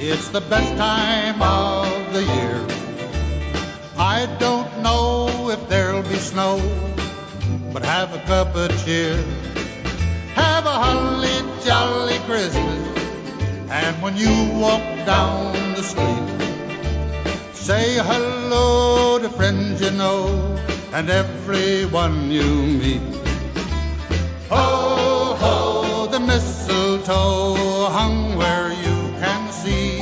It's the best time of the year. I don't know if there'll be snow, but have a cup of cheer. Have a holly jolly Christmas, and when you walk down the street, say hello to friends you know and everyone you meet. Ho, ho, the mistletoe hung where you can see.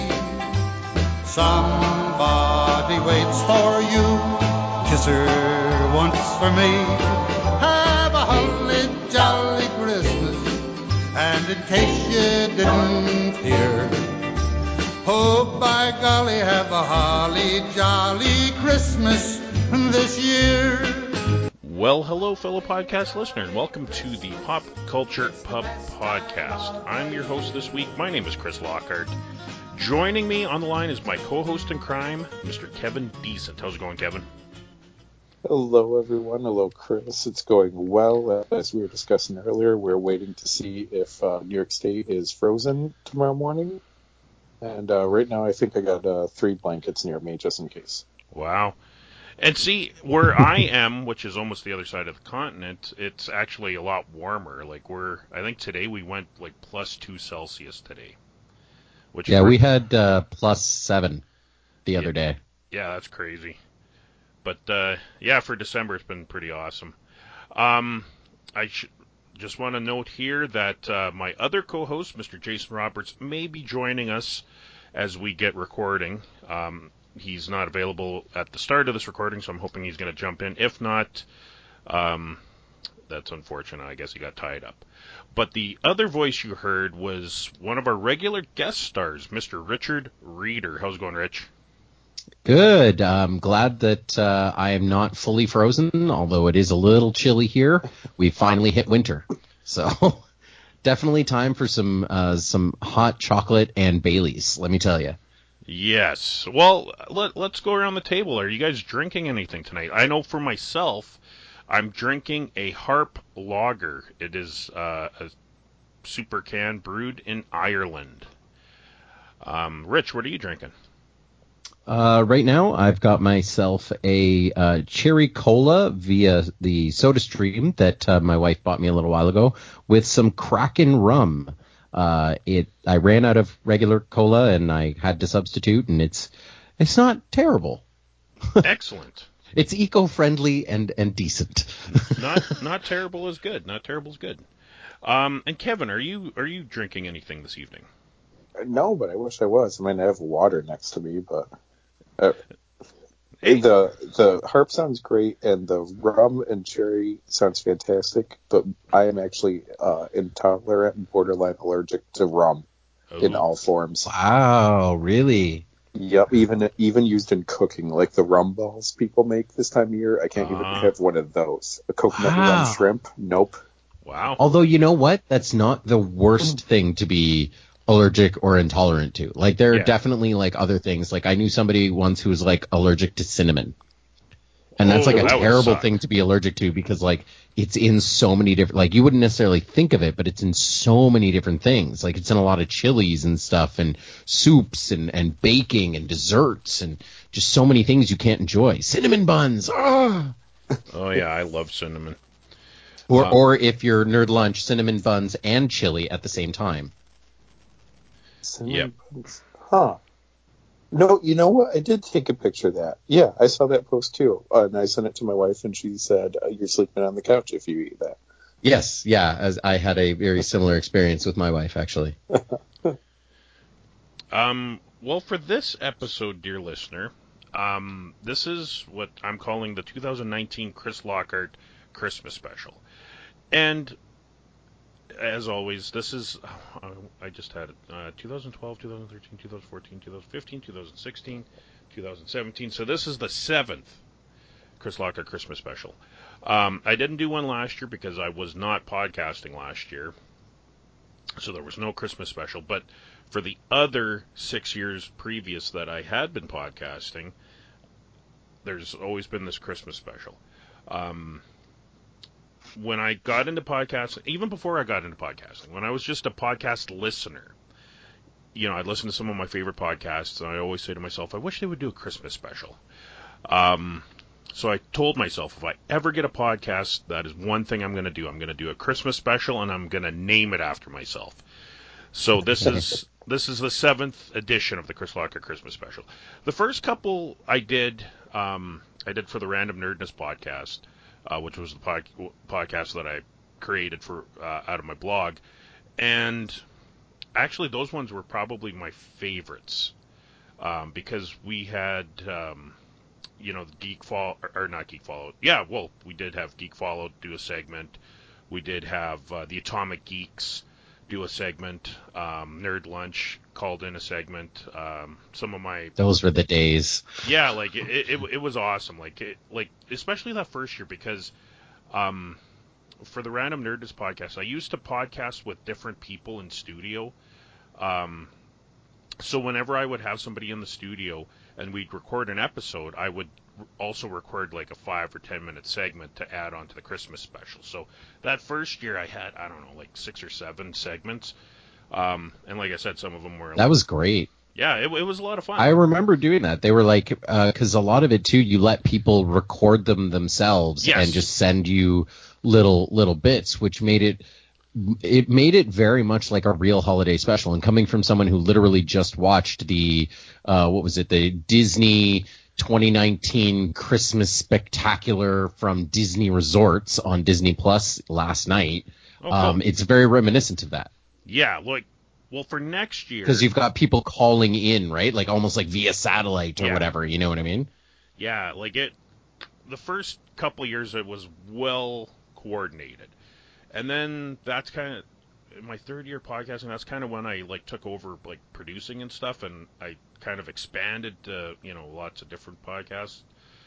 Somebody waits for you, kiss her once for me. Have a holly jolly Christmas, and in case you didn't hear, oh, by golly, have a holly jolly Christmas this year. Well, hello, fellow podcast listener, and welcome to the Pop Culture Pub Podcast. I'm your host this week. My name is Chris Lockhart. Joining me on the line is my co-host in crime, Mr. Kevin Decent. How's it going, Kevin? Hello, everyone. Hello, Chris. It's going well. As we were discussing earlier, we're waiting to see if New York State is frozen tomorrow morning. And right now, I think I got 3 blankets near me, just in case. Wow. And see, where I am, which is almost the other side of the continent, it's actually a lot warmer. Like, I think today we went like plus 2 Celsius today. Yeah, we had plus 7 the other day. Yeah, that's crazy. But, yeah, for December, it's been pretty awesome. I just want to note here that my other co-host, Mr. Jason Roberts, may be joining us as we get recording. He's not available at the start of this recording, so I'm hoping he's going to jump in. If not, that's unfortunate. I guess he got tied up. But the other voice you heard was one of our regular guest stars, Mr. Richard Reeder. How's it going, Rich? Good. I'm glad that I am not fully frozen, although it is a little chilly here. We finally hit winter. So definitely time for some hot chocolate and Baileys, let me tell you. Yes. Well, let's go around the table. Are you guys drinking anything tonight? I know for myself, I'm drinking a Harp Lager. It is a super can brewed in Ireland. Rich, what are you drinking? Right now, I've got myself a cherry cola via the SodaStream that my wife bought me a little while ago with some Kraken rum. I ran out of regular cola and I had to substitute, and it's not terrible. Excellent. It's eco-friendly and decent. Not terrible is good. Not terrible is good. And Kevin, are you drinking anything this evening? No, but I wish I was. I mean, I have water next to me, but Hey. The harp sounds great, and the rum and cherry sounds fantastic, but I am actually intolerant and borderline allergic to rum in all forms. Wow, really? Yep, even used in cooking, like the rum balls people make this time of year. I can't even have one of those. A coconut rum shrimp? Nope. Wow. Although, you know what? That's not the worst thing to be allergic or intolerant to. Like, there are definitely, like, other things. Like, I knew somebody once who was, like, allergic to cinnamon. And that's, like, a terrible thing to be allergic to because, like, it's in so many different... Like, you wouldn't necessarily think of it, but it's in so many different things. Like, it's in a lot of chilies and stuff and soups and baking and desserts and just so many things you can't enjoy. Cinnamon buns! Oh, yeah, I love cinnamon. Or if you're Nerd Lunch, cinnamon buns and chili at the same time. Cinnamon buns. Huh. No, you know what? I did take a picture of that. Yeah, I saw that post too. And I sent it to my wife, and she said, you're sleeping on the couch if you eat that. Yes, yeah, as I had a very similar experience with my wife, actually. Well, for this episode, dear listener, this is what I'm calling the 2019 Chris Lockhart Christmas Special. And as always, this is, I just had it, 2012, 2013, 2014, 2015, 2016, 2017. So this is the 7th Chris Lockhart Christmas Special. I didn't do one last year because I was not podcasting last year. So there was no Christmas special. But for the other 6 years previous that I had been podcasting, there's always been this Christmas special. When I got into podcasting, even before I got into podcasting, when I was just a podcast listener, I'd listen to some of my favorite podcasts, and I always say to myself, I wish they would do a Christmas special. So I told myself, if I ever get a podcast, that is one thing I'm going to do. I'm going to do a Christmas special, and I'm going to name it after myself. So this is the 7th edition of the Chris Locker Christmas special. The first couple I did for the Random Nerdness podcast, which was the podcast that I created for out of my blog, and actually those ones were probably my favorites, because we had Geek Fall, or not Geek Follow. Yeah, well, we did have Geek Follow do a segment. We did have the Atomic Geeks do a segment. Nerd Lunch called in a segment. Some of my Those were the days. Yeah, like it was awesome. Like especially that first year, because for the Random Nerdist podcast, I used to podcast with different people in studio. So whenever I would have somebody in the studio and we'd record an episode, I would also record like a 5 or 10 minute segment to add on to the Christmas special. So that first year I had, I don't know, like 6 or 7 segments. And like I said, some of them were... That was great. Yeah, it was a lot of fun. I remember doing that. They were like, because a lot of it too, you let people record them themselves. Yes. And just send you little bits, which made it very much like a real holiday special. And coming from someone who literally just watched the the Disney 2019 Christmas Spectacular from Disney Resorts on Disney Plus last night, cool. It's very reminiscent of that. Yeah, well, for next year, because you've got people calling in, right? Like almost like via satellite or whatever. You know what I mean? Yeah, like the first couple of years it was well coordinated. And then that's kind of my third year podcasting. That's kind of when I took over producing and stuff, and I kind of expanded to lots of different podcasts.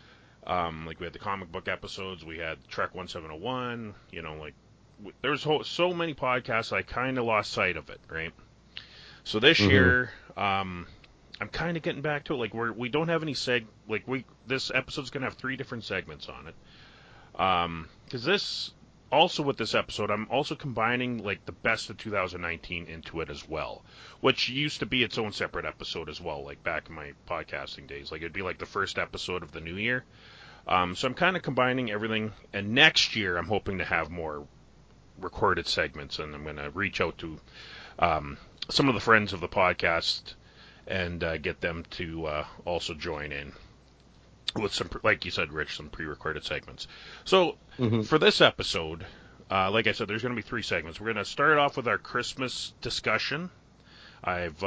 We had the comic book episodes, we had Trek 1701. There was so many podcasts, I kind of lost sight of it, right? So this year, I'm kind of getting back to it. We don't have any this episode's gonna have 3 different segments on it. Because also with this episode, I'm also combining the best of 2019 into it as well, which used to be its own separate episode as well, back in my podcasting days. It'd be the first episode of the new year. So I'm kind of combining everything, and next year I'm hoping to have more recorded segments, and I'm going to reach out to some of the friends of the podcast and get them to also join in with some, like you said, Rich, some pre-recorded segments. So for this episode, like I said, there's going to be 3 segments. We're going to start off with our Christmas discussion. I've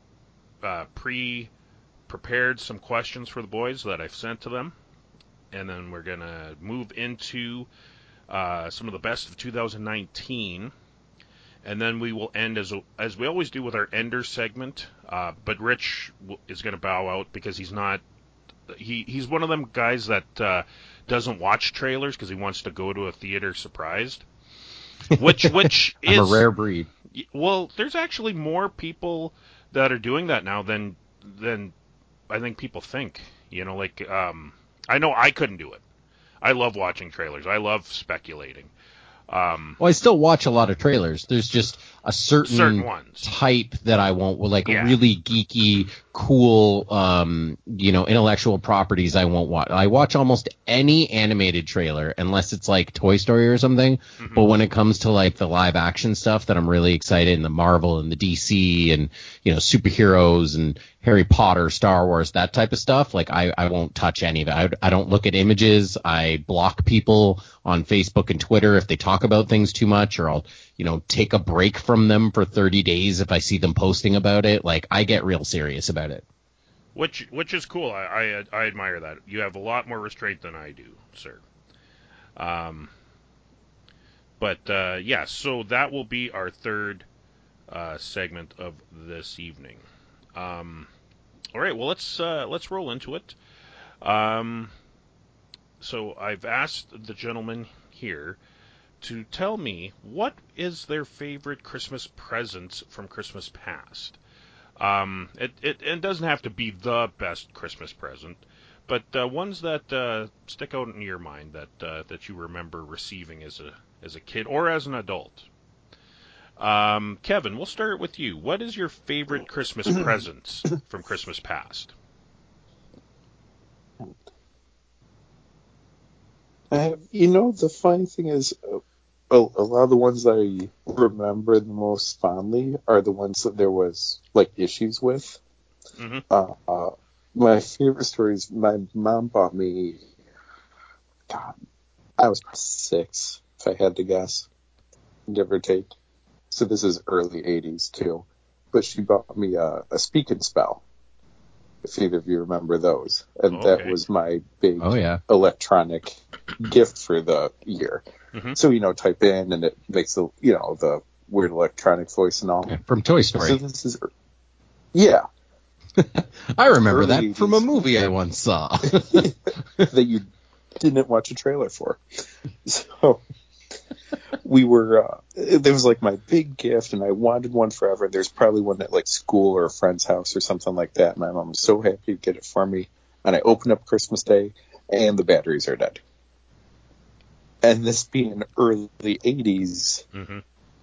prepared some questions for the boys that I've sent to them, and then we're going to move into some of the best of 2019, and then we will end as we always do with our ender segment. But Rich is going to bow out because he's not. He's one of them guys that doesn't watch trailers because he wants to go to a theater surprised. Which is I'm a rare breed. Well, there's actually more people that are doing that now than I think people think. I know I couldn't do it. I love watching trailers. I love speculating. Well, I still watch a lot of trailers. There's just a certain ones. Type that I won't, really geeky, cool, intellectual properties I won't watch. I watch almost any animated trailer unless it's Toy Story or something. Mm-hmm. But when it comes to the live action stuff that I'm really excited in, the Marvel and the DC and, superheroes and Harry Potter, Star Wars, that type of stuff, I won't touch any of it. I don't look at images. I block people on Facebook and Twitter if they talk about things too much, or I'll, take a break from them for 30 days if I see them posting about it. I get real serious about it. Which is cool. I admire that. You have a lot more restraint than I do, sir. So that will be our third segment of this evening. All right, well, let's roll into it. So I've asked the gentleman here to tell me what is their favorite Christmas presents from Christmas past. It doesn't have to be the best Christmas present, but ones that stick out in your mind that you remember receiving as a kid or as an adult. Kevin, we'll start with you. What is your favorite Christmas presents from Christmas past? The funny thing is, a lot of the ones that I remember the most fondly are the ones that there was like issues with. Mm-hmm. My favorite story is my mom bought me. God, I was 6, if I had to guess, give or take. So this is early 80s too. But she bought me a Speak and Spell, if either of you remember those. And that was my big electronic gift for the year. Mm-hmm. So, type in and it makes the weird electronic voice and all. From Toy Story. So this is, yeah. I remember early that 80s. From a movie I once saw. That you didn't watch a trailer for. So we were, there was like my big gift and I wanted one forever. There's probably one at like school or a friend's house or something like that. My mom was so happy to get it for me. And I open up Christmas Day and the batteries are dead. And this being early 80s, mm-hmm.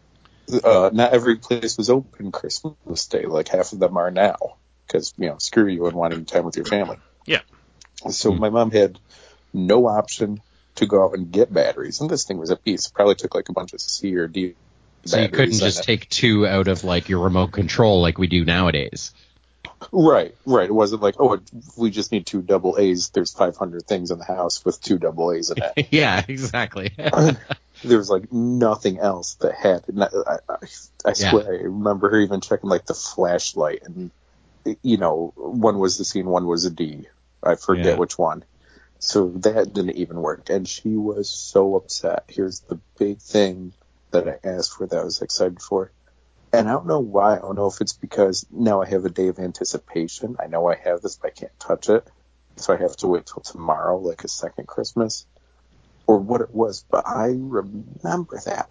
Not every place was open Christmas Day. Like half of them are now. Because, screw you and wanting time with your family. Yeah. So my mom had no option to go out and get batteries. And this thing was a piece. It probably took like a bunch of C or D so you couldn't just take 2 out of like your remote control like we do nowadays. Right. It wasn't like, we just need 2 double A's. There's 500 things in the house with 2 double A's in it. Yeah, exactly. There was like nothing else that had. I swear, I remember her even checking like the flashlight, and one was the C and one was a D. I forget which one. So that didn't even work, and she was so upset. Here's the big thing that I asked for that I was excited for. And I don't know why. I don't know if it's because now I have a day of anticipation. I know I have this, but I can't touch it. So I have to wait till tomorrow, like a second Christmas, or what it was. But I remember that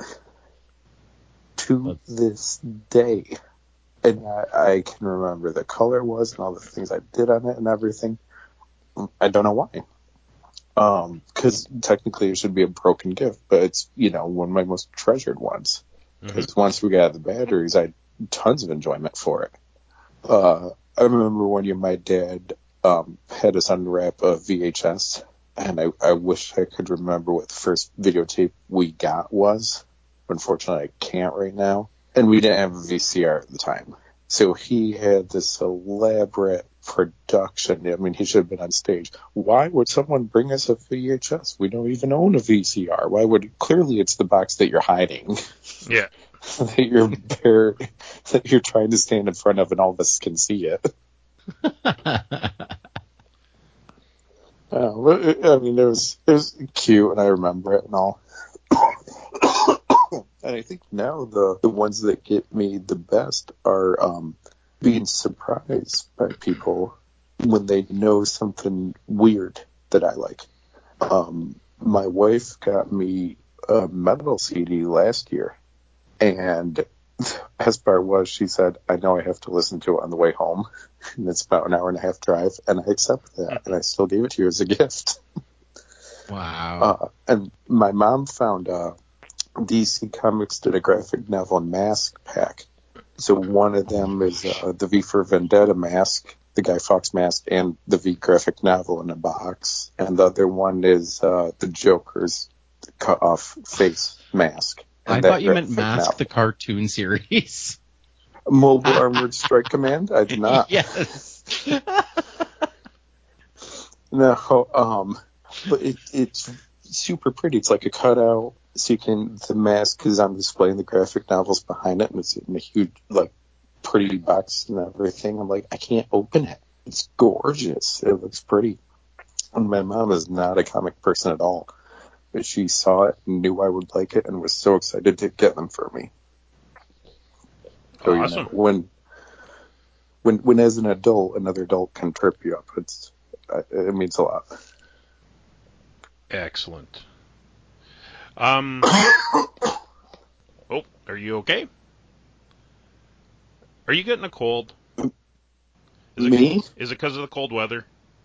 to this day. And I can remember the color it was and all the things I did on it and everything. I don't know why. Because technically it should be a broken gift, but it's, one of my most treasured ones. Because once we got the batteries, I had tons of enjoyment for it. I remember one year my dad had us unwrap a VHS, and I wish I could remember what the first videotape we got was. Unfortunately, I can't right now. And we didn't have a VCR at the time. So he had this elaborate production. I mean, he should have been on stage. Why would someone bring us a VHS? We don't even own a VCR. Why would? Clearly, it's the box that you're hiding. Yeah. that you're trying to stand in front of, and all of us can see it. I mean, it was cute, and I remember it and all. And I think now the ones that get me the best are being surprised by people when they know something weird that I like. My wife got me a metal CD last year, and the best part was she said, I know I have to listen to it on the way home, and it's about an hour and a half drive, and I accept that, and I still gave it to you as a gift. Wow. And my mom found DC Comics did a graphic novel mask pack. So one of them is the V for Vendetta mask, the Guy Fawkes mask, and the V graphic novel in a box. And the other one is the Joker's cut-off face mask. I thought you meant Mask, the cartoon series. Mobile Armored Strike Command? I did not. Yes. No, but it's super pretty. It's like a cutout. So the mask is on display and the graphic novel's behind it, and it's in a huge, like, pretty box and everything. I'm like, I can't open it. It's gorgeous. It looks pretty. And my mom is not a comic person at all, but she saw it and knew I would like it and was so excited to get them for me. So, awesome. When as an adult, another adult can trip you up, it means a lot. Excellent. Oh, are you okay? Are you getting a cold? Me? Is it because of the cold weather?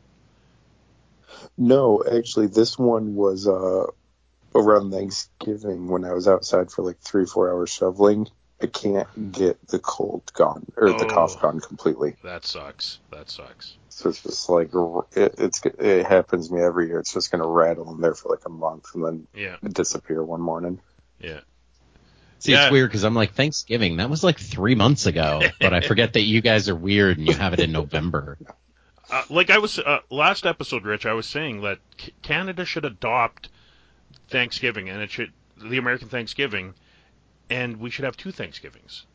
No, actually, this one was around Thanksgiving when I was outside for like 3-4 hours shoveling. I can't get the cold gone or the cough gone completely. That sucks. So it's just like it happens to me every year. It's just going to rattle in there for like a month and then disappear one morning. Yeah. See, it's weird because I'm like, Thanksgiving, that was like 3 months ago, but I forget that you guys are weird and you have it in November. Like I was last episode, Rich, I was saying that Canada should adopt Thanksgiving, and the American Thanksgiving, and we should have 2 Thanksgivings.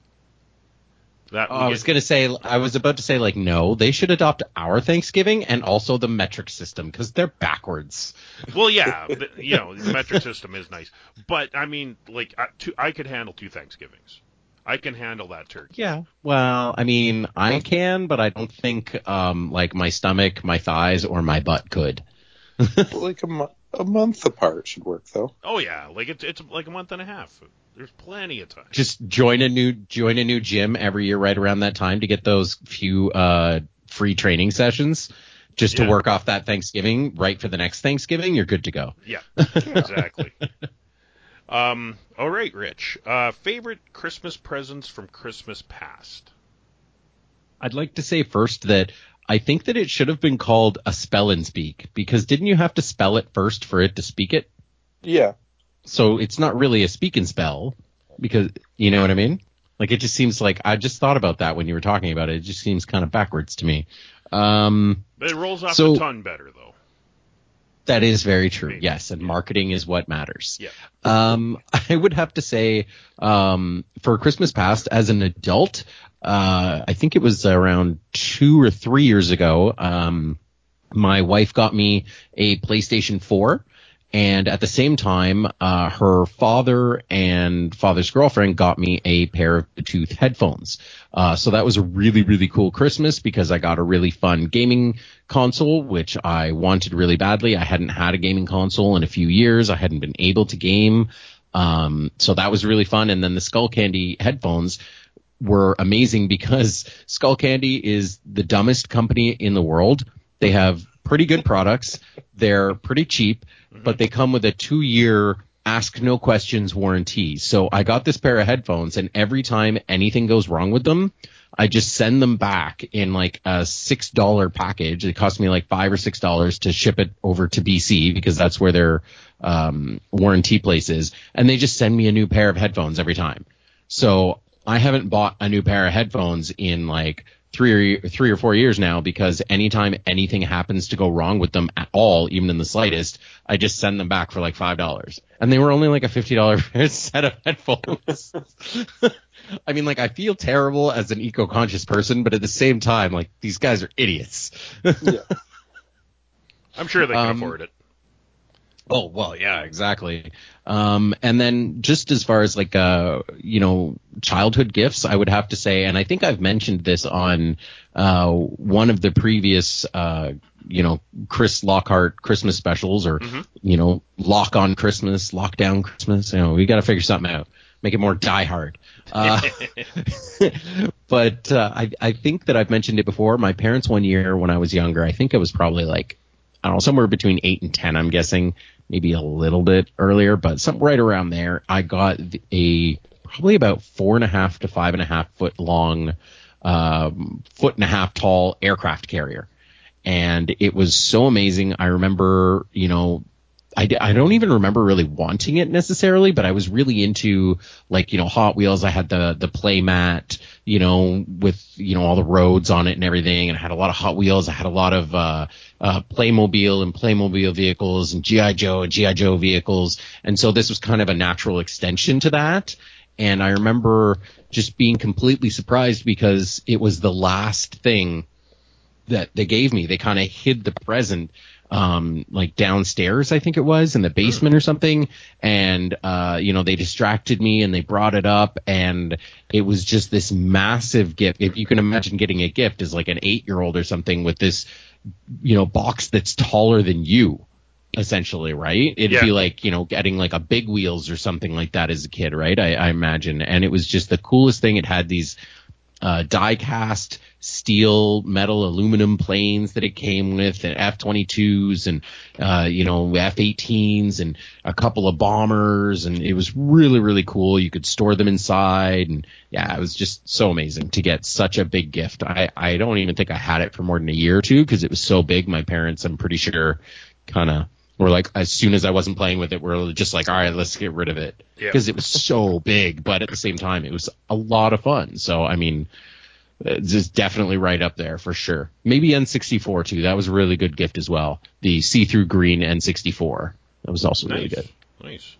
I was about to say, like, no, they should adopt our Thanksgiving and also the metric system because they're backwards. Well, yeah, the metric system is nice, but I mean, like, I could handle 2 Thanksgivings. I can handle that turkey. Yeah, well, I mean, I can, but I don't think like my stomach, my thighs, or my butt could. Like a month apart should work though. Oh yeah, like it's like a month and a half. There's plenty of time. Just join a new gym every year right around that time to get those few free training sessions just to work off that Thanksgiving right for the next Thanksgiving. You're good to go. Yeah, exactly. All right, Rich. Favorite Christmas presents from Christmas past? I'd like to say first that I think that it should have been called a spell and speak because didn't you have to spell it first for it to speak it? Yeah. So it's not really a speak and spell because, you know what I mean? Like, it just seems like, I just thought about that when you were talking about it. It just seems kind of backwards to me. But it rolls off a ton better, though. That is very true. Yes. And marketing is what matters. Yeah. I would have to say, for Christmas past as an adult, I think it was around 2 or 3 years ago, my wife got me a PlayStation 4. And at the same time, her father and father's girlfriend got me a pair of Bluetooth headphones. So that was a really, really cool Christmas because I got a really fun gaming console, which I wanted really badly. I hadn't had a gaming console in a few years. I hadn't been able to game. So that was really fun. And then the Skullcandy headphones were amazing because Skullcandy is the dumbest company in the world. They have pretty good products. They're pretty cheap, but they come with a 2-year ask no questions warranty. So I got this pair of headphones, and every time anything goes wrong with them, I just send them back in like a $6 package. It cost me like $5 or $6 to ship it over to BC because that's where their warranty place is. And they just send me a new pair of headphones every time. So I haven't bought a new pair of headphones in like 3 or 4 years now because anytime anything happens to go wrong with them at all, even in the slightest, I just send them back for like $5. And they were only like a $50 set of headphones. I mean, like, I feel terrible as an eco-conscious person, but at the same time, like, these guys are idiots. Yeah. I'm sure they can afford it. Oh, well, yeah, exactly. And then just as far as like, childhood gifts, I would have to say, and I think I've mentioned this on, one of the previous, Chris Lockhart Christmas specials or, Lock on Christmas, Lockdown Christmas. We got to figure something out. Make it more Die Hard. But I think that I've mentioned it before. My parents one year when I was younger, I think I was probably like, I don't know, somewhere between 8 and 10, I'm guessing, maybe a little bit earlier, but something right around there. I got a probably about 4.5 to 5.5 foot long, 1.5 foot tall aircraft carrier. And it was so amazing. I remember, I don't even remember really wanting it necessarily, but I was really into like, Hot Wheels. I had the play mat, with, all the roads on it and everything. And I had a lot of Hot Wheels. I had a lot of, Playmobil and Playmobil vehicles and G.I. Joe and G.I. Joe vehicles. And so this was kind of a natural extension to that. And I remember just being completely surprised because it was the last thing that they gave me. They kind of hid the present like downstairs, I think it was, in the basement or something. And, they distracted me and they brought it up, and it was just this massive gift. If you can imagine getting a gift as like an 8-year-old or something with this, box that's taller than you, essentially, right? It'd be like, getting like a Big Wheels or something like that as a kid, right? I imagine. And it was just the coolest thing. It had these die-cast steel, metal, aluminum planes that it came with, and F-22s and, F-18s and a couple of bombers. And it was really, really cool. You could store them inside. And yeah, it was just so amazing to get such a big gift. I don't even think I had it for more than a year or two because it was so big. My parents, I'm pretty sure, kind of were like, as soon as I wasn't playing with it, we're just like, all right, let's get rid of it. Because it was so big, but at the same time, it was a lot of fun. So, I mean, it's just definitely right up there for sure. Maybe N64 too. That was a really good gift as well. The see-through green N64. That was also really good. Nice.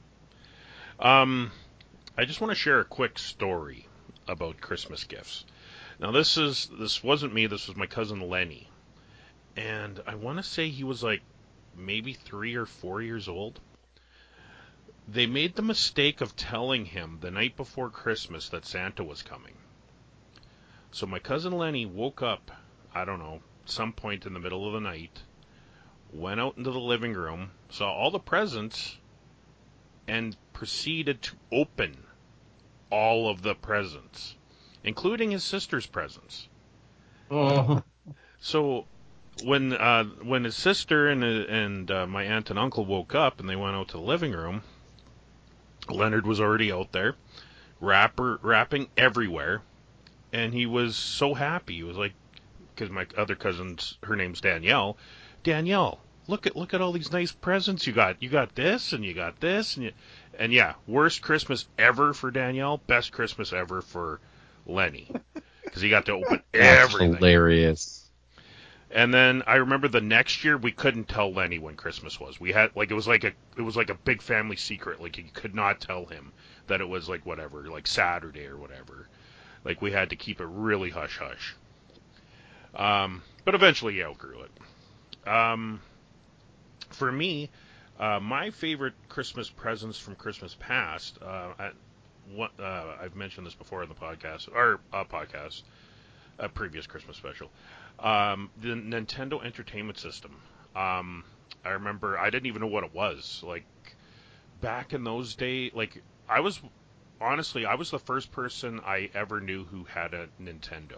I just want to share a quick story about Christmas gifts. Now, this wasn't me. This was my cousin Lenny. And I want to say he was like maybe 3 or 4 years old. They made the mistake of telling him the night before Christmas that Santa was coming. So my cousin Lenny woke up, I don't know, some point in the middle of the night, went out into the living room, saw all the presents, and proceeded to open all of the presents, including his sister's presents. Oh. So when his sister and my aunt and uncle woke up and they went out to the living room, Leonard was already out there, wrapping everywhere, and he was so happy. He was like, because my other cousin's, her name's Danielle. Danielle, look at all these nice presents you got. You got this and you got this and yeah, worst Christmas ever for Danielle, best Christmas ever for Lenny, because he got to open everything. That's hilarious. And then I remember the next year we couldn't tell Lenny when Christmas was. We had it was like a big family secret. Like you could not tell him that it was like whatever, like Saturday or whatever. Like we had to keep it really hush hush. But eventually, yeah, outgrew it. For me, my favorite Christmas presents from Christmas past. I've mentioned this before in the podcast, a previous Christmas special. The Nintendo Entertainment System. I remember I didn't even know what it was. Like back in those days, like I was the first person I ever knew who had a Nintendo.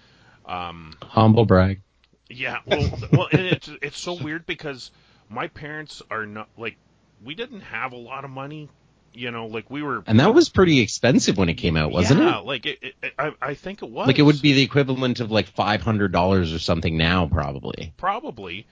Humble brag. Yeah, well, and it's so weird because my parents are not like we didn't have a lot of money. Like we were... And that was pretty expensive when it came out, wasn't it? Yeah, like I think it was. Like it would be the equivalent of like $500 or something now, probably. Probably.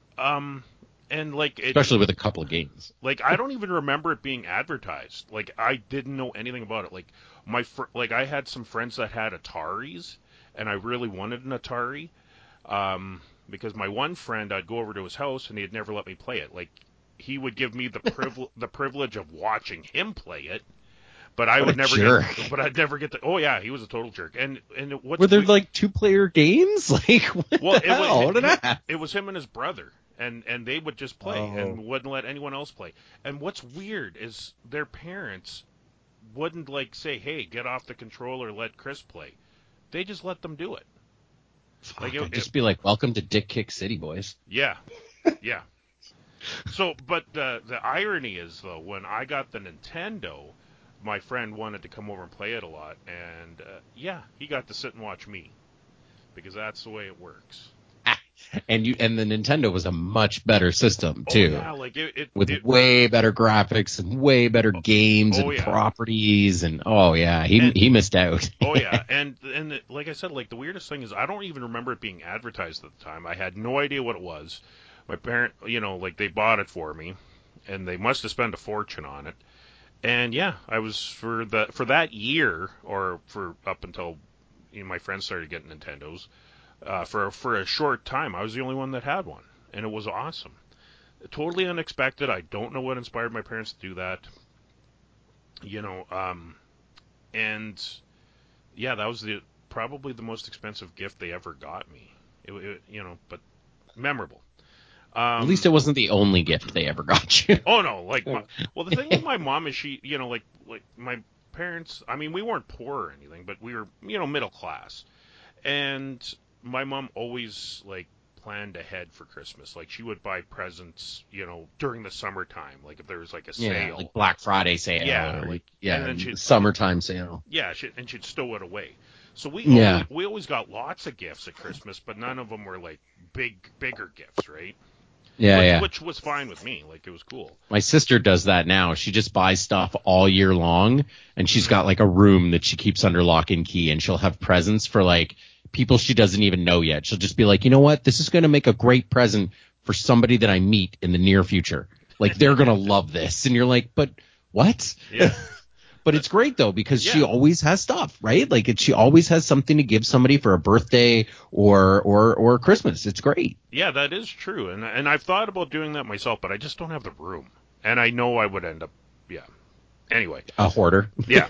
And like... Especially with a couple of games. Like, I don't even remember it being advertised. Like, I didn't know anything about it. Like, I had some friends that had Ataris, and I really wanted an Atari. Because my one friend, I'd go over to his house, and he'd never let me play it. Like, he would give me the privilege of watching him play it, but I would never get. But I'd never get to. Oh yeah, he was a total jerk. And were there like 2-player games? Like what the hell? It was him and his brother, and they would just play and wouldn't let anyone else play. And what's weird is their parents wouldn't like say, "Hey, get off the controller, let Chris play." They just let them do it. Like I'd just be like, "Welcome to Dick Kick City, boys." Yeah, yeah. So, but the irony is, though, when I got the Nintendo, my friend wanted to come over and play it a lot, and yeah, he got to sit and watch me, because that's the way it works. And the Nintendo was a much better system too. Oh, yeah, like with way better graphics and way better games and properties, and he missed out. Oh yeah, and like I said, like the weirdest thing is I don't even remember it being advertised at the time. I had no idea what it was. My parent, like they bought it for me, and they must have spent a fortune on it. And yeah, I was for that year, or for up until my friends started getting Nintendos, for a short time, I was the only one that had one, and it was awesome. Totally unexpected. I don't know what inspired my parents to do that. And yeah, that was probably the most expensive gift they ever got me. But memorable. At least it wasn't the only gift they ever got you. Oh no, the thing with my mom is she, like my parents, I mean, we weren't poor or anything, but we were, middle class. And my mom always like planned ahead for Christmas. Like she would buy presents, during the summertime, like if there was like a sale. Like Black Friday sale. Yeah, or and then summertime sale. Yeah, and she'd stow it away. So we always got lots of gifts at Christmas, but none of them were like bigger gifts, right? Which was fine with me. Like, it was cool. My sister does that now. She just buys stuff all year long, and she's got like a room that she keeps under lock and key, and she'll have presents for like people she doesn't even know yet. She'll just be like, you know what? This is going to make a great present for somebody that I meet in the near future. Like, they're going to love this. And you're like, but what? Yeah. But it's great, though, because she always has stuff, right? Like, she always has something to give somebody for a birthday or Christmas. It's great. Yeah, that is true. And I've thought about doing that myself, but I just don't have the room. And I know I would end up, Anyway. A hoarder. Yeah.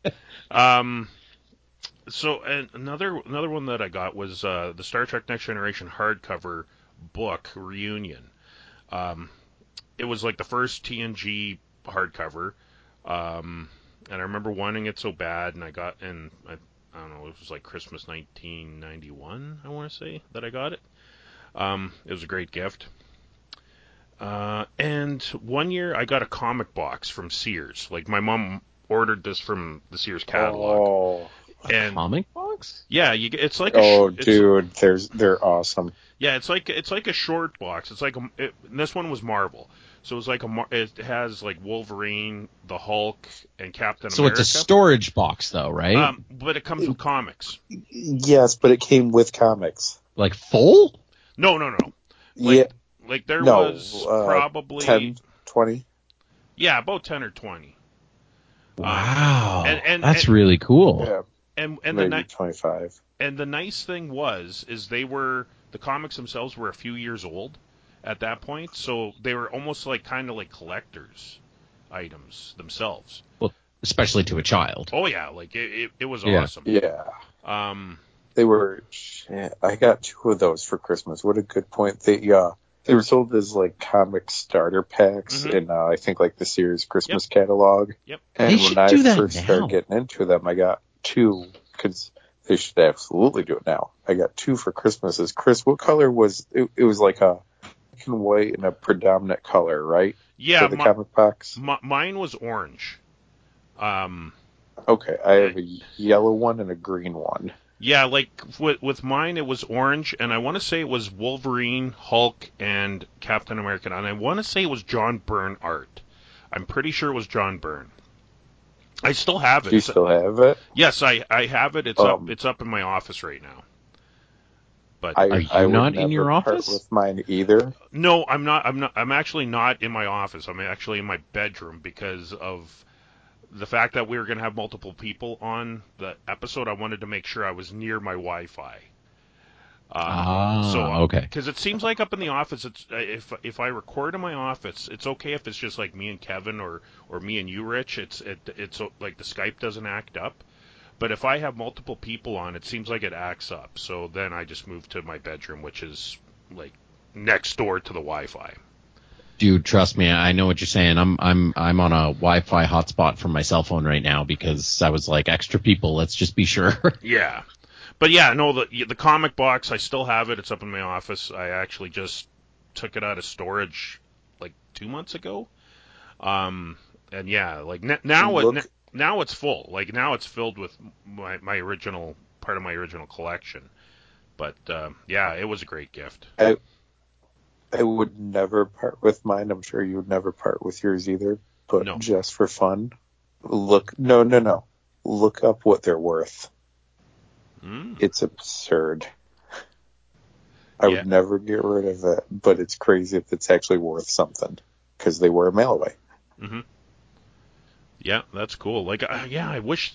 So and another one that I got was the Star Trek Next Generation hardcover book reunion. It was like the first TNG hardcover. And I remember wanting it so bad, and I don't know, it was like Christmas 1991, I want to say, that I got it. It was a great gift. And one year I got a comic box from Sears. Like, my mom ordered this from the Sears catalog. A comic box? Yeah, it's like dude, they're awesome. Yeah, it's like a short box. It's like this one was Marvel. So it's like it has like Wolverine, the Hulk, and Captain America. So it's a storage box, though, right? But it comes with comics. Yes, but it came with comics. Like full? No. Like there was probably 10, 20. Yeah, about 10 or 20. Wow, that's really cool. Yeah, and maybe 25. And the nice thing is the comics themselves were a few years old at that point, so they were almost like kind of like collector's items themselves. Well, especially to a child. Oh yeah, like it was awesome. Yeah. They were. I got 2 of those for Christmas. What a good point. They were sold as like comic starter packs in I think like the Sears Christmas catalog. Yep. And when I first started getting into them, I got 2 because they should absolutely do it now. I got 2 for Christmas. Chris, what color was it? It was like a black and white and a predominant color, right? Yeah. For the comic box. Mine was orange. Okay, I have a yellow one and a green one. Yeah, like with mine, it was orange, and I want to say it was Wolverine, Hulk, and Captain America, and I want to say it was John Byrne art. I'm pretty sure it was John Byrne. I still have it. Do you still have it? Yes, I have it. It's up in my office right now. But are you not in your office? With mine either. No, I'm not. I'm actually not in my office. I'm actually in my bedroom because of the fact that we were going to have multiple people on the episode. I wanted to make sure I was near my Wi-Fi. Okay. Because it seems like up in the office, it's if I record in my office, it's okay if it's just like me and Kevin or me and you, Rich. It's like the Skype doesn't act up. But if I have multiple people on, it seems like it acts up. So then I just moved to my bedroom, which is like next door to the Wi-Fi. Dude, trust me, I know what you're saying. I'm on a Wi-Fi hotspot from my cell phone right now because I was like, extra people, let's just be sure. Yeah. But yeah, no, the comic box, I still have it. It's up in my office. I actually just took it out of storage like 2 months ago. And yeah, like now it's full. Like now it's filled with my original part of my original collection. But yeah, it was a great gift. I would never part with mine. I'm sure you would never part with yours either. But no. Just for fun, look up what they're worth. It's absurd. I would never get rid of it, but it's crazy if it's actually worth something because they were a mail away. Mm-hmm. Yeah, that's cool. Like, I wish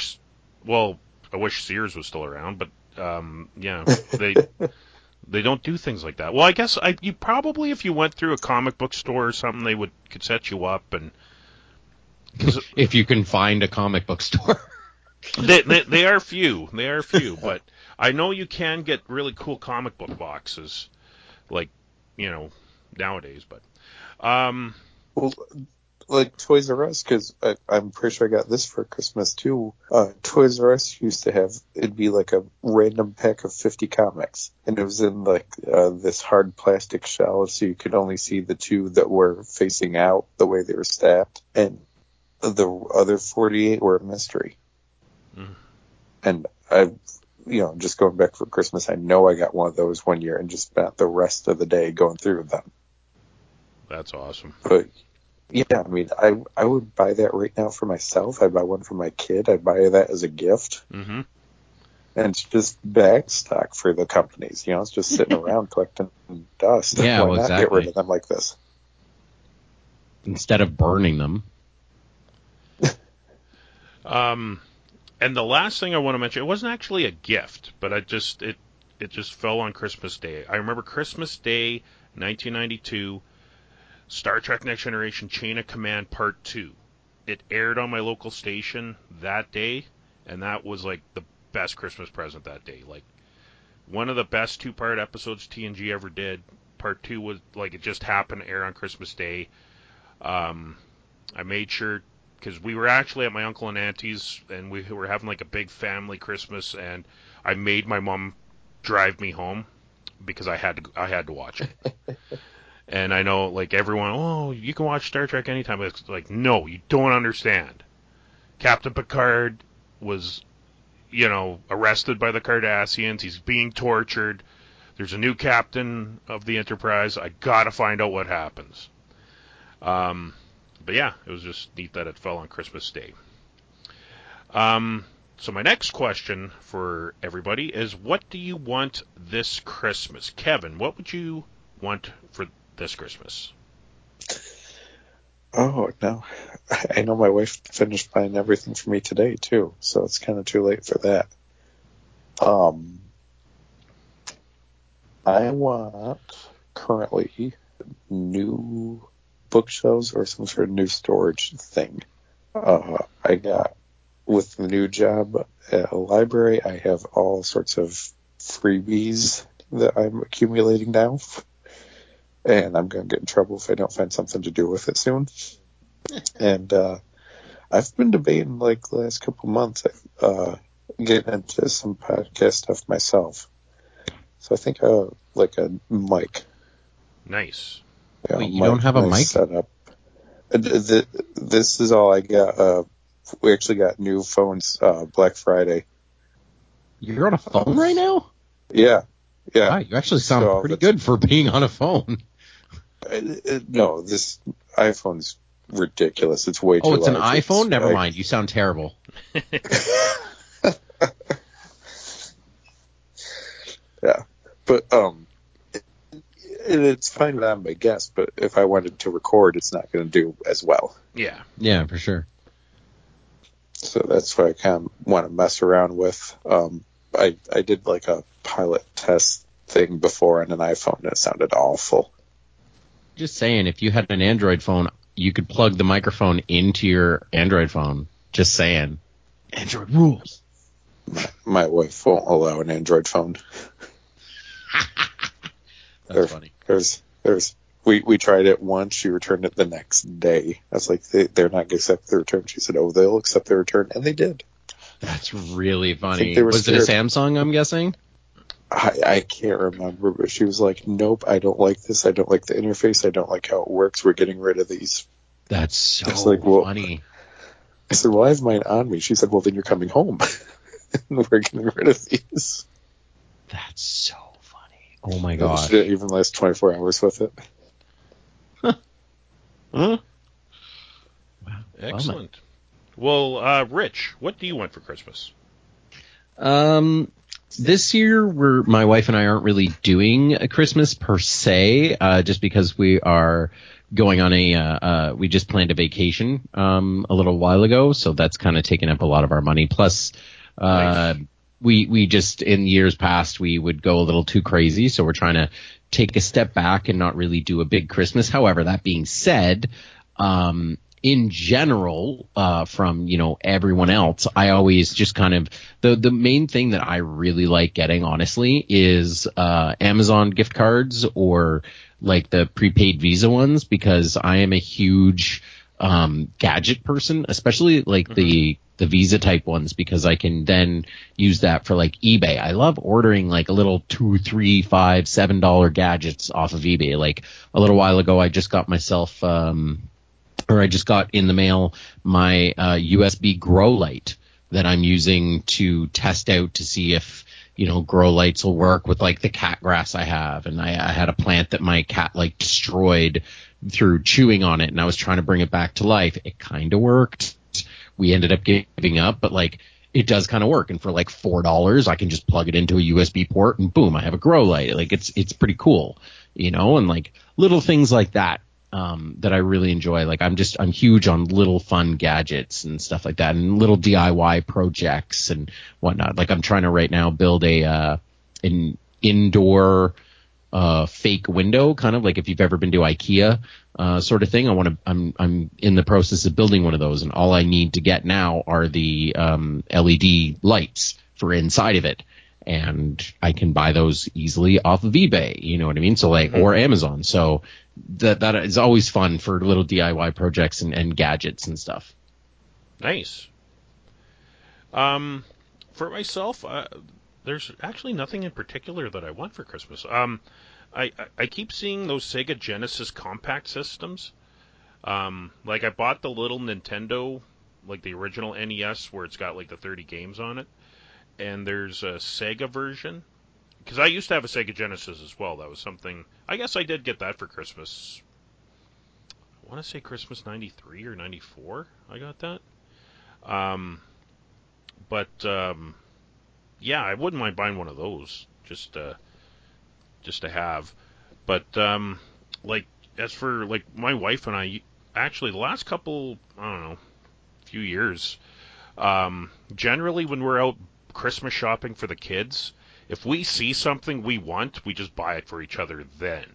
Sears was still around, but yeah, they don't do things like that. Well, I guess you probably, if you went through a comic book store or something, they could set you up and. If you can find a comic book store. They are few, but I know you can get really cool comic book boxes, like, nowadays. But well, like Toys R Us, because I'm pretty sure I got this for Christmas too. Toys R Us used to have, it'd be like a random pack of 50 comics, and it was in like this hard plastic shell, so you could only see the 2 that were facing out the way they were stacked, and the other 48 were a mystery. And just going back for Christmas, I know I got one of those one year and just spent the rest of the day going through them. That's awesome. But yeah, I mean, I would buy that right now for myself. I'd buy one for my kid. I'd buy that as a gift. Mm-hmm. And it's just bag stock for the companies. It's just sitting around collecting dust. Yeah, Why well, not exactly. get rid of them like this? Instead of burning them. And the last thing I want to mention, it wasn't actually a gift, but it just fell on Christmas Day. I remember Christmas Day, 1992, Star Trek Next Generation Chain of Command Part 2. It aired on my local station that day, and that was like the best Christmas present that day. Like, one of the best 2-part episodes TNG ever did. Part 2 was like, it just happened to air on Christmas Day. I made sure, because we were actually at my uncle and auntie's, and we were having like a big family Christmas, and I made my mom drive me home because I had to watch it. And I know, like, everyone, oh, you can watch Star Trek anytime. But it's like, no, you don't understand. Captain Picard was, arrested by the Cardassians. He's being tortured. There's a new captain of the Enterprise. I gotta find out what happens. But yeah, it was just neat that it fell on Christmas Day. So my next question for everybody is, what do you want this Christmas? Kevin, what would you want for this Christmas? Oh, no. I know my wife finished buying everything for me today, too, so it's kind of too late for that. I want, currently, new bookshelves or some sort of new storage thing. I got, with the new job at a library, I have all sorts of freebies that I'm accumulating now. And I'm going to get in trouble if I don't find something to do with it soon. And I've been debating, like, the last couple months, getting into some podcast stuff myself. So I think like a mic. Nice. Yeah, wait, you don't have a mic? Setup. This is all I got. We actually got new phones Black Friday. You're on a phone right now? Yeah. Wow, you actually sound pretty good for being on a phone. No, this iPhone's ridiculous. It's way too large. Oh, it's an iPhone? Never mind. You sound terrible. Yeah. But it's fine that I'm a guest, but if I wanted to record, it's not going to do as well. Yeah. Yeah, for sure. So that's what I kind of want to mess around with. I did like a pilot test thing before on an iPhone, and it sounded awful. Just saying, if you had an Android phone, you could plug the microphone into your Android phone. Just saying. Android rules. My wife won't allow an Android phone. That's funny. We tried it once. She returned it the next day. I was like, they're not going to accept the return. She said, oh, they'll accept the return. And they did. That's really funny. Was scared. it a Samsung, I'm guessing? I can't remember, but she was like, nope, I don't like this. I don't like the interface. I don't like how it works. We're getting rid of these. That's so funny. I said, well, I have mine on me. She said, well, then you're coming home. And we're getting rid of these. That's so funny. Oh, my gosh. She didn't even last 24 hours with it. Huh? Wow. Excellent. Well, Rich, what do you want for Christmas? This year, my wife and I aren't really doing a Christmas per se, just because we are going on we just planned a vacation, a little while ago. So that's kind of taken up a lot of our money. Plus, nice. we just, in years past, we would go a little too crazy. So we're trying to take a step back and not really do a big Christmas. However, that being said, in general, from, everyone else, I always just kind of, the main thing that I really like getting, honestly, is Amazon gift cards or like the prepaid Visa ones, because I am a huge gadget person, especially like the Visa type ones, because I can then use that for like eBay. I love ordering like a little $2, $3, $5, $7 gadgets off of eBay. Like a little while ago, I just got myself, I just got in the mail my USB grow light that I'm using to test out to see if, grow lights will work with like the cat grass I have. And I had a plant that my cat like destroyed through chewing on it, and I was trying to bring it back to life. It kind of worked. We ended up giving up, but like it does kind of work. And for like $4, I can just plug it into a USB port and boom, I have a grow light. Like it's pretty cool, and like little things like that. That I really enjoy. Like I'm huge on little fun gadgets and stuff like that, and little DIY projects and whatnot. Like I'm trying to right now build an indoor fake window, kind of like if you've ever been to IKEA sort of thing. I'm in the process of building one of those, and all I need to get now are the LED lights for inside of it. And I can buy those easily off of eBay, you know what I mean? So like, or Amazon. So that is always fun for little DIY projects and gadgets and stuff. Nice. For myself, there's actually nothing in particular that I want for Christmas. I keep seeing those Sega Genesis compact systems. Like I bought the little Nintendo, like the original NES, where it's got like the 30 games on it. And there's a Sega version, because I used to have a Sega Genesis as well. That was something, I guess I did get that for Christmas. I want to say Christmas 93 or 94 I got that. Yeah, I wouldn't mind buying one of those just to have. But like as for like my wife and I, actually the last couple, I don't know, few years, generally when we're out Christmas shopping for the kids, if we see something we want, we just buy it for each other then.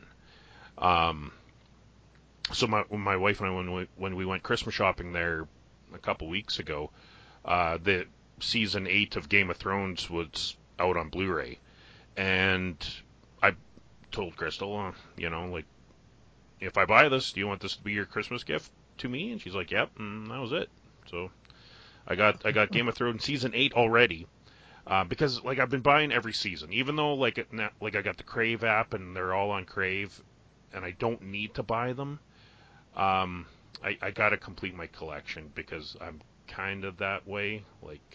So my wife and I, when we went Christmas shopping there a couple weeks ago, the season 8 of Game of Thrones was out on Blu-ray, and I told Crystal, like, if I buy this, do you want this to be your Christmas gift to me? And she's like, yep, and that was it. So I got Game of Thrones season 8 already. Because like I've been buying every season, even though like I got the Crave app and they're all on Crave, and I don't need to buy them. I gotta complete my collection because I'm kind of that way. Like,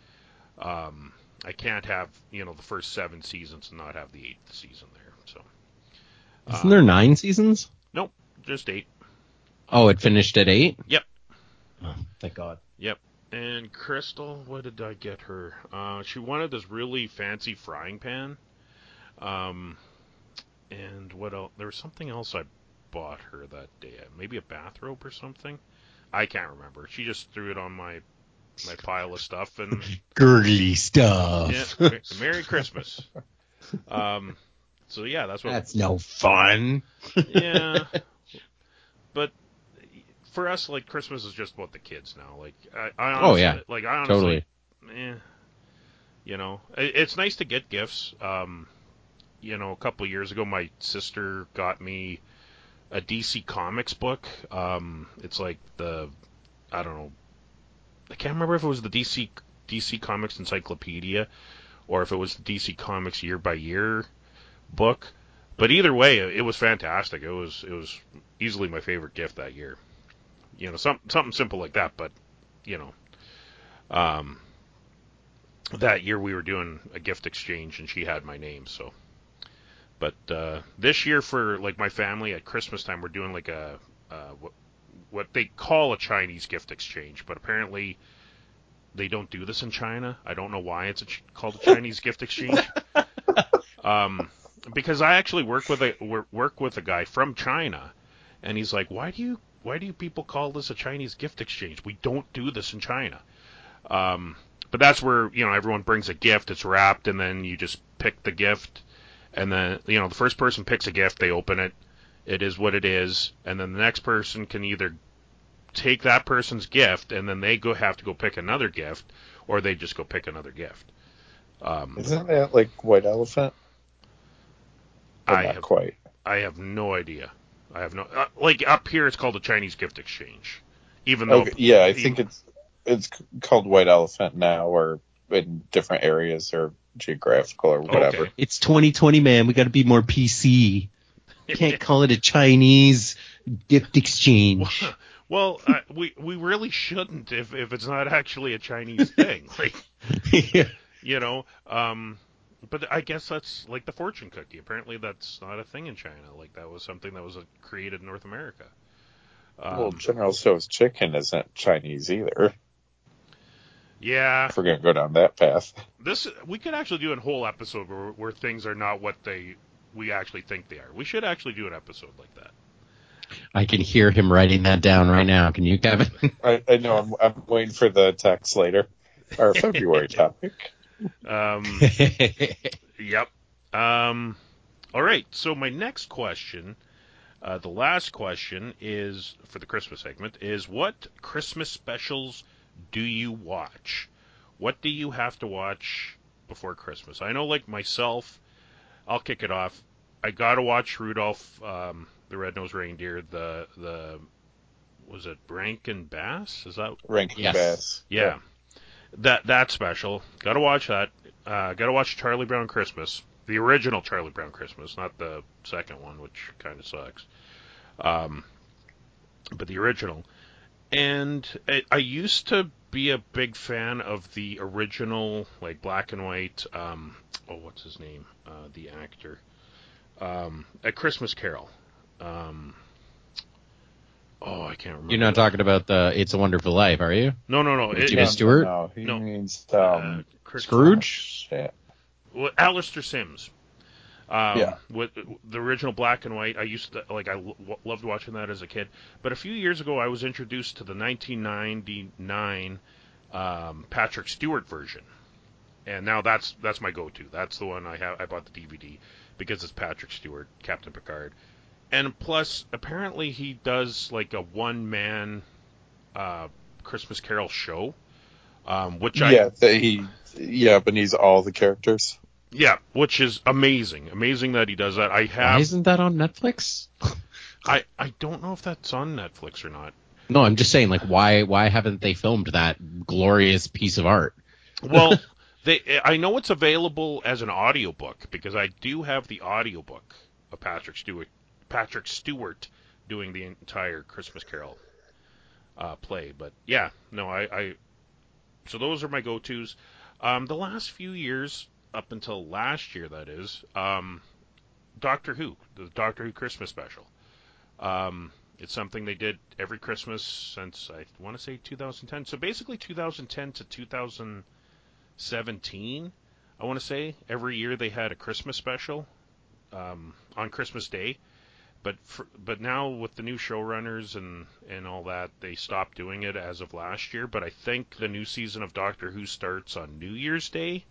I can't have the first 7 seasons and not have the 8th season there. So, isn't there 9 seasons? Nope, just 8. Oh, it finished at 8? Yep. Oh, thank God. Yep. And Crystal, what did I get her? She wanted this really fancy frying pan. And what else? There was something else I bought her that day. Maybe a bathrobe or something. I can't remember. She just threw it on my pile of stuff and girly stuff. Yeah, Merry Christmas. So yeah, that's what. That's no fun. Yeah. But for us, like, Christmas is just about the kids now. Like, I honestly, oh yeah, like, I honestly, totally. It's nice to get gifts. A couple of years ago, my sister got me a DC Comics book. It's like I don't know, I can't remember if it was the DC Comics Encyclopedia or if it was the DC Comics Year by Year book. But either way, it was fantastic. It was easily my favorite gift that year. Something simple like that, but that year we were doing a gift exchange and she had my name. So, but this year for like my family at Christmas time, we're doing like a what they call a Chinese gift exchange, but apparently they don't do this in China. I don't know why it's called a Chinese gift exchange. Because I actually work with a guy from China, and he's like, why do you people call this a Chinese gift exchange? We don't do this in China. But that's where, everyone brings a gift, it's wrapped, and then you just pick the gift, and then, the first person picks a gift, they open it, it is what it is, and then the next person can either take that person's gift, and then they have to go pick another gift, or they just go pick another gift. Isn't that like White Elephant? Not quite. I have no idea. I have no like up here. It's called a Chinese gift exchange, even though. Okay, yeah, I think it's called White Elephant now, or in different areas or geographical or whatever. Okay. It's 2020, man. We got to be more PC. Can't call it a Chinese gift exchange. Well, we really shouldn't if it's not actually a Chinese thing. Like, Yeah. you know, but I guess that's like the fortune cookie. Apparently, that's not a thing in China. Like, that was something that was created in North America. Well, General Tso's chicken isn't Chinese either. Yeah. If we're going to go down that path. We could actually do a whole episode where things are not what we actually think they are. We should actually do an episode like that. I can hear him writing that down right now. Can you, Kevin? I know. I'm waiting for the text later. Our February topic. Yep. All right. So my next question, the last question is for the Christmas segment, is what Christmas specials do you watch? What do you have to watch before Christmas? I know, like myself, I'll kick it off. I gotta watch Rudolph, the Red-Nosed Reindeer. The was it Rankin Bass? Is that Rankin Yes. Bass? Yeah. That's special. Gotta watch that. Gotta watch Charlie Brown Christmas, the original Charlie Brown Christmas, not the second one, which kind of sucks. But the original. And I used to be a big fan of the original, like black and white. What's his name? The actor. A Christmas Carol. I can't remember. You're not talking about the It's a Wonderful Life, are you? No. Jimmy Stewart? No, he No. means Scrooge? Yeah. Alistair Sims. Yeah. With the original black and white, I used to loved watching that as a kid. But a few years ago, I was introduced to the 1999 Patrick Stewart version, and now that's my go-to. That's the one I have. I bought the DVD because it's Patrick Stewart, Captain Picard, and plus apparently he does like a one-man Christmas Carol show, which but he's all the characters. Yeah, which is amazing. Amazing that he does that. Why isn't that on Netflix? I don't know if that's on Netflix or not. No, I'm just saying, like, why haven't they filmed that glorious piece of art? Well, I know it's available as an audiobook because I do have the audiobook of Patrick Stewart doing the entire Christmas Carol play. But yeah, no, so those are my go-tos. The last few years, up until last year, that is, Doctor Who, the Doctor Who Christmas special. It's something they did every Christmas since, I want to say, 2010. So basically 2010 to 2017, I want to say, every year they had a Christmas special on Christmas Day. But now with the new showrunners and all that, they stopped doing it as of last year. But I think the new season of Doctor Who starts on New Year's Day.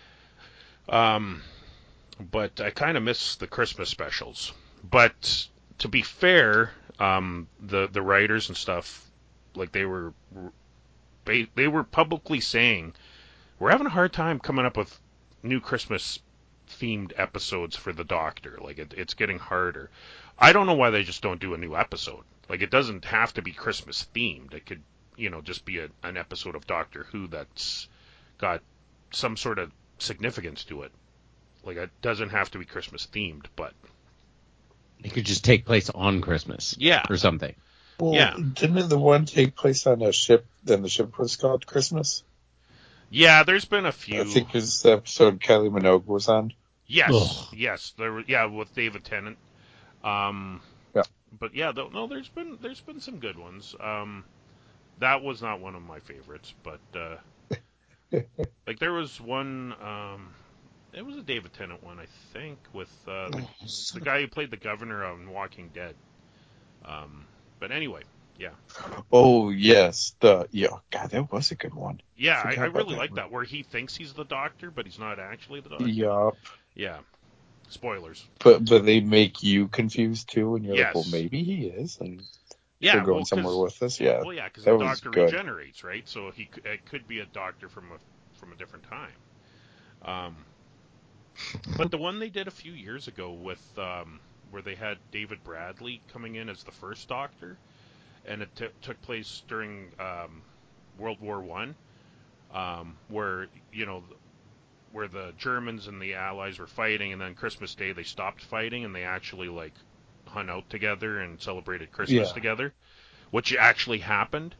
But I kind of miss the Christmas specials. But to be fair, the writers and stuff, like they were publicly saying, we're having a hard time coming up with new Christmas themed episodes for the Doctor. Like it's getting harder. I don't know why they just don't do a new episode. Like it doesn't have to be Christmas themed. It could, just be an episode of Doctor Who that's got some sort of significance to it. Like it doesn't have to be Christmas themed, but it could just take place on Christmas. Yeah. Or something. Well, yeah. Didn't the one take place on a ship? Then the ship was called Christmas. Yeah, there's been a few. I think it's the episode Kylie Minogue was on. Yes, Ugh. yes, with David Tennant. Yeah. But yeah, there's been some good ones. That was not one of my favorites, but like there was one. It was a David Tennant one, I think, with the guy who played the governor on Walking Dead. But anyway, yeah. Oh yes, God, that was a good one. Yeah, I really like that, where he thinks he's the Doctor, but he's not actually the Doctor. Yup. Yeah. Spoilers. But they make you confused too, and you're Yes. like, well, maybe he is, and Yeah, they're going somewhere with this. Yeah. Well, yeah, because that the was Doctor good. regenerates, right? So it could be a Doctor from a different time. But the one they did a few years ago with where they had David Bradley coming in as the first Doctor, and it took place during World War I, where the Germans and the Allies were fighting, and then Christmas Day they stopped fighting and they actually like hung out together and celebrated Christmas together. what actually happened.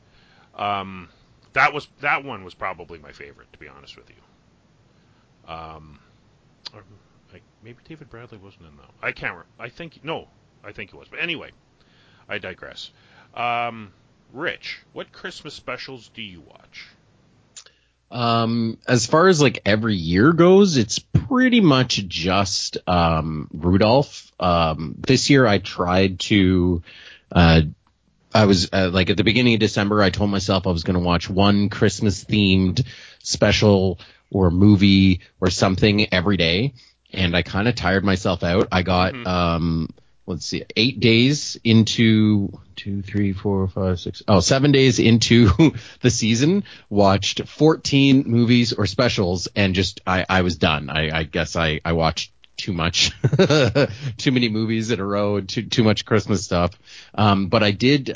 That one was probably my favorite, to be honest with you. Maybe David Bradley wasn't in though. I can't. I think he was. But anyway, I digress. Rich, what Christmas specials do you watch? As far as like every year goes, it's pretty much just Rudolph. This year I tried to. I was like at the beginning of December, I told myself I was going to watch one Christmas themed special or movie or something every day, and I kind of tired myself out. I got 8 days into 7 days into the season, watched 14 movies or specials, and just I was done. I guess I watched too much, too many movies in a row, too much Christmas stuff. But I did,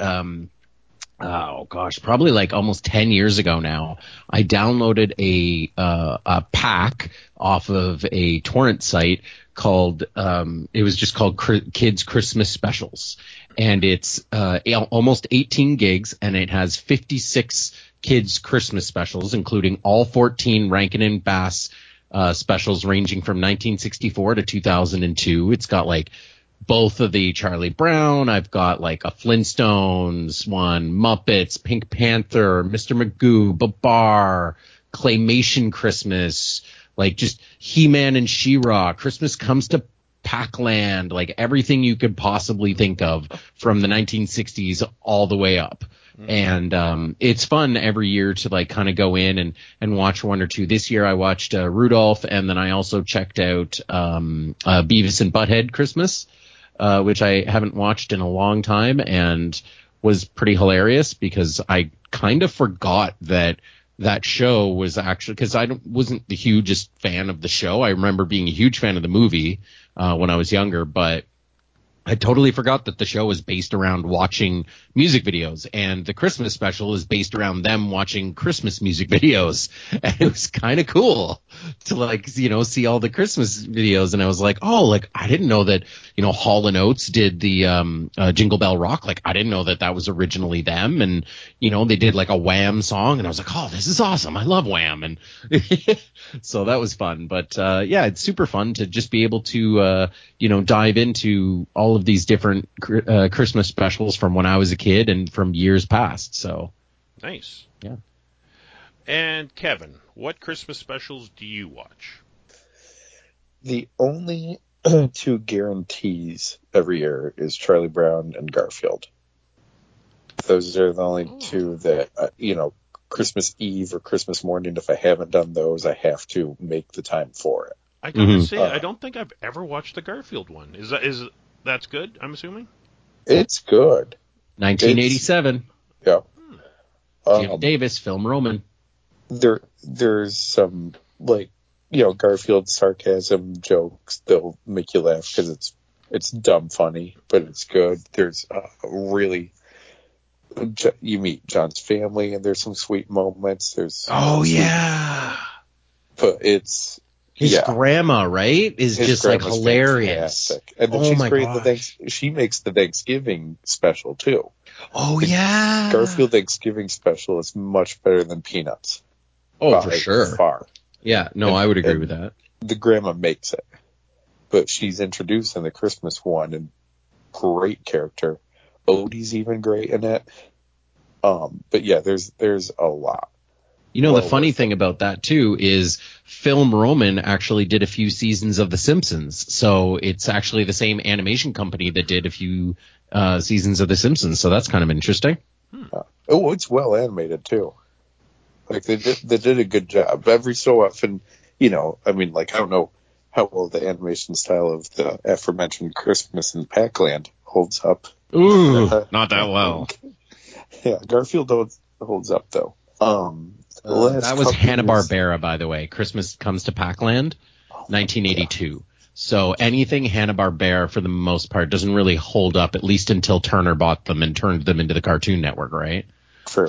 probably like almost 10 years ago now, I downloaded a pack off of a torrent site called, it was just called Kids Christmas Specials. And it's, almost 18 gigs, and it has 56 kids Christmas specials, including all 14 Rankin and Bass specials ranging from 1964 to 2002. It's got like both of the Charlie Brown. I've got like a Flintstones one, Muppets, Pink Panther, Mr. Magoo, Babar, Claymation Christmas, like just He-Man and She-Ra, Christmas Comes to Pac-Land, like everything you could possibly think of from the 1960s all the way up. And it's fun every year to like kind of go in and watch one or two. This year I watched Rudolph, and then I also checked out Beavis and Butthead Christmas, which I haven't watched in a long time, and was pretty hilarious because I kind of forgot that show was actually, because I wasn't the hugest fan of the show. I remember being a huge fan of the movie when I was younger, but I totally forgot that the show was based around watching music videos, and the Christmas special is based around them watching Christmas music videos. And it was kind of cool to like, see all the Christmas videos. And I was like, oh, like I didn't know that, Hall & Oates did the Jingle Bell Rock. Like I didn't know that was originally them. And, they did like a Wham song, and I was like, oh, this is awesome. I love Wham. And so that was fun. But yeah, it's super fun to just be able to, dive into all of these different Christmas specials from when I was a kid and from years past. So nice. Yeah. And Kevin, what Christmas specials do you watch? The only two guarantees every year is Charlie Brown and Garfield. Those are the only two that, Christmas Eve or Christmas morning, if I haven't done those, I have to make the time for it. I gotta say, I don't think I've ever watched the Garfield one. That's good, I'm assuming? It's good. 1987. Yeah. Jim Davis, Film Roman. There's some, like, Garfield sarcasm jokes. They'll make you laugh because it's dumb funny, but it's good. There's you meet John's family, and there's some sweet moments. Yeah. But it's his grandma, right? Is his just like hilarious. Fantastic. And then she's great in she makes the Thanksgiving special too. Yeah. Garfield Thanksgiving special is much better than Peanuts. Oh, for sure. Far. Yeah, no, I would agree with that. The grandma makes it. But she's introduced in the Christmas one, and great character. Odie's even great in it. But yeah, there's a lot. The funny thing about that too is Film Roman actually did a few seasons of The Simpsons, so it's actually the same animation company that did a few seasons of The Simpsons. So that's kind of interesting. It's well animated too. Like they did a good job. Every so often, I don't know how well the animation style of the aforementioned Christmas in Pac-Land holds up. Ooh, not that well. Yeah, Garfield holds up though. That was Hanna-Barbera, by the way. Christmas Comes to Pac-Land, 1982. Yeah. So anything Hanna-Barbera, for the most part, doesn't really hold up, at least until Turner bought them and turned them into the Cartoon Network, right? True.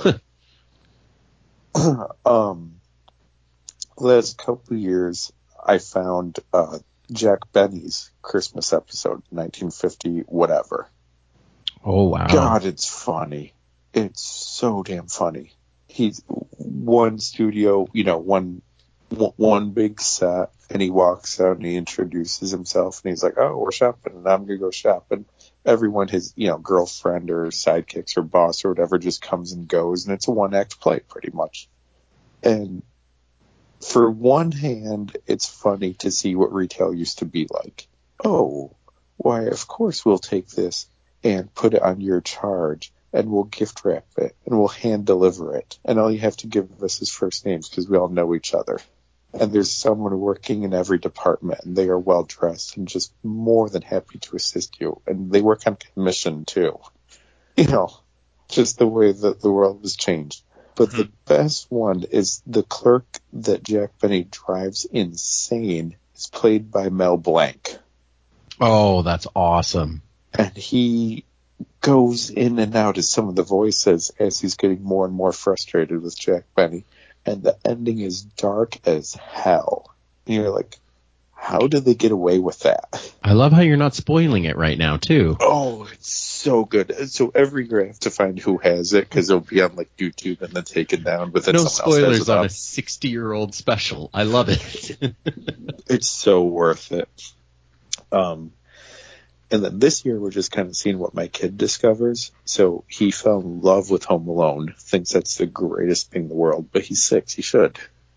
Last couple of years, I found Jack Benny's Christmas episode, 1950 whatever. Oh, wow. God, it's funny. It's so damn funny. He's one studio, one big set, and he walks out and he introduces himself and he's like, "Oh, we're shopping, and I'm gonna go shopping." Everyone, his girlfriend or sidekicks or boss or whatever, just comes and goes, and it's a one-act play pretty much. And for one hand, it's funny to see what retail used to be like. Oh, why, of course we'll take this and put it on your charge, and we'll gift wrap it, and we'll hand deliver it, and all you have to give us is first names because we all know each other. And there's someone working in every department, and they are well dressed and just more than happy to assist you. And they work on commission too. Just the way that the world has changed. But the best one is the clerk that Jack Benny drives insane is played by Mel Blanc. Oh, that's awesome. And he goes in and out as some of the voices as he's getting more and more frustrated with Jack Benny. And the ending is dark as hell. And you're like, how did they get away with that? I love how you're not spoiling it right now, too. Oh, it's so good. So every year I have to find who has it, because it'll be on like YouTube and then taken down. But then no spoilers on a 60-year-old special. I love it. It's so worth it. And then this year we're just kind of seeing what my kid discovers. So he fell in love with Home Alone, thinks that's the greatest thing in the world, but he's 6, he should.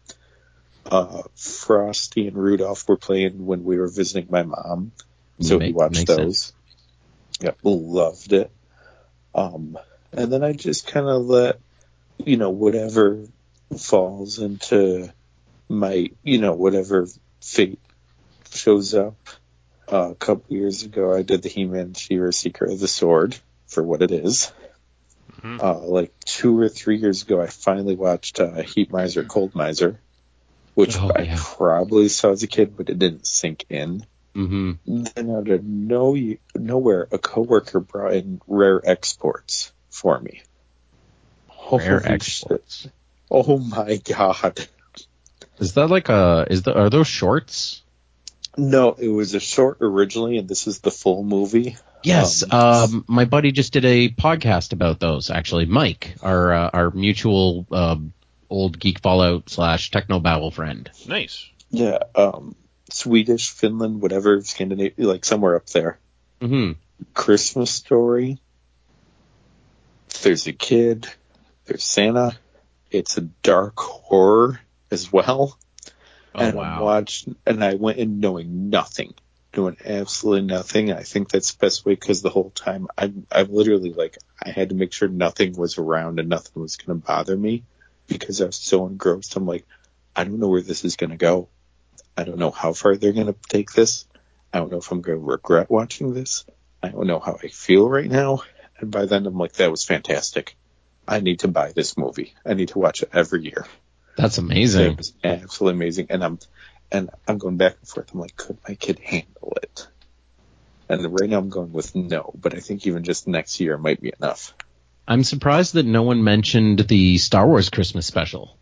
Frosty and Rudolph were playing when we were visiting my mom, so he watched those. Yeah, loved it. And then I just kind of let, whatever falls into my, whatever fate shows up. A couple years ago, I did the He-Man She-Ra Secret of the Sword for what it is. Like 2 or 3 years ago, I finally watched Heat Miser, Cold Miser, which I probably saw as a kid, but it didn't sink in. Mm-hmm. Then out of nowhere, a coworker brought in Rare Exports for me. Rare Exports. Shit. Oh my god! Is that like are those shorts? No, it was a short originally, and this is the full movie. Yes, my buddy just did a podcast about those. Actually, Mike, our mutual old Geek Fallout / Technobabble friend. Nice. Yeah, Swedish, Finland, whatever, Scandinavia, like somewhere up there. Mm-hmm. Christmas Story. There's a kid. There's Santa. It's a dark horror as well. Oh, and wow. I went in knowing nothing, doing absolutely nothing. I think that's the best way, because the whole time I'm literally like, I had to make sure nothing was around and nothing was going to bother me, because I was so engrossed. I'm like, I don't know where this is going to go. I don't know how far they're going to take this. I don't know if I'm going to regret watching this. I don't know how I feel right now. And by then I'm like, that was fantastic. I need to buy this movie. I need to watch it every year. That's amazing. It was absolutely amazing. And I'm going back and forth. I'm like, could my kid handle it? And right now I'm going with no, but I think even just next year might be enough. I'm surprised that no one mentioned the Star Wars Christmas special.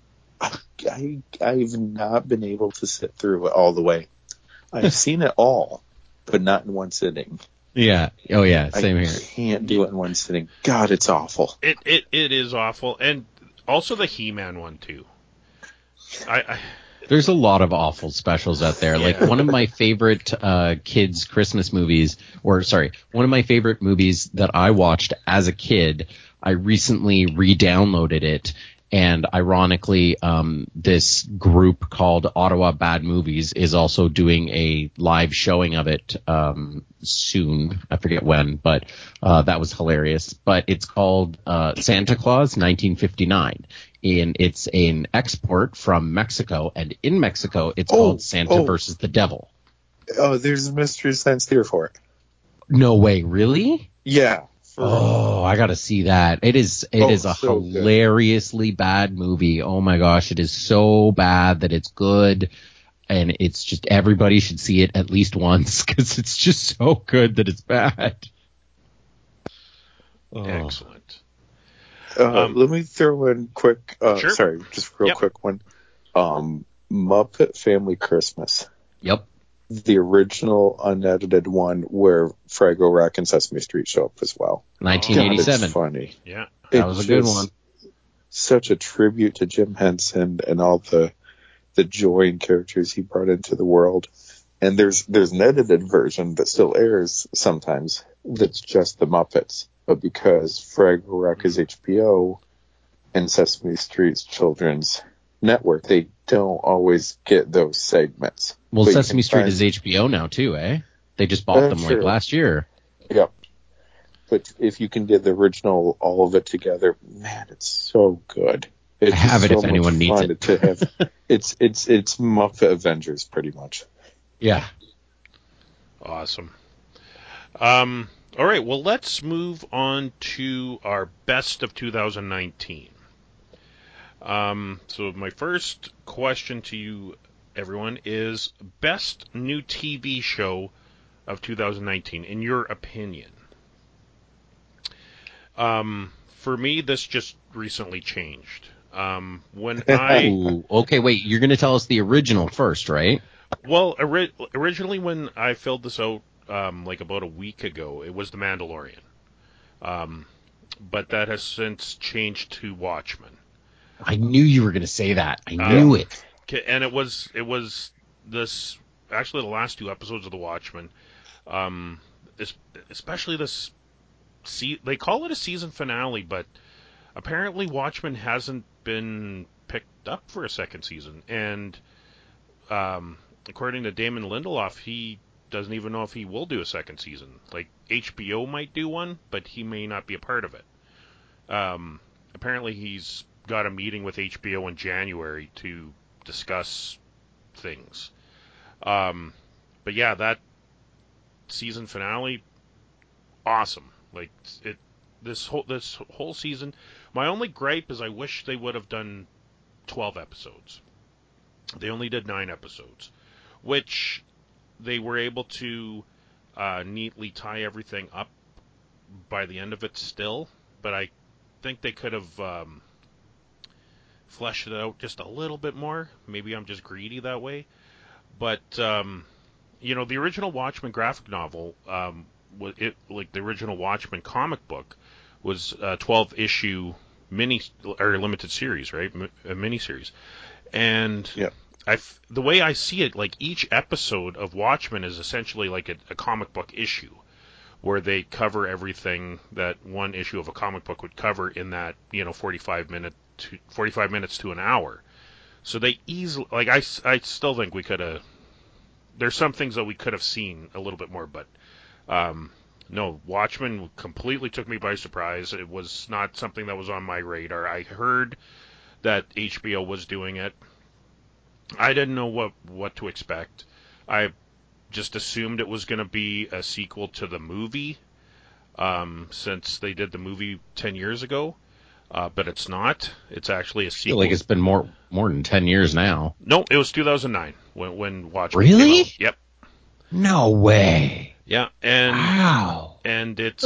I've not been able to sit through it all the way. I've seen it all, but not in one sitting. Yeah. Oh, yeah. Same here. I can't do it in one sitting. God, it's awful. It is awful. And also the He-Man one, too. There's a lot of awful specials out there. Yeah. Like, one of my favorite kids' Christmas movies, one of my favorite movies that I watched as a kid, I recently re-downloaded it. And ironically, this group called Ottawa Bad Movies is also doing a live showing of it soon. I forget when, but that was hilarious. But it's called Santa Claus 1959. And it's an export from Mexico. And in Mexico, it's called Santa versus the Devil. Oh, there's a Mystery Science Theater for it. No way. Really? Yeah. Oh, I gotta see that. It is a so hilariously bad movie. Oh my gosh, it is so bad that it's good, and it's just everybody should see it at least once, because it's just so good that it's bad. Excellent. Let me throw in quick. Sure. Sorry, just real quick one. Muppet Family Christmas. Yep. The original unedited one where Fraggle Rock and Sesame Street show up as well. 1987. God, it's funny. Yeah. That was a good one. Such a tribute to Jim Henson and all the joy and characters he brought into the world. And there's an edited version that still airs sometimes that's just the Muppets. But because Fraggle Rock is HBO and Sesame Street's Children's Network, they don't always get those segments. Well, Sesame Street is HBO now too, eh? They just bought them like last year. Yep. But if you can get the original, all of it together, man, it's so good. I have it if anyone needs it. To have. It's Muppet Avengers, pretty much. Yeah. Awesome. All right, well, let's move on to our best of 2019. So my first question to you, everyone, is best new TV show of 2019, in your opinion. For me, this just recently changed. Okay, wait, you're going to tell us the original first, right? Well, originally when I filled this out, like about a week ago, it was The Mandalorian. But that has since changed to Watchmen. I knew you were going to say that. I knew it. And it was this, actually the last two episodes of The Watchmen, especially this, they call it a season finale, but apparently Watchmen hasn't been picked up for a second season. And according to Damon Lindelof, he doesn't even know if he will do a second season. Like, HBO might do one, but he may not be a part of it. Apparently he's got a meeting with HBO in January to discuss things. But yeah, that season finale, awesome. Like, this whole season, my only gripe is I wish they would have done 12 episodes. They only did 9 episodes, which they were able to neatly tie everything up by the end of it still, but I think they could have fleshed it out just a little bit more. Maybe I'm just greedy that way. But, the original Watchmen graphic novel, like the original Watchmen comic book, was a 12-issue limited series, right? A mini-series. And the way I see it, like, each episode of Watchmen is essentially like a comic book issue, where they cover everything that one issue of a comic book would cover in that, 45 minutes to an hour. So they easily, like, I still think we could have, there's some things that we could have seen a little bit more, but no, Watchmen completely took me by surprise. It was not something that was on my radar. I heard that HBO was doing it. I didn't know what to expect. I just assumed it was going to be a sequel to the movie, since they did the movie 10 years ago. But it's not. It's actually a sequel. I feel like it's been more than 10 years now. No, it was 2009 when Watchmen came out. Yep. No way. Yeah, and wow. And it's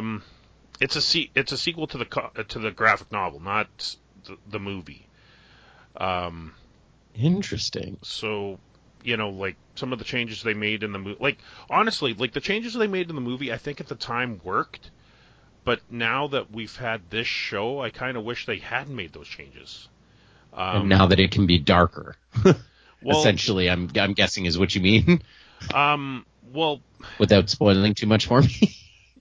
a sequel to the graphic novel, not the movie. Interesting. So, like, some of the changes they made in the movie, like, honestly, like, the changes they made in the movie, I think at the time worked, but now that we've had this show, I kind of wish they hadn't made those changes. And now that it can be darker, well, essentially, I'm guessing is what you mean. Well, without spoiling too much for me.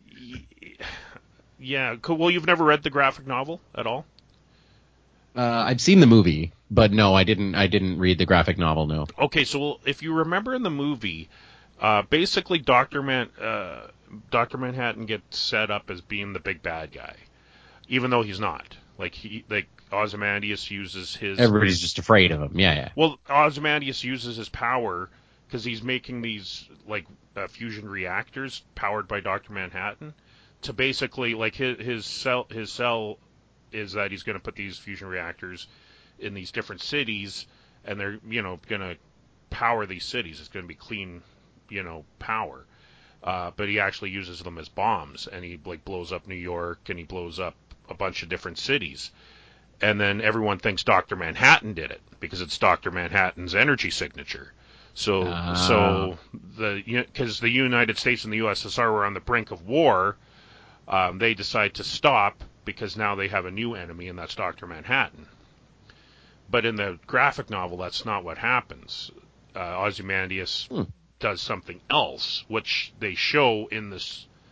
Yeah. Well, you've never read the graphic novel at all? I've seen the movie, but no, I didn't read the graphic novel. No. Okay, so if you remember in the movie, basically Dr. Manhattan gets set up as being the big bad guy, even though he's not. Like Ozymandias uses his. Everybody's just afraid of him. Yeah. Well, Ozymandias uses his power because he's making these fusion reactors powered by Dr. Manhattan to basically, like, his cell is that he's going to put these fusion reactors in these different cities, and they're, going to power these cities. It's going to be clean, power. But he actually uses them as bombs, and he, like, blows up New York, and he blows up a bunch of different cities. And then everyone thinks Dr. Manhattan did it because it's Dr. Manhattan's energy signature. So because the United States and the USSR were on the brink of war, they decide to stop because now they have a new enemy, and that's Dr. Manhattan. But in the graphic novel, that's not what happens. Ozymandias does something else, which they show in the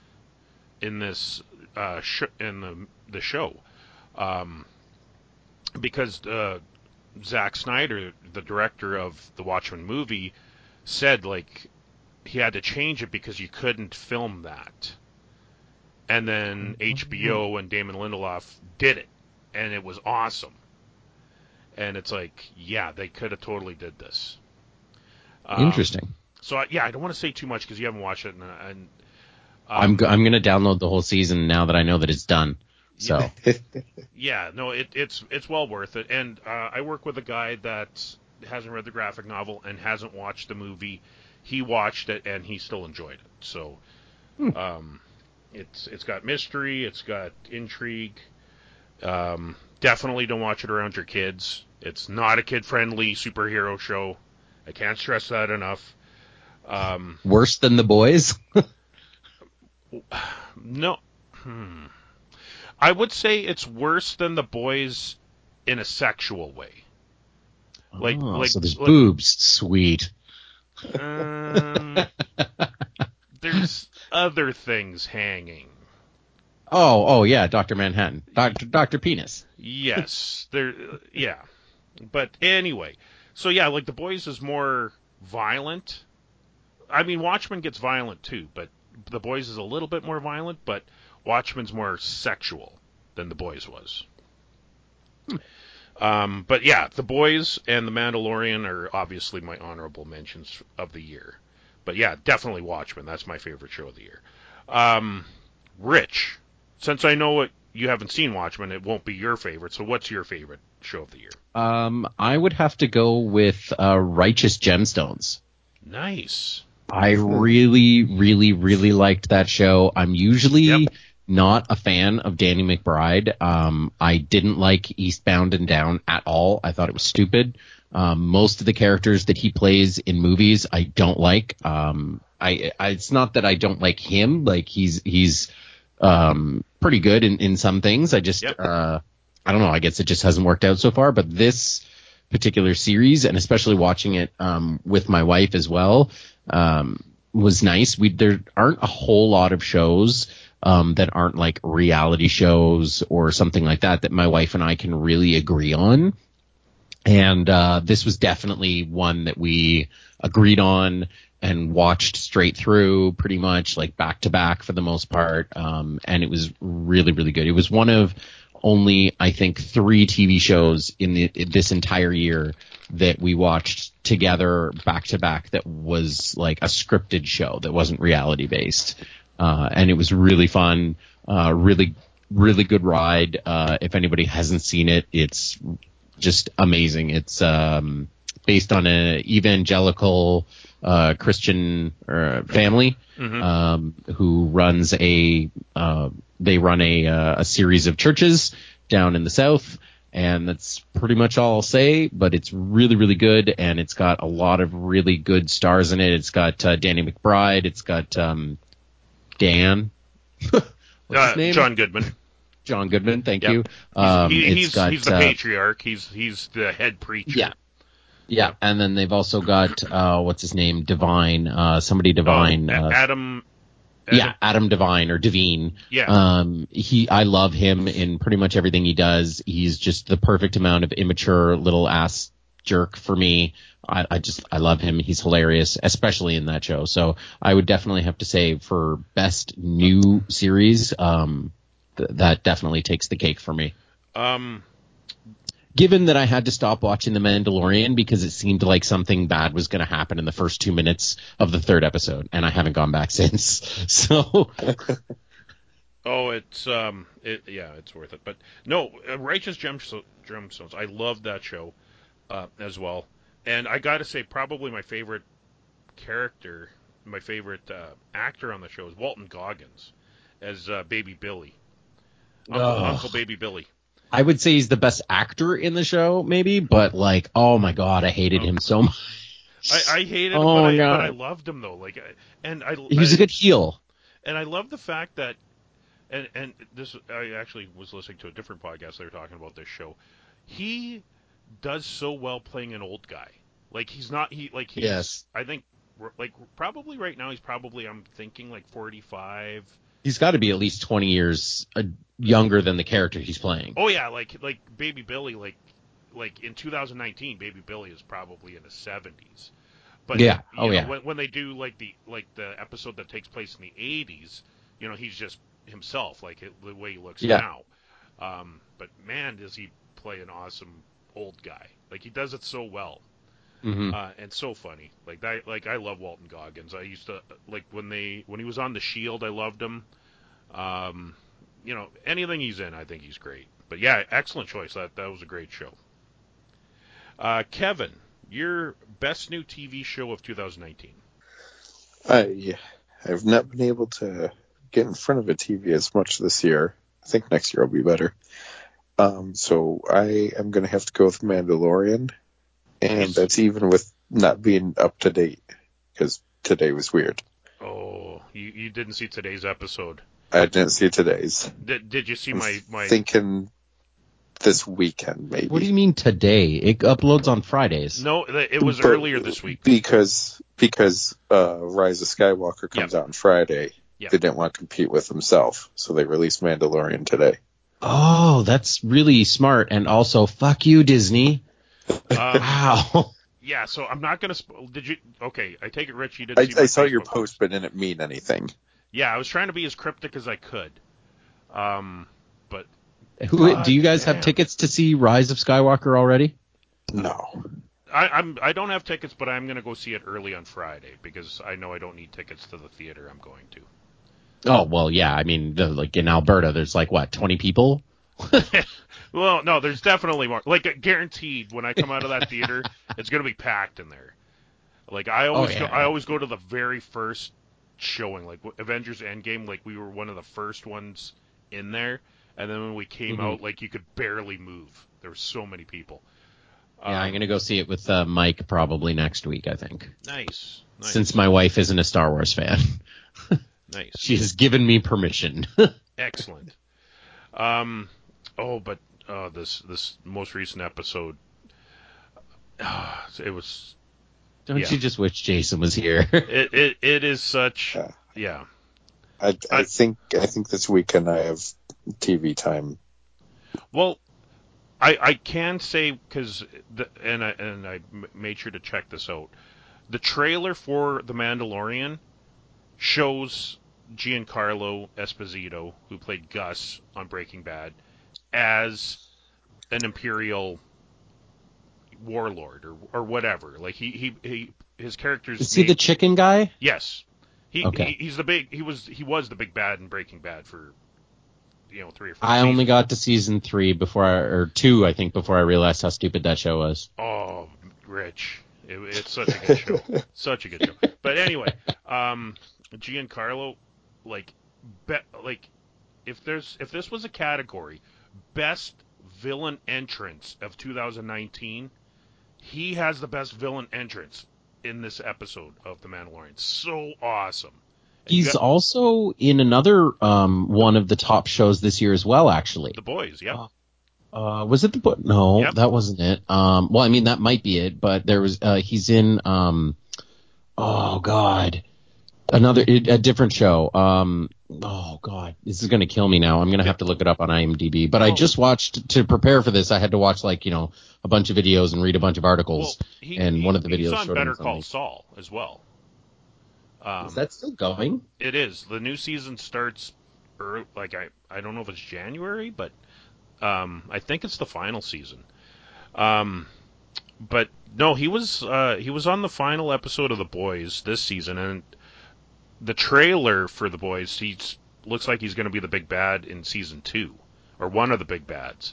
show, because Zack Snyder, the director of the Watchmen movie, said like he had to change it because you couldn't film that. And then HBO and Damon Lindelof did it, and it was awesome. And it's like, yeah, they could have totally did this. Interesting. So I don't want to say too much because you haven't watched it, and I'm going to download the whole season now that I know that it's done. So yeah, no, it's well worth it. And I work with a guy that hasn't read the graphic novel and hasn't watched the movie. He watched it and he still enjoyed it. So it's got mystery, it's got intrigue. Definitely don't watch it around your kids. It's not a kid-friendly superhero show. I can't stress that enough. Worse than The Boys? No. I would say it's worse than The Boys in a sexual way. So there's boobs. Sweet. There's other things hanging. Oh yeah, Dr. Manhattan. Dr. Penis. Yes. Yeah. But anyway. So yeah, like The Boys is more violent. I mean, Watchmen gets violent too, but The Boys is a little bit more violent, but Watchmen's more sexual than The Boys was. But yeah, The Boys and The Mandalorian are obviously my honorable mentions of the year. But yeah, definitely Watchmen. That's my favorite show of the year. Rich, since I know you haven't seen Watchmen, it won't be your favorite. So what's your favorite show of the year? I would have to go with Righteous Gemstones. Nice. I really, really, really liked that show. I'm usually not a fan of Danny McBride. I didn't like Eastbound and Down at all. I thought it was stupid. Most of the characters that he plays in movies, I don't like. It's not that I don't like him. Like he's pretty good in some things. I just, I don't know. I guess it just hasn't worked out so far. But this particular series, and especially watching it with my wife as well, was nice. There aren't a whole lot of shows that aren't like reality shows or something like that my wife and I can really agree on. And this was definitely one that we agreed on and watched straight through, pretty much like back to back for the most part. And it was really, really good. It was one of only, I think, 3 TV shows in this entire year that we watched together back to back that was like a scripted show that wasn't reality based. And it was really fun, really, really good ride. If anybody hasn't seen it, it's just amazing. It's based on an evangelical Christian family who runs they run a series of churches down in the South, and that's pretty much all I'll say. But it's really, really good, and it's got a lot of really good stars in it. It's got Danny McBride. It's got Dan. What's his name? John Goodman. John Goodman, thank you. He's the patriarch. He's the head preacher. Yeah. And then they've also got what's his name? Divine. Somebody Divine. Adam Divine or Devine. Yeah. I love him in pretty much everything he does. He's just the perfect amount of immature little ass jerk for me. I love him. He's hilarious, especially in that show. So I would definitely have to say for best new series, that definitely takes the cake for me. Given that I had to stop watching The Mandalorian because it seemed like something bad was going to happen in the first 2 minutes of the 3rd episode, and I haven't gone back since. So, it's worth it. But no, Righteous Gemstones. I love that show as well, and I got to say, probably my favorite character, my favorite actor on the show is Walton Goggins as Baby Billy, Uncle Baby Billy. I would say he's the best actor in the show, maybe, but like, oh my god, I hated him so much. I hated him, but I loved him though. He was a good heel. And I love the fact that and this, I actually was listening to a different podcast. They were talking about this show. He does so well playing an old guy. Like he's not he's Yes. I think like probably right now he's probably, I'm thinking, like 45. He's got to be at least 20 years younger than the character he's playing. Oh yeah, like Baby Billy, like in 2019, Baby Billy is probably in his 70s. But yeah, you know, when they do like the episode that takes place in the 80s, you know, he's just himself, like the way he looks now. But man, does he play an awesome old guy? Like he does it so well, and so funny. Like I love Walton Goggins. I used to like when he was on The Shield. I loved him. You know, anything he's in, I think he's great. But yeah, excellent choice. That was a great show. Kevin, your best new TV show of 2019. I've not been able to get in front of a TV as much this year. I think next year will be better. So I am going to have to go with Mandalorian, and that's even with not being up to date, because today was weird. Oh, you didn't see today's episode? I didn't see today's. Did you see my thinking this weekend, maybe. What do you mean today? It uploads on Fridays. No, it was earlier this week. Because Rise of Skywalker comes out on Friday. They didn't want to compete with themselves, so they released Mandalorian today. Oh, that's really smart. And also, fuck you, Disney. Wow. Yeah, so I'm not going to... Did you... Okay, I take it, Rich, you didn't see my I saw your Facebook post, but didn't mean anything. Yeah, I was trying to be as cryptic as I could. But... Do you guys have tickets to see Rise of Skywalker already? No. I don't have tickets, but I'm going to go see it early on Friday, because I know I don't need tickets to the theater I'm going to. Oh, well, yeah. I mean, like in Alberta, there's like, what, 20 people? Well, no, there's definitely more. Like, guaranteed, when I come out of that theater, it's going to be packed in there. Like, I always go to the very first showing, like Avengers Endgame. Like, we were one of the first ones in there, and then when we came out, like, you could barely move. There were so many people. Yeah, I'm going to go see it with Mike probably next week, I think. Nice. Since my wife isn't a Star Wars fan. Nice. She has given me permission. Excellent. This most recent episode, it was... Don't you just wish Jason was here? It is such... Yeah. I think this weekend I have TV time. Well, I can say, because... And I made sure to check this out. The trailer for The Mandalorian shows Giancarlo Esposito, who played Gus on Breaking Bad, as an Imperial warlord or whatever. Like his character's... Is he the chicken guy? Yes. Okay. He was the big bad in Breaking Bad for 3 or 4 seasons. I only got to season 3 or 2, I think, before I realized how stupid that show was. Oh, Rich. It's such a good show. Such a good show. But anyway, Giancarlo, if this was a category, best villain entrance of 2019, he has the best villain entrance in this episode of The Mandalorian. So awesome. He's also in another one of the top shows this year as well, actually. The Boys, yeah. Was it The Boys? No, that wasn't it. Well, I mean, that might be it, but there was, he's in, oh God, a different show. Oh God, this is going to kill me now. I'm going to have to look it up on IMDb, but I just watched, to prepare for this, I had to watch a bunch of videos and read a bunch of articles. Well, one of the videos showed Better Call Saul as well. Is that still going? It is. The new season starts early, I don't know if it's January, but I think it's the final season. But no, he was on the final episode of The Boys this season, and the trailer for The Boys, looks like he's going to be the big bad in season 2, or one of the big bads.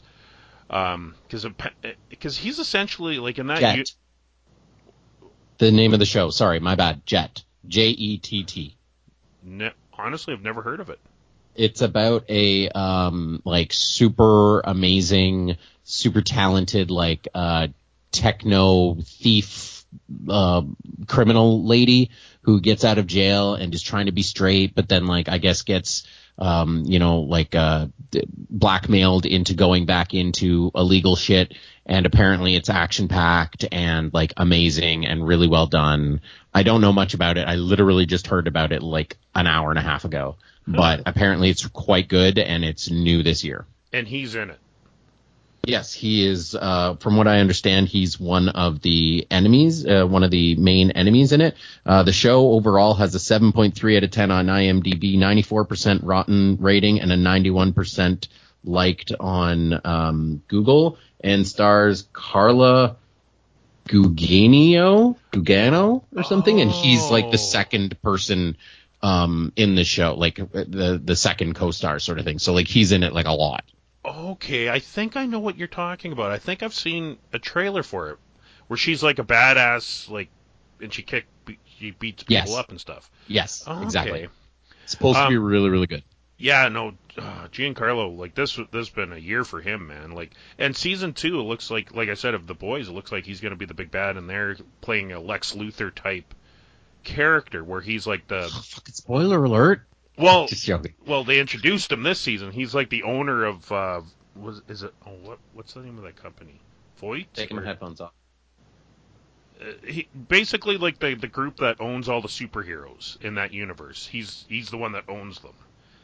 Because he's essentially in that. Jet. The name of the show. Sorry, my bad. Jet. Jett. Honestly, I've never heard of it. It's about a super amazing, super talented techno thief criminal lady who gets out of jail and is trying to be straight, but then I guess gets blackmailed into going back into illegal shit. And apparently it's action packed and like amazing and really well done. I don't know much about it. I literally just heard about it like an hour and a half ago, but apparently it's quite good and it's new this year. And he's in it. Yes, he is. From what I understand, he's one of the enemies, one of the main enemies in it. The show overall has a 7.3 out of 10 on IMDb, 94% rotten rating, and a 91% liked on Google, and stars Carla Gugino or something, and he's like the second person in the show, like the second co-star sort of thing. So like he's in it like a lot. Okay, I think I know what you're talking about. I think I've seen a trailer for it where she's like a badass, like, and she beats people up and stuff. Yes, exactly. Okay. It's supposed to be really, really good. Yeah, no, Giancarlo, like this has been a year for him, man. Like, and season 2, it looks like I said, of The Boys, it looks like he's going to be the big bad in there, playing a Lex Luthor type character where he's like the fucking spoiler alert. Well, just joking. Well, they introduced him this season. He's like the owner of what's the name of that company? Voight? Taking my headphones off. He basically like the group that owns all the superheroes in that universe. He's the one that owns them.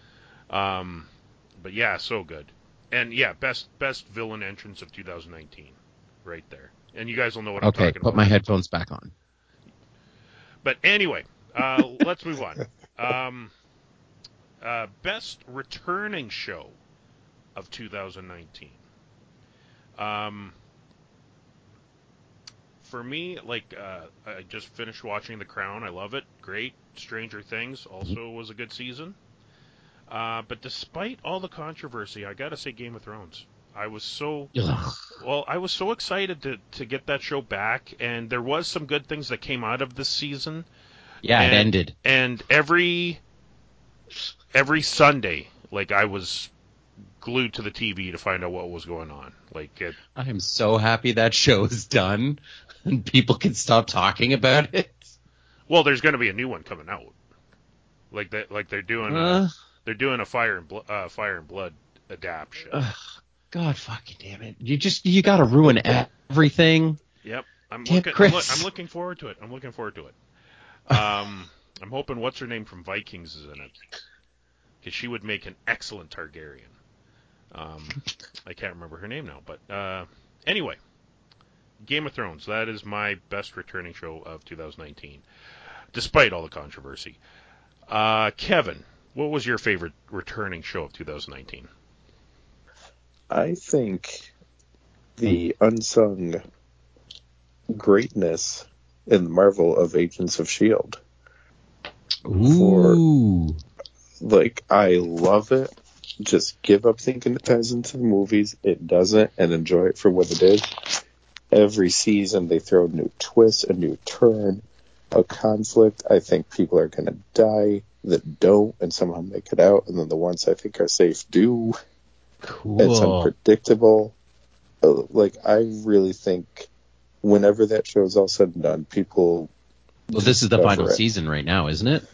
But yeah, so good. And yeah, best villain entrance of 2019, right there. And you guys will know what I'm talking about. Okay, put my headphones back on. But anyway, let's move on. Best returning show of 2019. For me, like, I just finished watching The Crown. I love it. Great. Stranger Things also was a good season. But despite all the controversy, I gotta say Game of Thrones. I was so excited to get that show back, and there was some good things that came out of this season. Yeah, it ended. And every Sunday, like, I was glued to the TV to find out what was going on. I am so happy that show is done and people can stop talking about it. Well, there's going to be a new one coming out. They're doing a Fire and Blood adaptation. God fucking damn it! You got to ruin everything. Yep, I'm looking forward to it. I'm hoping what's her name from Vikings is in it, because she would make an excellent Targaryen. I can't remember her name now, but anyway, Game of Thrones. That is my best returning show of 2019, despite all the controversy. Kevin, what was your favorite returning show of 2019? I think the unsung greatness in Marvel of Agents of S.H.I.E.L.D. Ooh. I love it. Just give up thinking it ties into the movies. It doesn't, and enjoy it for what it is. Every season they throw a new twist, a new turn, a conflict. I think people are going to die that don't and somehow make it out, and then the ones I think are safe do. Cool. It's unpredictable. I really think whenever that show is all said and done, people... Well, this is the final season right now, isn't it?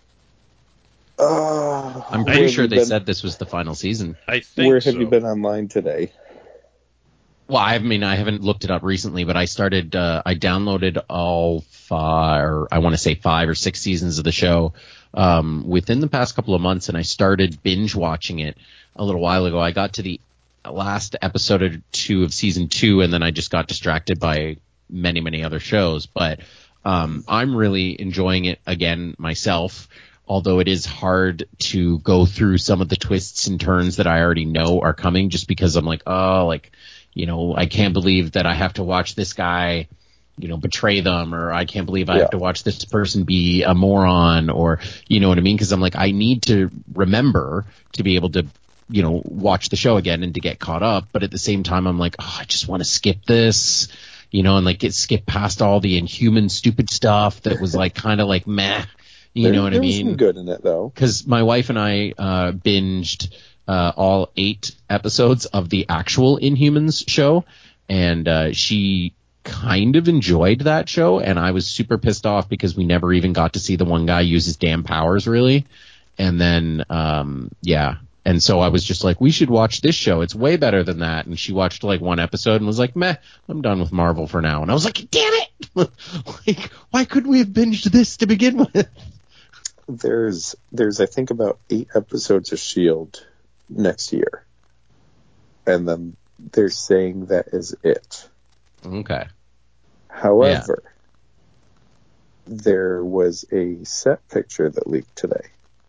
I'm pretty sure they said this was the final season. I think Where have you been online today? Well, I mean, I haven't looked it up recently, but I downloaded all 5 or 6 seasons of the show within the past couple of months, and I started binge watching it a little while ago. I got to the last episode or 2 of season 2, and then I just got distracted by many, many other shows. But I'm really enjoying it again myself, although it is hard to go through some of the twists and turns that I already know are coming, just because I'm like, I can't believe that I have to watch this guy, betray them, or I can't believe I have to watch this person be a moron, or, you know what I mean? Because I'm like, I need to remember to be able to, watch the show again and to get caught up. But at the same time, I'm like, I just want to skip this, and skip past all the Inhuman stupid stuff that was kind of meh. You know what I mean? There's some good in it, though. Because my wife and I binged all 8 episodes of the actual Inhumans show, and she kind of enjoyed that show, and I was super pissed off because we never even got to see the one guy use his damn powers, really. And then, And so I was just like, we should watch this show. It's way better than that. And she watched like one episode and was like, meh, I'm done with Marvel for now. And I was like, damn it! Like, why couldn't we have binged this to begin with? There's I think about 8 episodes of S.H.I.E.L.D. next year. And then they're saying that is it. Okay. However, there was a set picture that leaked today.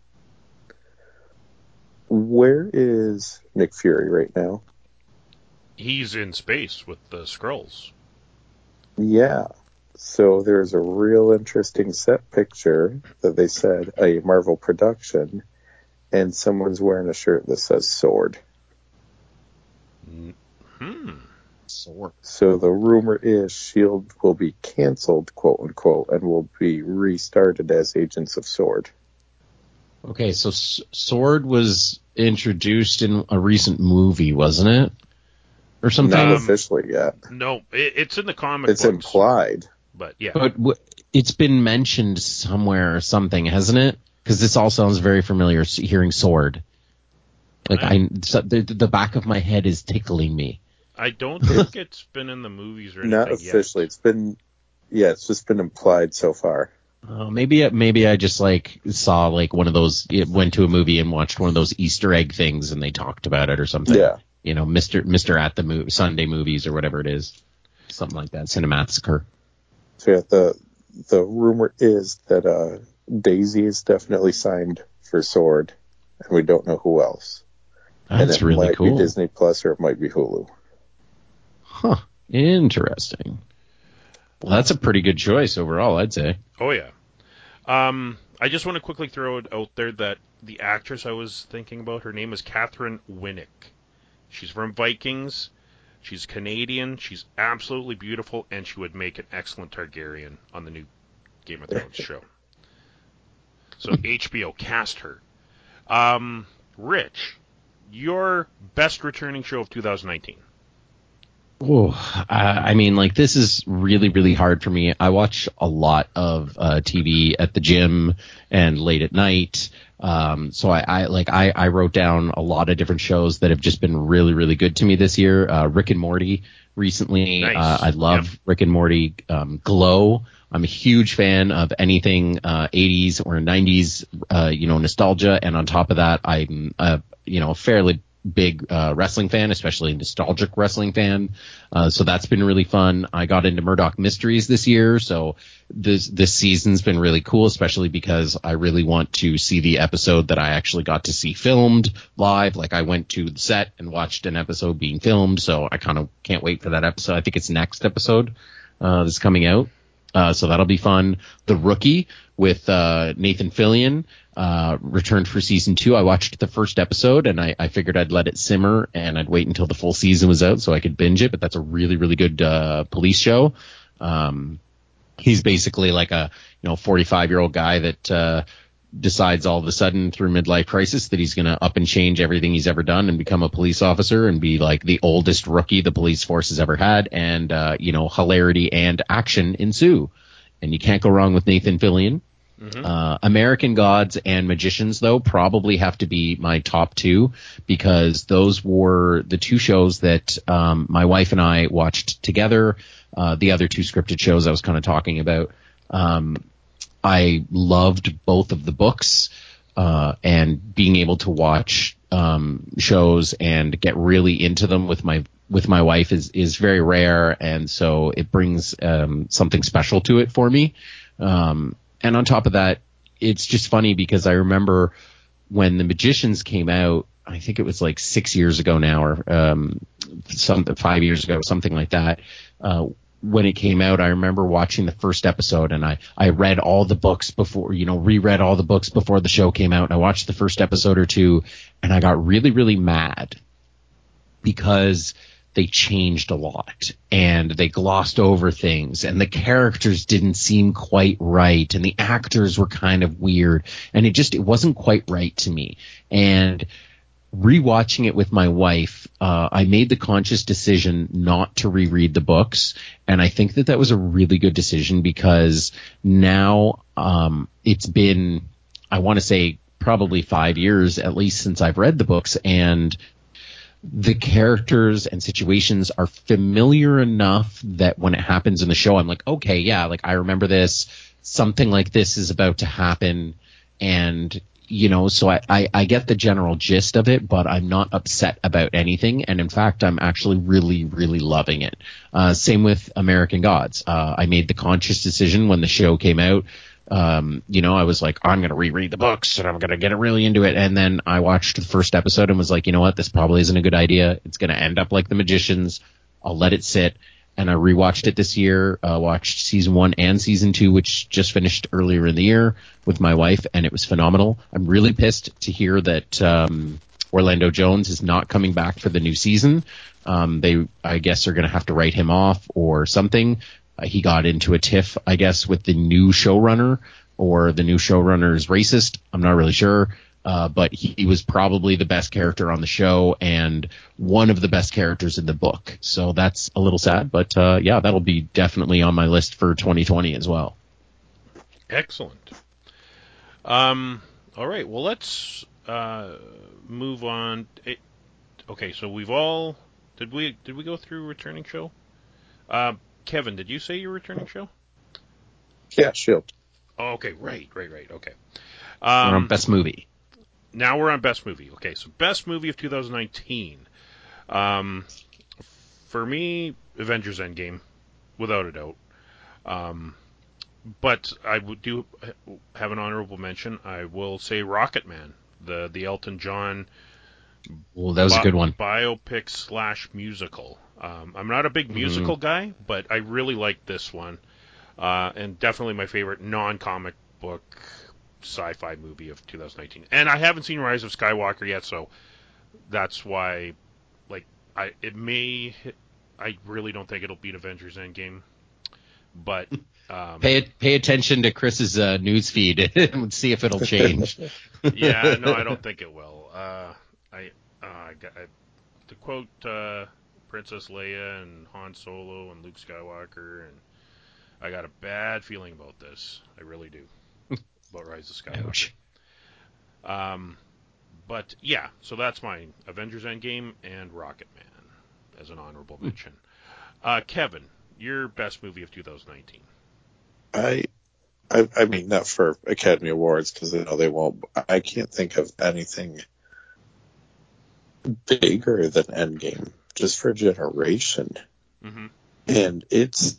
Where is Nick Fury right now? He's in space with the Skrulls. Yeah. So there's a real interesting set picture that they said a Marvel production, and someone's wearing a shirt that says Sword. Sword. So the rumor is S.H.I.E.L.D. will be canceled, quote unquote, and will be restarted as Agents of Sword. Okay, so Sword was introduced in a recent movie, wasn't it? Or something? Not officially yet. No, it's in the comic books. It's implied. But yeah. But it's been mentioned somewhere or something, hasn't it? Because this all sounds very familiar, hearing Sword. Like, the back of my head is tickling me. I don't think it's been in the movies or anything Not officially. Yet. It's just been implied so far. Maybe I just like saw like one of those, went to a movie and watched one of those Easter egg things and they talked about it or something. Yeah. You know, Mr. at the Sunday movies or whatever it is. Something like that. Cinemassacre. So yeah, the rumor is that Daisy is definitely signed for Sword, and we don't know who else. That's really cool. It might be Disney Plus or it might be Hulu. Huh. Interesting. Well, that's a pretty good choice overall, I'd say. Oh, yeah. I just want to quickly throw it out there that the actress I was thinking about, her name is Catherine Winnick. She's from Vikings. She's Canadian. She's absolutely beautiful, and she would make an excellent Targaryen on the new Game of Thrones show. So HBO, cast her. Rich, your best returning show of 2019. Oh, I mean, like, this is really, really hard for me. I watch a lot of TV at the gym and late at night. So I wrote down a lot of different shows that have just been really, really good to me this year. Rick and Morty recently. Nice. I love Rick and Morty. Glow. I'm a huge fan of anything 80s or 90s, nostalgia. And on top of that, I'm a fairly big wrestling fan, especially a nostalgic wrestling fan. So that's been really fun. I got into Murdoch Mysteries this year, so this season's been really cool, especially because I really want to see the episode that I actually got to see filmed live. Like, I went to the set and watched an episode being filmed, so I kind of can't wait for that episode. I think it's next episode that's coming out. So that'll be fun. The Rookie with Nathan Fillion returned for season 2. I watched the first episode and I figured I'd let it simmer and I'd wait until the full season was out so I could binge it. But that's a really, really good police show. He's basically like a 45-year-old guy that decides all of a sudden through midlife crisis that he's going to up and change everything he's ever done and become a police officer and be like the oldest rookie the police force has ever had. And, hilarity and action ensue. And you can't go wrong with Nathan Fillion. Mm-hmm. American Gods and Magicians, though, probably have to be my top 2 because those were the 2 shows that my wife and I watched together. The other 2 scripted shows I was kind of talking about. I loved both of the books, and being able to watch shows and get really into them with my wife is very rare, and so it brings something special to it for me. And on top of that, it's just funny because I remember when The Magicians came out, I think it was like 6 years ago now, or 5 years ago, something like that. When it came out, I remember watching the first episode and I read all the books before, reread all the books before the show came out. And I watched the first episode or 2 and I got really, really mad because they changed a lot and they glossed over things and the characters didn't seem quite right and the actors were kind of weird and it wasn't quite right to me. And rewatching it with my wife, I made the conscious decision not to reread the books, and I think that was a really good decision because now it's been, I want to say, probably 5 years at least since I've read the books, and the characters and situations are familiar enough that when it happens in the show, I'm like, okay, yeah, like I remember this. Something like this is about to happen. And, so I get the general gist of it, but I'm not upset about anything. And in fact, I'm actually really, really loving it. Same with American Gods. I made the conscious decision when the show came out. I was like, I'm going to reread the books and I'm going to get really into it. And then I watched the first episode and was like, you know what? This probably isn't a good idea. It's going to end up like The Magicians. I'll let it sit. And I rewatched it this year, watched season 1 and season 2, which just finished earlier in the year with my wife, and it was phenomenal. I'm really pissed to hear that Orlando Jones is not coming back for the new season. I guess, are going to have to write him off or something. He got into a tiff, I guess, with the new showrunner, or the new showrunner is racist. I'm not really sure. But he was probably the best character on the show and one of the best characters in the book. So that's a little sad, but yeah, that'll be definitely on my list for 2020 as well. Excellent. All right, well, let's move on. Okay, so we've all did we go through returning show? Kevin, did you say your returning show? Yeah, Shield. Oh, okay, right. Okay. We're on best movie. Now we're on best movie. Okay, so best movie of 2019. For me, Avengers Endgame, without a doubt. But I do have an honorable mention. I will say Rocketman, the Elton John. Well, that was a good one. Biopic / musical. I'm not a big musical guy, but I really like this one. And definitely my favorite non-comic book sci-fi movie of 2019. And I haven't seen Rise of Skywalker yet, so that's why, I really don't think it'll beat Avengers Endgame. But pay attention to Chris's news feed and see if it'll change. Yeah, no, I don't think it will. To quote Princess Leia and Han Solo and Luke Skywalker, and I got a bad feeling about this. I really do. About Rise of Skywalker. Ouch. But yeah, so that's mine. Avengers Endgame and Rocketman as an honorable mention. Kevin, your best movie of 2019. I mean, not for Academy Awards, because I know they won't. I can't think of anything bigger than Endgame, just for a generation. Mm-hmm. And it's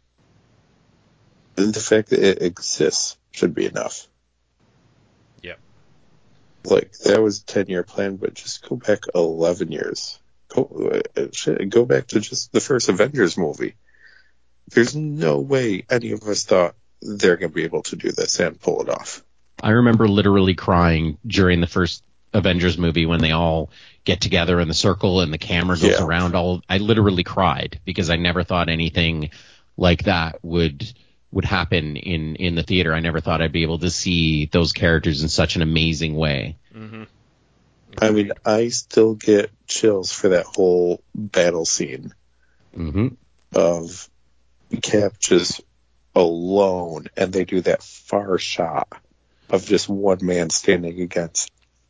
the fact that it exists should be enough. Yep. Like, that was a 10-year plan, but just go back 11 years. Go back to just the first Avengers movie. There's no way any of us thought they're going to be able to do this and pull it off. I remember literally crying during the first Avengers movie when they all get together in the circle and the camera goes around. I literally cried because I never thought anything like that would happen in the theater. I never thought I'd be able to see those characters in such an amazing way. Mm-hmm. I mean, I still get chills for that whole battle scene of Cap just alone, and they do that far shot of just one man standing against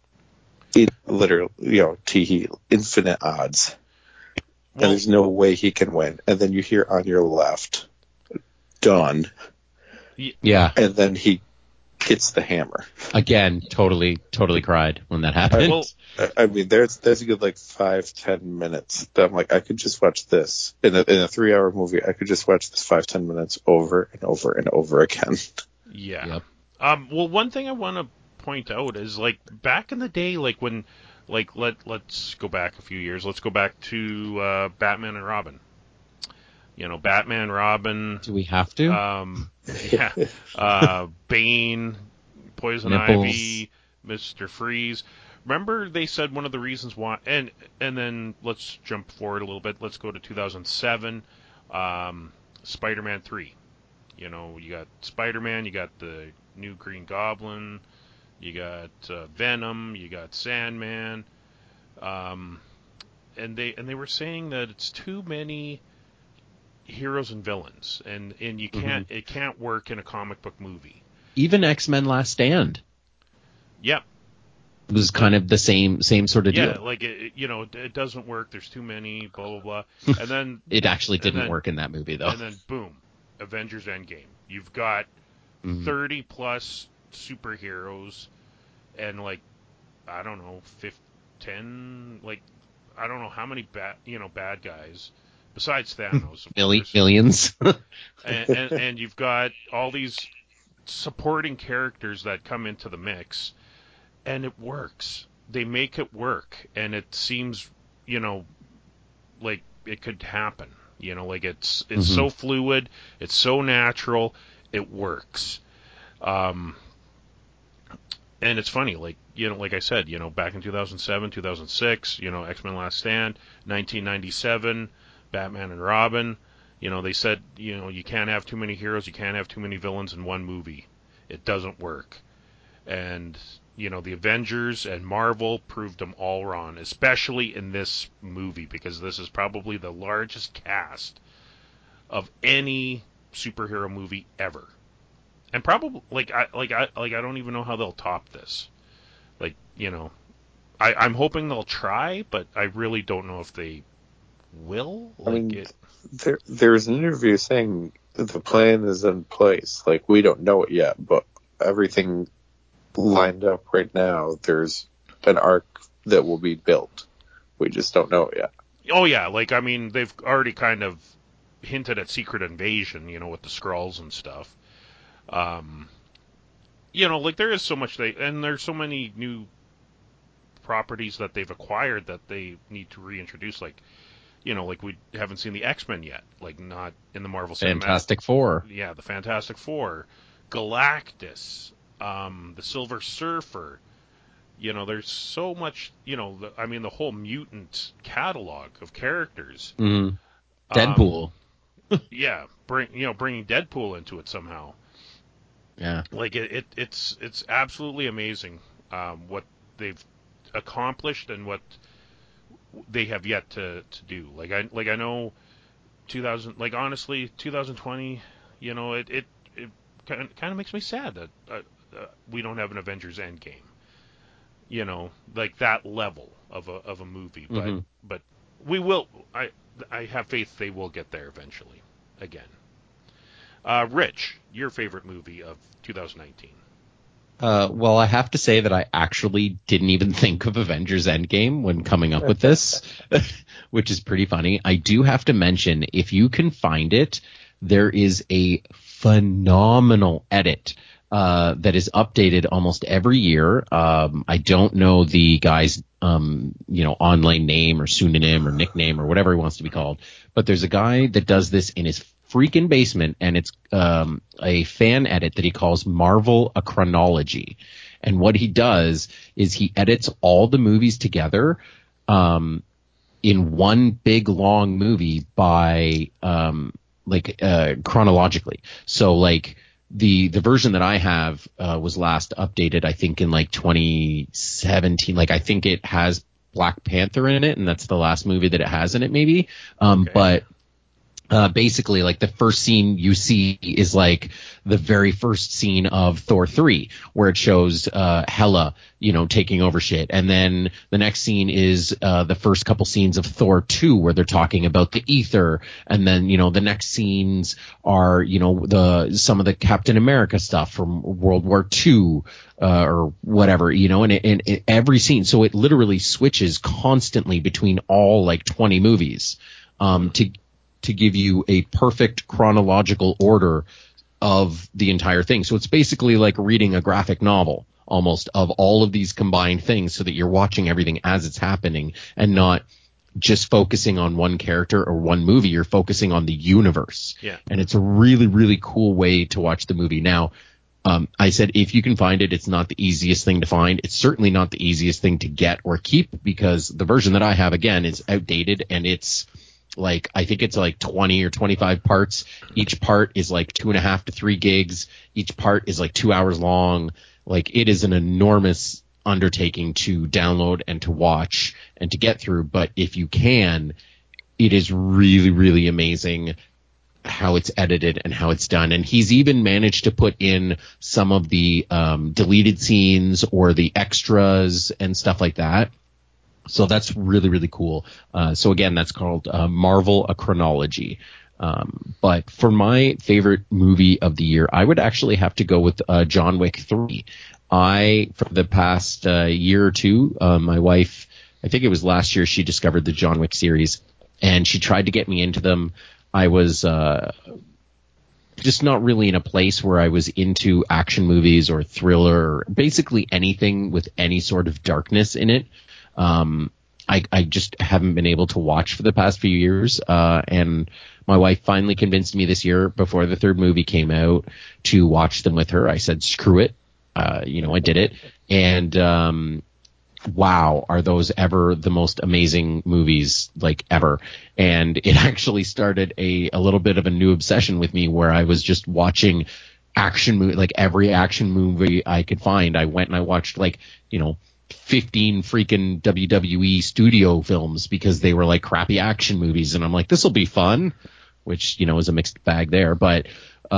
literally, infinite odds. Well, and there's no way he can win. And then you hear on your left, done. Yeah. And then he gets the hammer. Again, totally cried when that happened. I mean, there's a good 5-10 minutes that I'm like, I could just watch this in a 3-hour movie. I could just watch this 5-10 minutes over and over and over again. Yeah. Yep. Well, one thing I want to point out is back in the day, when let's go back a few years. Let's go back to Batman and Robin. Batman, Robin. Do we have to? Yeah. Bane, Poison Ivy, Mr. Freeze. Remember they said one of the reasons why, and then let's jump forward a little bit. Let's go to 2007, Spider-Man 3. You got Spider-Man, you got the new Green Goblin, you got Venom, you got Sandman, and they were saying that it's too many heroes and villains, and you can't it can't work in a comic book movie. Even X-Men Last Stand. Yep. was kind of the same sort of deal. Yeah, like it doesn't work. There's too many. Blah blah blah. And then it actually didn't work in that movie though. And then boom, Avengers Endgame. You've got 30 plus superheroes, and like I don't know, 10, like I don't know how many bad guys besides Thanos. Millions. and you've got all these supporting characters that come into the mix, and it works. They make it work, and it seems, like it could happen. Like it's so fluid, it's so natural, it works. And it's funny, like I said, back in 2007, 2006, X-Men Last Stand, 1997, Batman and Robin. They said, you can't have too many heroes, you can't have too many villains in one movie. It doesn't work. And, the Avengers and Marvel proved them all wrong, especially in this movie, because this is probably the largest cast of any superhero movie ever. And probably, I don't even know how they'll top this. I'm hoping they'll try, but I really don't know if they will. There's an interview saying that the plan is in place. Like, we don't know it yet, but everything lined up right now. There's an arc that will be built. We just don't know it yet. Oh yeah, they've already kind of hinted at Secret Invasion, with the Skrulls and stuff. There is so much and there's so many new properties that they've acquired that they need to reintroduce. Like we haven't seen the X-Men yet, like not in the Marvel Fantastic Four. Yeah, the Fantastic Four, Galactus, the Silver Surfer. There's so much. The whole mutant catalog of characters. Mm-hmm. Deadpool. Yeah, bringing Deadpool into it somehow. Yeah, like it's absolutely amazing what they've accomplished and what they have yet to do. I know 2020. It kind of makes me sad that we don't have an Avengers Endgame. Like that level of a movie, but we will. I have faith they will get there eventually. Again. Rich, your favorite movie of 2019? Well, I have to say that I actually didn't even think of Avengers Endgame when coming up with this, which is pretty funny. I do have to mention, if you can find it, there is a phenomenal edit that is updated almost every year. I don't know the guy's online name or pseudonym or nickname or whatever he wants to be called, but there's a guy that does this in his freaking basement, and it's a fan edit that he calls Marvel a Chronology. And what he does is he edits all the movies together in one big long movie by chronologically. So the version that I have was last updated, I think, in 2017. I think it has Black Panther in it, and that's the last movie that it has in it, maybe. Okay. But basically, the first scene you see is the very first scene of Thor 3, where it shows Hela, taking over shit. And then the next scene is the first couple scenes of Thor 2, where they're talking about the ether. And then, the next scenes are, some of the Captain America stuff from World War II, or whatever, and every scene. So it literally switches constantly between all 20 movies, to give you a perfect chronological order of the entire thing. So it's basically like reading a graphic novel almost of all of these combined things, so that you're watching everything as it's happening and not just focusing on one character or one movie. You're focusing on the universe. Yeah. And it's a really, really cool way to watch the movie. Now, I said, if you can find it, it's not the easiest thing to find. It's certainly not the easiest thing to get or keep, because the version that I have, again, is outdated, and it's I think it's 20 or 25 parts. Each part is 2.5 to 3 gigs. Each part is 2 hours long. It is an enormous undertaking to download and to watch and to get through. But if you can, it is really, really amazing how it's edited and how it's done. And he's even managed to put in some of the deleted scenes or the extras and stuff like that. So that's really, really cool. So again, that's called Marvel: A Chronology. But for my favorite movie of the year, I would actually have to go with John Wick 3. For the past year or two, my wife, I think it was last year, she discovered the John Wick series, and she tried to get me into them. I was just not really in a place where I was into action movies or thriller or basically anything with any sort of darkness in it. I just haven't been able to watch for the past few years. And my wife finally convinced me this year, before the third movie came out, to watch them with her. I said, screw it. I did it. And wow, are those ever the most amazing movies, like, ever. And it actually started a little bit of a new obsession with me, where I was just watching action movie, like every action movie I could find. I went and I watched 15 freaking WWE studio films because they were like crappy action movies. And I'm like, this will be fun, which, is a mixed bag there. But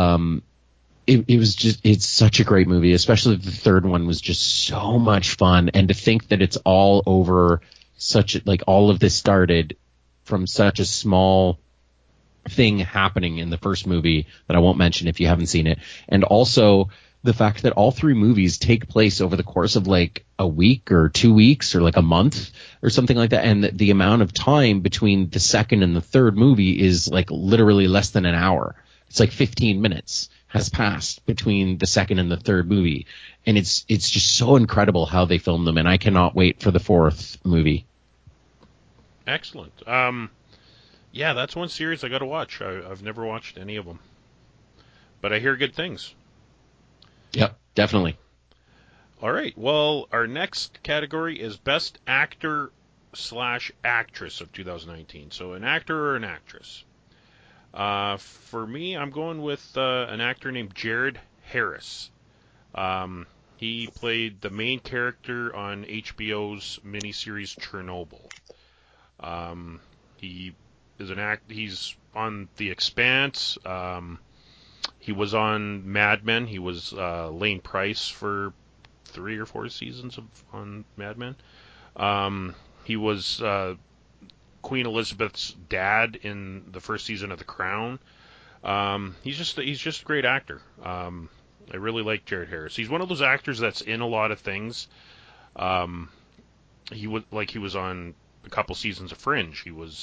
it's such a great movie, especially the third one was just so much fun. And to think that it's all over all of this started from such a small thing happening in the first movie that I won't mention if you haven't seen it. And also the fact that all three movies take place over the course of like a week or 2 weeks or like a month or something like that. And the amount of time between the second and the third movie is like literally less than an hour. It's like 15 minutes has passed between the second and the third movie. And it's just so incredible how they filmed them. And I cannot wait for the fourth movie. Excellent. Yeah, that's one series I got to watch. I've never watched any of them, but I hear good things. Yep, definitely. All right. Well, our next category is Best Actor/Actress of 2019. So an actor or an actress. For me, I'm going with an actor named Jared Harris. He played the main character on HBO's miniseries Chernobyl. He is He's on The Expanse. He was on Mad Men. He was Lane Price for 3 or 4 seasons on Mad Men. He was Queen Elizabeth's dad in the first season of The Crown. He's just a great actor. I really like Jared Harris. He's one of those actors that's in a lot of things. He was on a couple seasons of Fringe. He was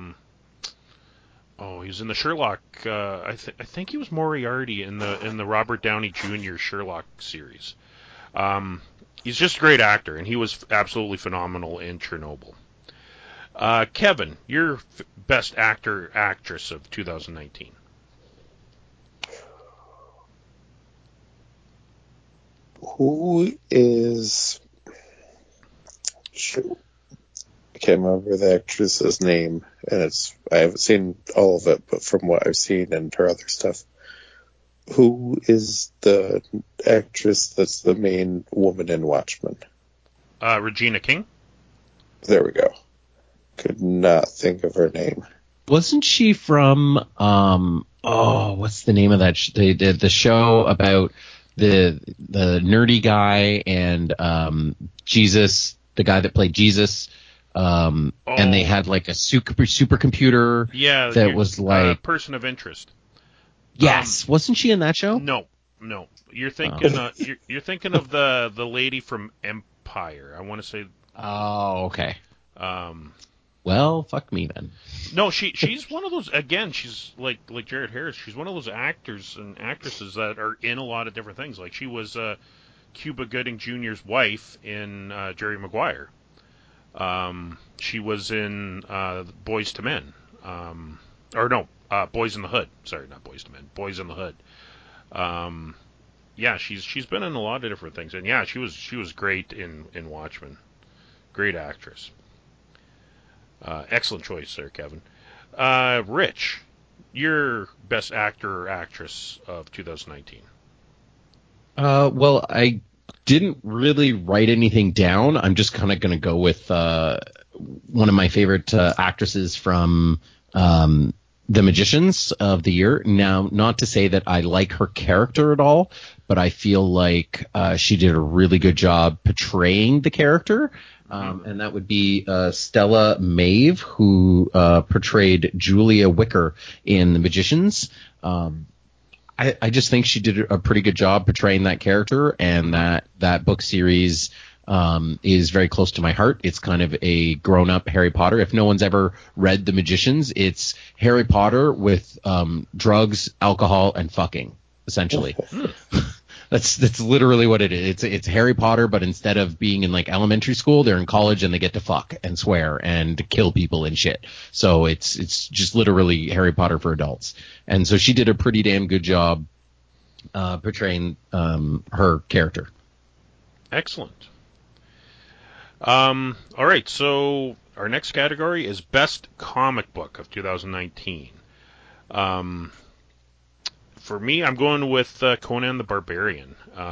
he was in the Sherlock. I think he was Moriarty in the Robert Downey Jr. Sherlock series. He's just a great actor, and he was absolutely phenomenal in Chernobyl. Kevin, your best actor/actress of 2019. Who is... I can't remember the actress's name, and I haven't seen all of it, but from what I've seen and her other stuff, who is the actress that's the main woman in Watchmen? Regina King. There we go. Could not think of her name. Wasn't she from what's the name of that the show about the nerdy guy and Jesus, the guy that played Jesus, and they had like a supercomputer that was like Person of Interest. Yes, wasn't she in that show? No. You're thinking you're thinking of the lady from Empire. I want to say. Oh, okay. Well, fuck me then. No, she's one of those. Again, she's like Jared Harris. She's one of those actors and actresses that are in a lot of different things. Like she was Cuba Gooding Jr.'s wife in Jerry Maguire. She was in Boys to Men. Boys in the Hood. Sorry, not Boys to Men. Boys in the Hood. Yeah, she's been in a lot of different things, and yeah, she was great in Watchmen. Great actress. Excellent choice there, Kevin. Rich, your best actor or actress of 2019. Well, I didn't really write anything down. I'm just kind of going to go with one of my favorite actresses from The Magicians of the year. Now, not to say that I like her character at all, but I feel like she did a really good job portraying the character. And that would be Stella Maeve, who portrayed Julia Wicker in The Magicians. I just think she did a pretty good job portraying that character, and that book series is very close to my heart. It's kind of a grown-up Harry Potter. If no one's ever read The Magicians, it's Harry Potter with drugs, alcohol, and fucking, essentially. That's literally what it is. It's Harry Potter, but instead of being in like elementary school, they're in college and they get to fuck and swear and kill people and shit. So it's just literally Harry Potter for adults. And so she did a pretty damn good job portraying her character. Excellent. All right, so our next category is Best Comic Book of 2019. For me, I'm going with Conan the Barbarian.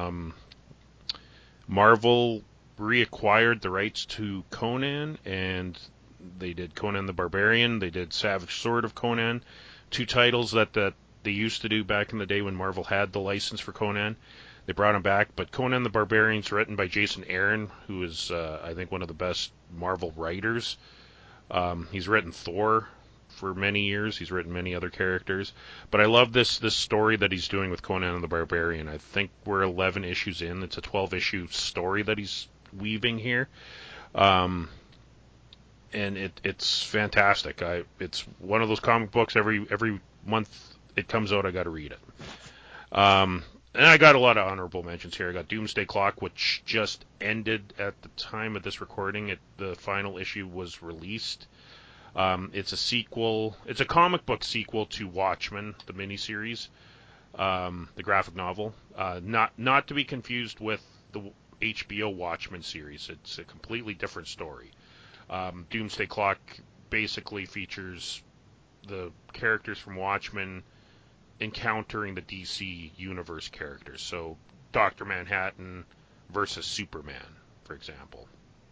Marvel reacquired the rights to Conan, and they did Conan the Barbarian. They did Savage Sword of Conan, two titles that they used to do back in the day when Marvel had the license for Conan. They brought them back, but Conan the Barbarian's written by Jason Aaron, who is, I think, one of the best Marvel writers. He's written Thor for many years. He's written many other characters. But I love this story that he's doing with Conan the Barbarian. I think we're 11 issues in. It's a 12-issue story that he's weaving here. And it's fantastic. It's one of those comic books every month it comes out, I got to read it. And I got a lot of honorable mentions here. I got Doomsday Clock, which just ended at the time of this recording. The final issue was released. It's a sequel. It's a comic book sequel to Watchmen, the miniseries, the graphic novel. Not to be confused with the HBO Watchmen series. It's a completely different story. Doomsday Clock basically features the characters from Watchmen encountering the DC Universe characters. So Dr. Manhattan versus Superman, for example.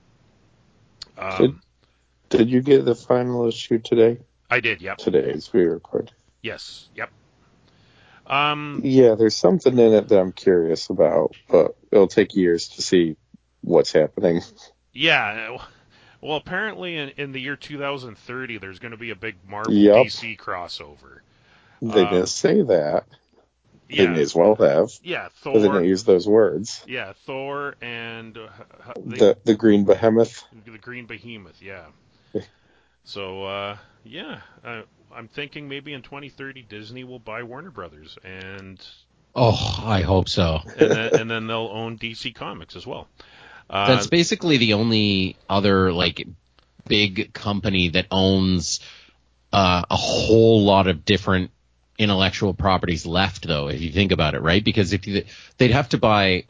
Did you get the final issue today? I did, yep. Today, as we record. Yes, yep. Yeah, there's something in it that I'm curious about, but it'll take years to see what's happening. Yeah, well, apparently in the year 2030, there's going to be a big Marvel DC crossover. They didn't say that. Yeah, they may as well have. Yeah, Thor. But they didn't use those words. Yeah, Thor and the Green Behemoth. The Green Behemoth, yeah. So, yeah, I'm thinking maybe in 2030 Disney will buy Warner Brothers, and I hope so. and then they'll own DC Comics as well. That's basically the only other like big company that owns a whole lot of different intellectual properties left, though, if you think about it, right? Because they'd have to buy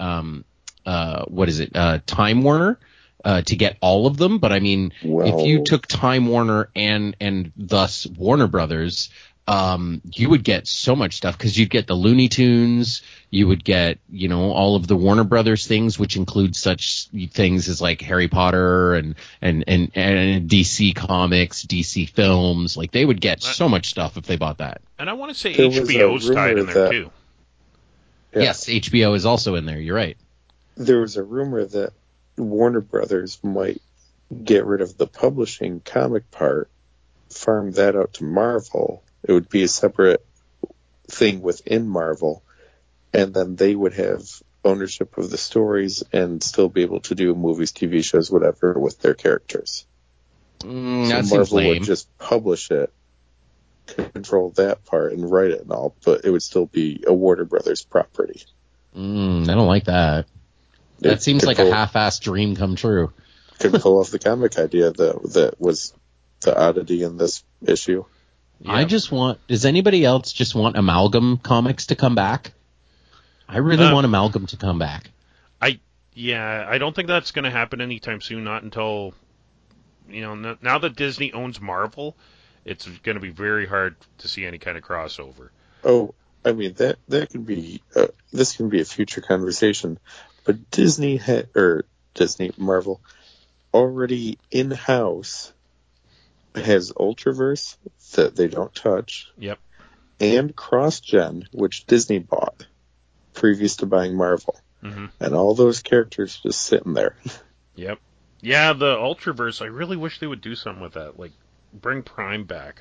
Time Warner to get all of them. But I mean, if you took Time Warner and thus Warner Brothers, you would get so much stuff, because you'd get the Looney Tunes, you would get, all of the Warner Brothers things, which include such things as like Harry Potter and DC Comics, DC Films. Like, they would get so much stuff if they bought that. And I want to say HBO's tied in there too. Yeah. Yes, HBO is also in there. You're right. There was a rumor that Warner Brothers might get rid of the publishing comic part, farm that out to Marvel. It would be a separate thing within Marvel, and then they would have ownership of the stories and still be able to do movies, TV shows, whatever, with their characters. So Marvel would just publish it, control that part, and write it and all, but it would still be a Warner Brothers property. I don't like that. That seems like a half-assed dream come true. Could pull off the comic idea that was the oddity in this issue. Yeah. Does anybody else just want Amalgam Comics to come back? I really want Amalgam to come back. I don't think that's going to happen anytime soon, not until, now that Disney owns Marvel, it's going to be very hard to see any kind of crossover. Oh, I mean, that can be, this can be a future conversation, but Marvel, already in-house has Ultraverse that they don't touch. Yep. And CrossGen, which Disney bought previous to buying Marvel. Mm-hmm. And all those characters just sitting there. Yep. Yeah, the Ultraverse, I really wish they would do something with that. Like, bring Prime back.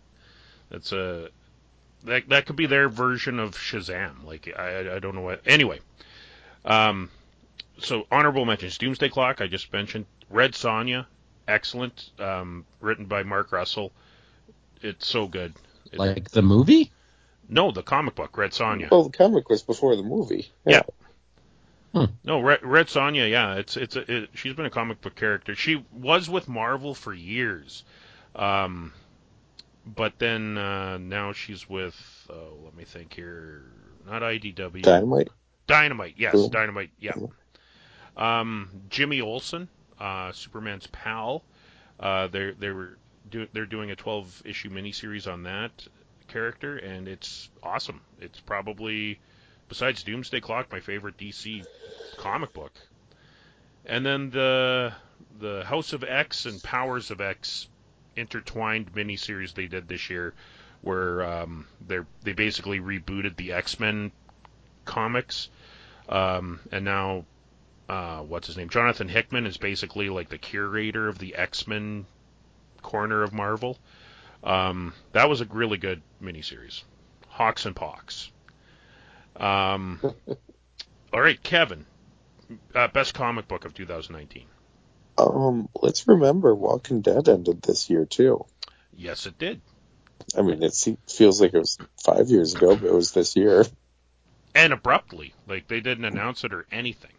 That could be their version of Shazam. Like, I don't know what. Anyway. So, honorable mentions. Doomsday Clock, I just mentioned. Red Sonja, excellent. Written by Mark Russell. It's so good. Like the movie? No, the comic book, Red Sonja. Well, the comic was before the movie. Yeah. No, Red Sonja, yeah. She's been a comic book character. She was with Marvel for years. But then now she's with, let me think here, not IDW. Dynamite? Dynamite, yes, Boom. Dynamite, yeah. Jimmy Olsen, Superman's pal. They're doing a 12-issue miniseries on that character, and it's awesome. It's probably, besides Doomsday Clock, my favorite DC comic book. And then the House of X and Powers of X intertwined miniseries they did this year, where they basically rebooted the X-Men comics, and now what's his name? Jonathan Hickman is basically like the curator of the X-Men corner of Marvel. That was a really good miniseries. Hawks and Pox. All right, Kevin. Best comic book of 2019. Let's remember Walking Dead ended this year, too. Yes, it did. I mean, it feels like it was 5 years ago, but it was this year. And abruptly. Like, they didn't announce it or anything.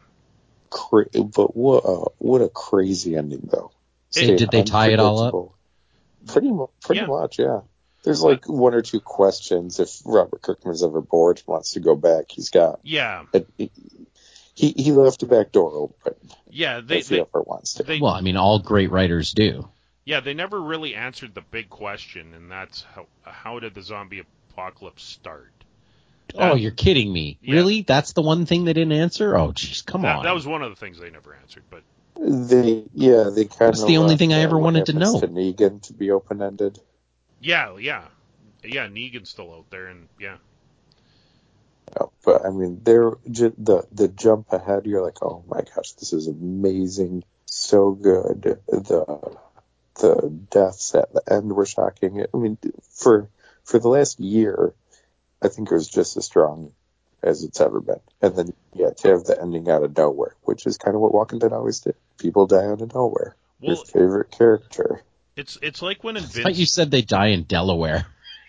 But what a crazy ending, though. Did they tie it all up? Pretty much, yeah. There's like one or two questions if Robert Kirkman's ever bored and wants to go back. He's got... Yeah. He left the back door open. Yeah, if he ever wants to. Well, I mean, all great writers do. Yeah, they never really answered the big question, and that's how did the zombie apocalypse start? Oh, you're kidding me. Yeah. Really? That's the one thing they didn't answer? Oh, jeez, come on. That was one of the things they never answered, but... They kind of... That's the only thing I ever wanted to know. To Negan to be open-ended. Yeah, Negan's still out there, and yeah. But I mean, the jump ahead, you're like, oh my gosh, this is amazing, so good. The deaths at the end were shocking. I mean, for the last year, I think it was just as strong as it's ever been. And then to have the ending out of nowhere, which is kind of what Walking Dead always did. People die out of nowhere. Your favorite character. It's like when I thought you said they die in Delaware.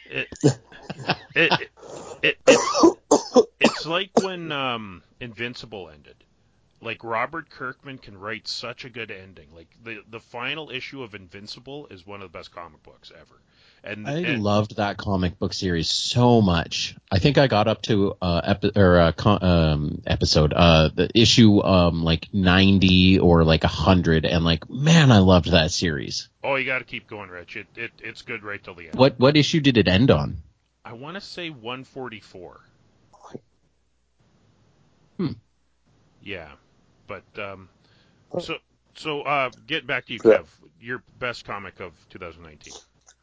It's like when Invincible ended. Like, Robert Kirkman can write such a good ending. Like, the final issue of Invincible is one of the best comic books ever. And I loved that comic book series so much. I think I got up to episode, the issue like 90 or like 100, and like, man, I loved that series. Oh, you got to keep going, Rich. It's good right till the end. What issue did it end on? I want to say 144. Yeah, but so get back to you, Kev. Your best comic of 2019.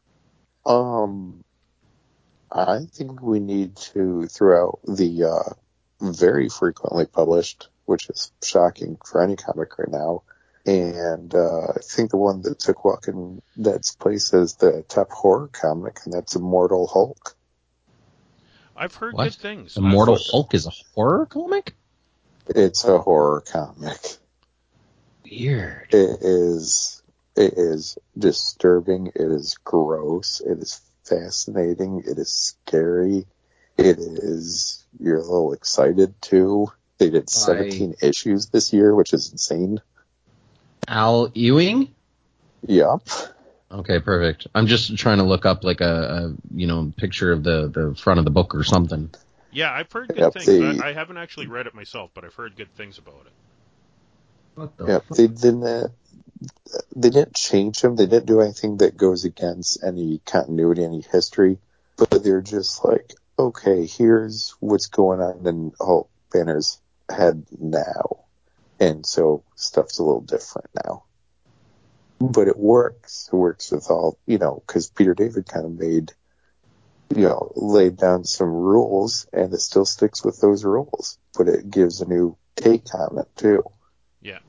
I think we need to throw out the very frequently published, which is shocking for any comic right now. And I think the one that took Walking Dead's place is the top horror comic, and that's Immortal Hulk. I've heard good things. Immortal Hulk is a horror comic? It's a horror comic. Weird. It is disturbing. It is gross. It is fascinating. It is scary. You're a little excited too. They did 17 issues this year, which is insane. Al Ewing? Yep. Okay, perfect. I'm just trying to look up like a picture of the front of the book or something. Yeah, I've heard good things. I haven't actually read it myself, but I've heard good things about it. They didn't change them. They didn't do anything that goes against any continuity, any history. But they're just like, okay, here's what's going on in Hulk Banner's head now. And so stuff's a little different now. but it works. It works with all, because Peter David kind of made, laid down some rules, and it still sticks with those rules, but it gives a new take on it too. Yeah.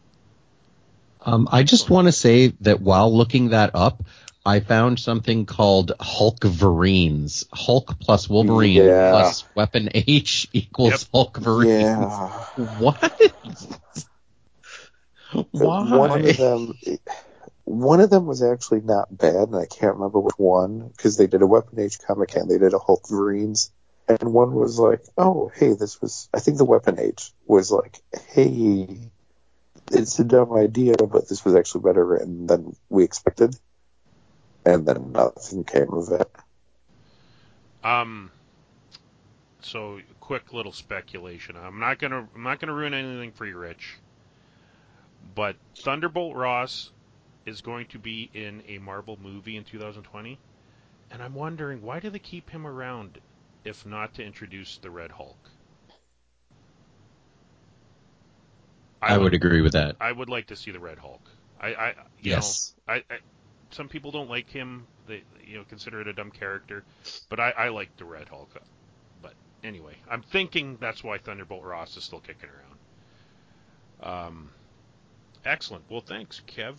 I just want to say that while looking that up, I found something called Hulkverines. Hulk plus Wolverine plus Weapon H equals Hulkverines. Yeah. What? Why? One of them was actually not bad, and I can't remember which one, because they did a Weapon H comic and they did a Hulkverines, and one was like, oh, hey, I think the Weapon H was like, hey, it's a dumb idea, but this was actually better written than we expected. And then nothing came of it. So quick little speculation. I'm not gonna ruin anything for you, Rich. But Thunderbolt Ross is going to be in a Marvel movie in 2020, and I'm wondering, why do they keep him around if not to introduce the Red Hulk? I would agree with that. I would like to see the Red Hulk. Yes. Some people don't like him. They consider it a dumb character, but I like the Red Hulk. But anyway, I'm thinking that's why Thunderbolt Ross is still kicking around. Excellent. Well, thanks, Kev.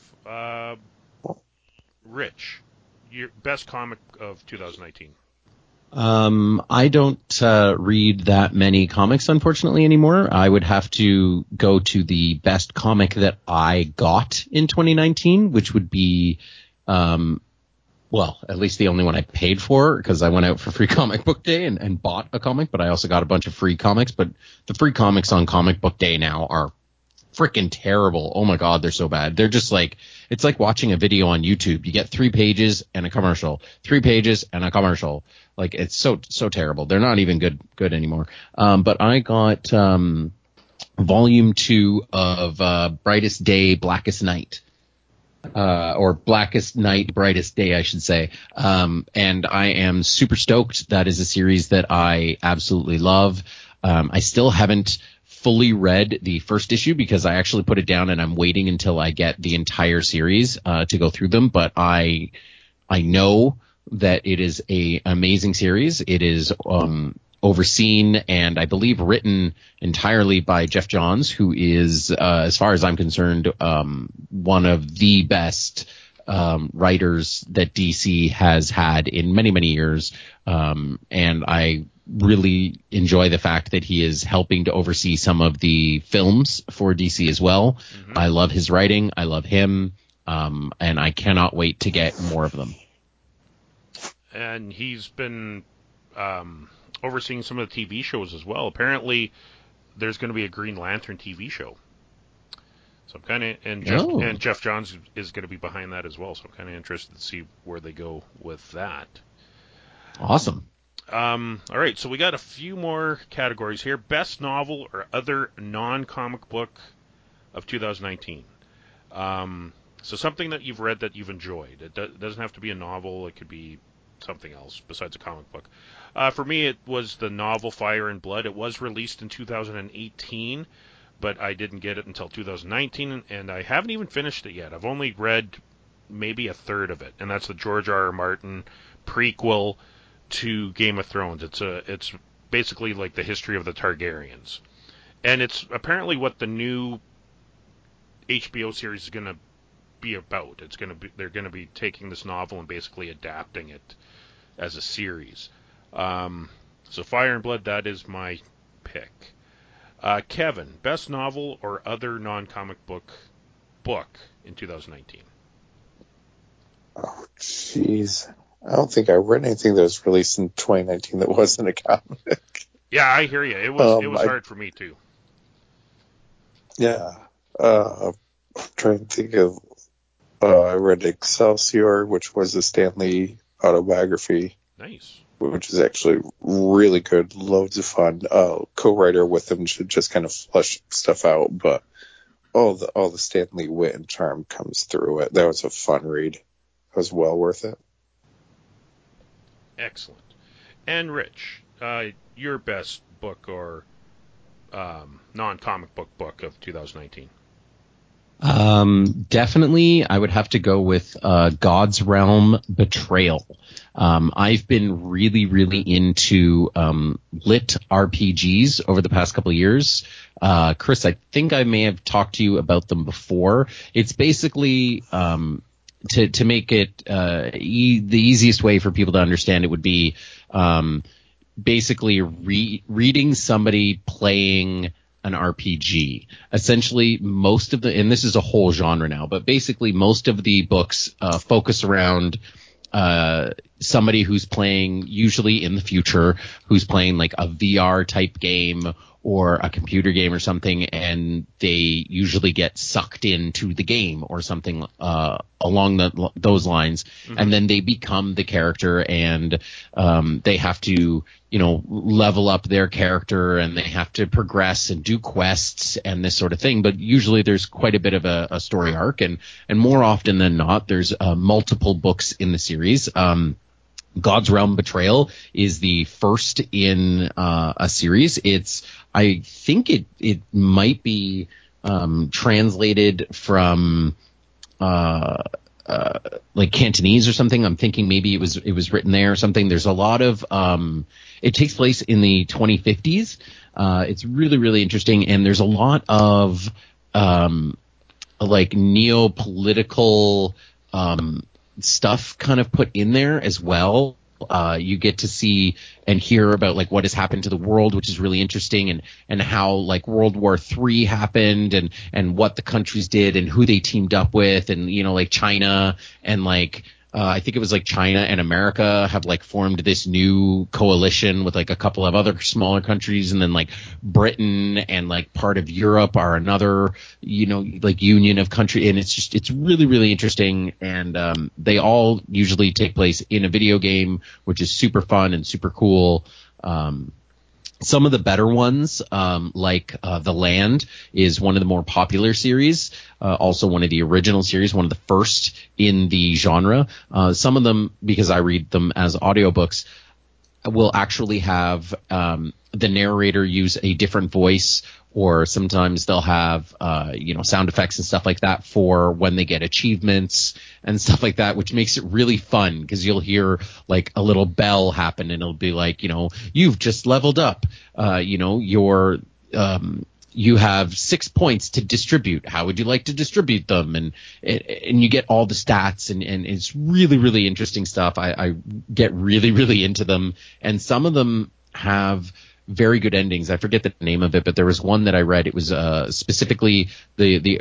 Rich, your best comic of 2019. I don't read that many comics, unfortunately, anymore. I would have to go to the best comic that I got in 2019, which would be, at least the only one I paid for, because I went out for Free Comic Book Day and bought a comic, but I also got a bunch of free comics. But the free comics on Comic Book Day now are freaking terrible. Oh my God, they're so bad. They're just like, it's like watching a video on YouTube. You get 3 pages and a commercial, 3 pages and a commercial. Like, it's so terrible. They're not even good anymore. But I got volume 2 of Brightest Day, Blackest Night. Or Blackest Night, Brightest Day, I should say. And I am super stoked. That is a series that I absolutely love. I still haven't fully read the first issue because I actually put it down and I'm waiting until I get the entire series to go through them. But I know that it is a amazing series. It is overseen and I believe written entirely by Jeff Johns, who is, as far as I'm concerned, one of the best writers that DC has had in many, many years. And I really enjoy the fact that he is helping to oversee some of the films for DC as well. Mm-hmm. I love his writing. I love him. And I cannot wait to get more of them. And he's been overseeing some of the TV shows as well. Apparently, there's going to be a Green Lantern TV show. So I'm kind of and Jeff Johns is going to be behind that as well. So I'm kind of interested to see where they go with that. Awesome. All right, so we got a few more categories here. Best novel or other non-comic book of 2019. So something that you've read that you've enjoyed. It doesn't have to be a novel. It could be something else besides a comic book. For me, it was the novel Fire and Blood. It was released in 2018, but I didn't get it until 2019, and I haven't even finished it yet. I've only read maybe a third of it, and that's the George R.R. Martin prequel to Game of Thrones. It's basically like the history of the Targaryens, and it's apparently what the new HBO series is going to be about. They're going to be taking this novel and basically adapting it as a series. So Fire and Blood, that is my pick. Kevin, best novel or other non-comic book in 2019? Oh, jeez. I don't think I read anything that was released in 2019 that wasn't a comic. Yeah, I hear you. It was hard for me too. Yeah. I'm trying to think of. I read Excelsior, which was a Stan Lee autobiography. Nice. Which is actually really good. Loads of fun. Co-writer with him should just kind of flush stuff out, but all the Stan Lee wit and charm comes through it. That was a fun read. It was well worth it. Excellent. And Rich, your best book or non-comic book of 2019? Definitely, I would have to go with God's Realm Betrayal. I've been really, really into lit RPGs over the past couple of years. Chris, I think I may have talked to you about them before. It's basically to make it the easiest way for people to understand it would be basically reading somebody playing an RPG. Essentially, most of the, and this is a whole genre now, but basically most of the books focus around somebody who's playing, usually in the future, who's playing like a VR type game or a computer game or something, and they usually get sucked into the game or something along those lines, and then they become the character, and they have to, level up their character, and they have to progress and do quests and this sort of thing. But usually there's quite a bit of a story arc, and more often than not, there's multiple books in the series. God's Realm Betrayal is the first in a series. I think it might be translated from like Cantonese or something. I'm thinking maybe it was written there or something. There's a lot of it takes place in the 2050s. It's really, really interesting, and there's a lot of like neo-political stuff kind of put in there as well. You get to see and hear about like what has happened to the world, which is really interesting, and how like World War III happened, and what the countries did and who they teamed up with, and like China and like I think it was like China and America have like formed this new coalition with like a couple of other smaller countries, and then like Britain and like part of Europe are another, like union of country. And it's really, really interesting. And they all usually take place in a video game, which is super fun and super cool. Some of the better ones, like The Land, is one of the more popular series, also one of the original series, one of the first in the genre. Some of them, because I read them as audiobooks, will actually have the narrator use a different voice, or sometimes they'll have sound effects and stuff like that for when they get achievements and stuff like that, which makes it really fun, because you'll hear like a little bell happen, and it'll be like, you've just leveled up, you have 6 points to distribute. How would you like to distribute them? And you get all the stats, and it's really, really interesting stuff. I get really, really into them, and some of them have very good endings. I forget the name of it, but there was one that I read. It was specifically the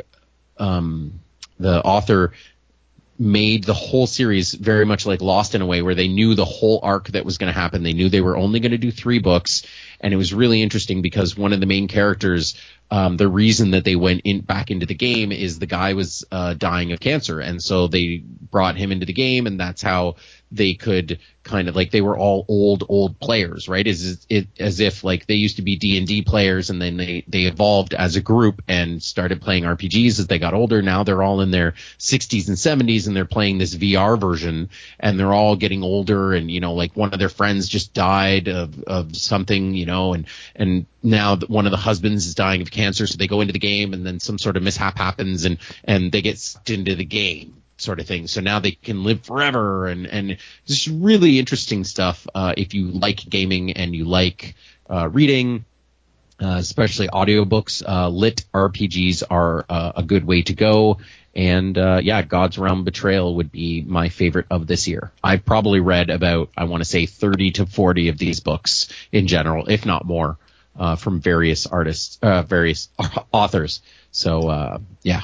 author made the whole series very much like Lost in a way, where they knew the whole arc that was going to happen. They knew they were only going to do 3 books, and it was really interesting because one of the main characters, the reason that they went back into the game is the guy was dying of cancer, and so they brought him into the game, and that's how they could kind of like, they were all old players, right? As if like they used to be D&D players, and then they evolved as a group and started playing RPGs as they got older. Now they're all in their 60s and 70s, and they're playing this VR version, and they're all getting older, and like one of their friends just died of something, and now one of the husbands is dying of cancer, so they go into the game, and then some sort of mishap happens, and they get sucked into the game, sort of thing. So now they can live forever, and just really interesting stuff. If you like gaming and you like reading, especially audiobooks, lit RPGs are a good way to go. And God's Realm Betrayal would be my favorite of this year. I've probably read about, I want to say, 30 to 40 of these books in general, if not more, from various artists, various authors. So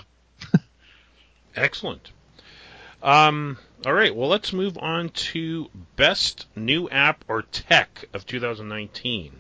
Excellent. All right, well, let's move on to Best New App or Tech of 2019.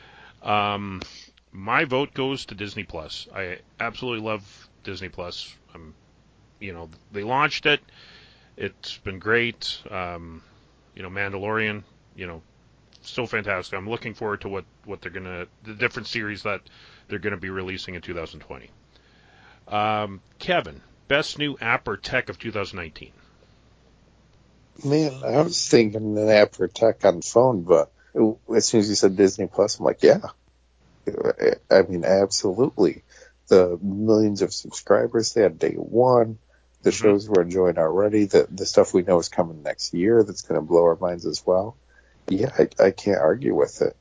My vote goes to Disney Plus. I absolutely love Disney Plus. They launched it. It's been great. Mandalorian, so fantastic. I'm looking forward to what the different series that they're gonna be releasing in 2020. Kevin, Best New App or Tech of 2019. Man, I was thinking an app or tech on phone, but as soon as you said Disney Plus, I'm like, yeah. I mean, absolutely. the millions of subscribers they had day one, the shows we're enjoying already, the stuff we know is coming next year that's going to blow our minds as well. Yeah, I can't argue with it.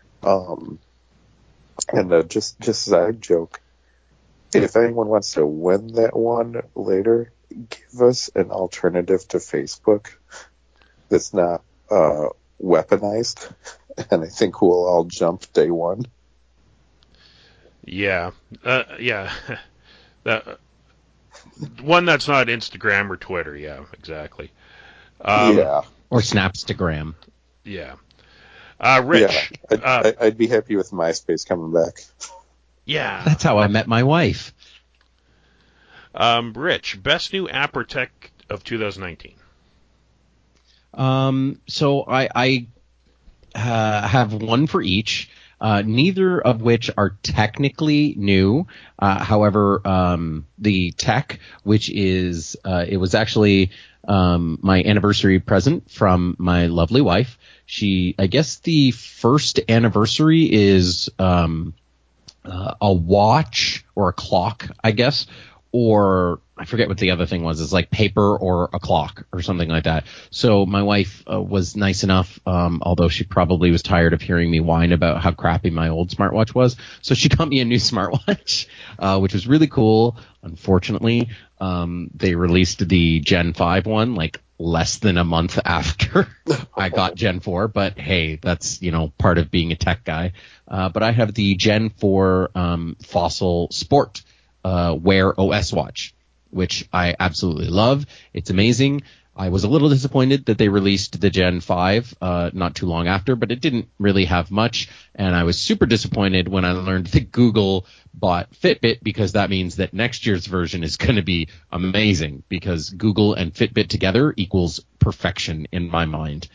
And just as I joke, if anyone wants to win that one later, give us an alternative to Facebook that's not weaponized, and I think we'll all jump day one. Yeah. That one that's not Instagram or Twitter. Yeah, exactly. Yeah. Or Snapstagram. Yeah. Rich. Yeah, I'd be happy with MySpace coming back. Yeah. That's how I met my wife. Rich, best new app or tech of 2019? So I have one for each. Neither of which are technically new. However, the tech, which is, it was actually my anniversary present from my lovely wife. I guess the first anniversary is a watch or a clock, I guess, or I forget what the other thing was. It's like paper or a clock or something like that. So my wife was nice enough, although she probably was tired of hearing me whine about how crappy my old smartwatch was. So she got me a new smartwatch, which was really cool. Unfortunately, they released the Gen 5 one like less than a month after I got Gen 4. But hey, that's, part of being a tech guy. But I have the Gen 4 Fossil Sport Wear OS watch, which I absolutely love. It's amazing. I was a little disappointed that they released the Gen 5 not too long after, but it didn't really have much. And I was super disappointed when I learned that Google bought Fitbit, because that means that next year's version is going to be amazing, because Google and Fitbit together equals perfection in my mind.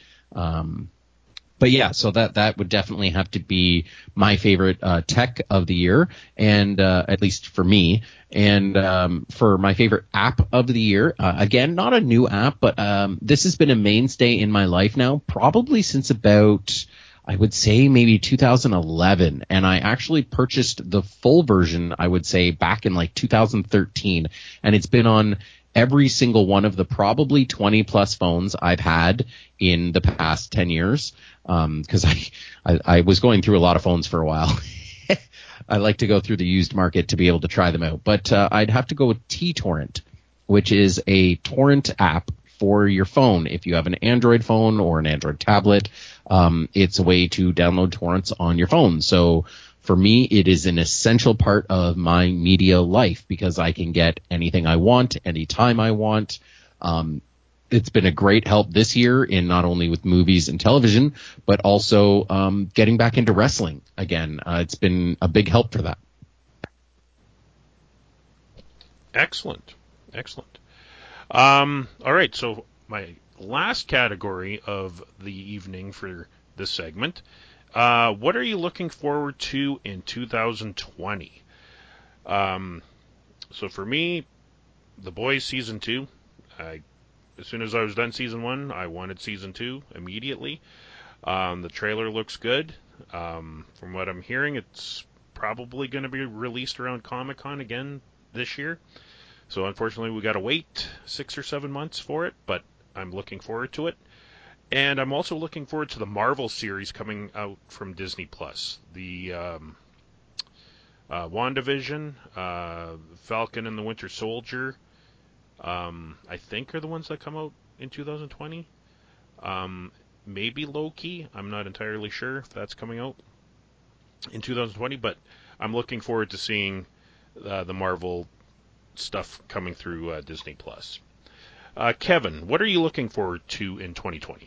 But yeah, so that would definitely have to be my favorite tech of the year, and at least for me. And for my favorite app of the year, again, not a new app, but this has been a mainstay in my life now, probably since about, I would say, maybe 2011. And I actually purchased the full version, I would say, back in like 2013, and it's been on every single one of the probably 20 plus phones I've had in the past 10 years. Cause I was going through a lot of phones for a while. I like to go through the used market to be able to try them out, but, I'd have to go with T-Torrent, which is a torrent app for your phone. If you have an Android phone or an Android tablet, it's a way to download torrents on your phone. So for me, it is an essential part of my media life, because I can get anything I want, anytime I want. It's been a great help this year in not only with movies and television, but also getting back into wrestling again. It's been a big help for that. Excellent. All right, so my last category of the evening for this segment. What are you looking forward to in 2020? So for me, The Boys Season 2. As soon as I was done Season 1, I wanted Season 2 immediately. The trailer looks good. From what I'm hearing, it's probably going to be released around Comic-Con again this year. So unfortunately, we got to wait 6 or 7 months for it, but I'm looking forward to it. And I'm also looking forward to the Marvel series coming out from Disney+. The WandaVision, Falcon and the Winter Soldier, I think are the ones that come out in 2020. Maybe Loki. I'm not entirely sure if that's coming out in 2020, but I'm looking forward to seeing the Marvel stuff coming through Disney+. Kevin, what are you looking forward to in 2020?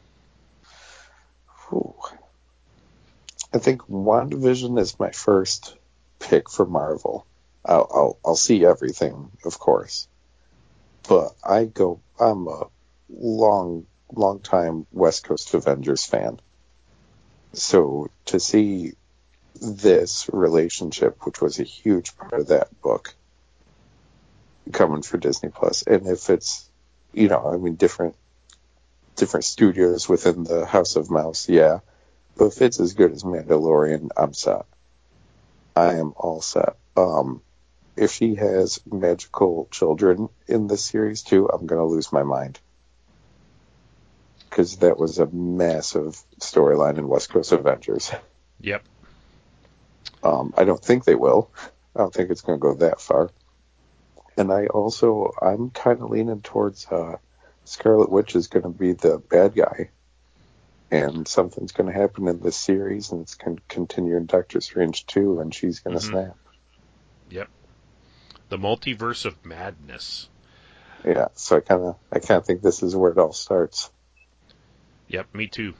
Ooh. I think WandaVision is my first pick for Marvel. I'll see everything, of course, but I'm a long time West Coast Avengers fan. So to see this relationship, which was a huge part of that book, coming for Disney Plus, and if it's, different studios within the House of Mouse, yeah, but if it's as good as Mandalorian, I'm set. I am all set. if she has magical children in this series too, I'm going to lose my mind. Because that was a massive storyline in West Coast Avengers. Yep. I don't think they will. I don't think it's going to go that far. And I'm kind of leaning towards Scarlet Witch is going to be the bad guy. And something's going to happen in this series, and it's going to continue in Doctor Strange 2, and she's going to snap. Yep. The multiverse of madness. Yeah, so I kind of think this is where it all starts. Yep, me too.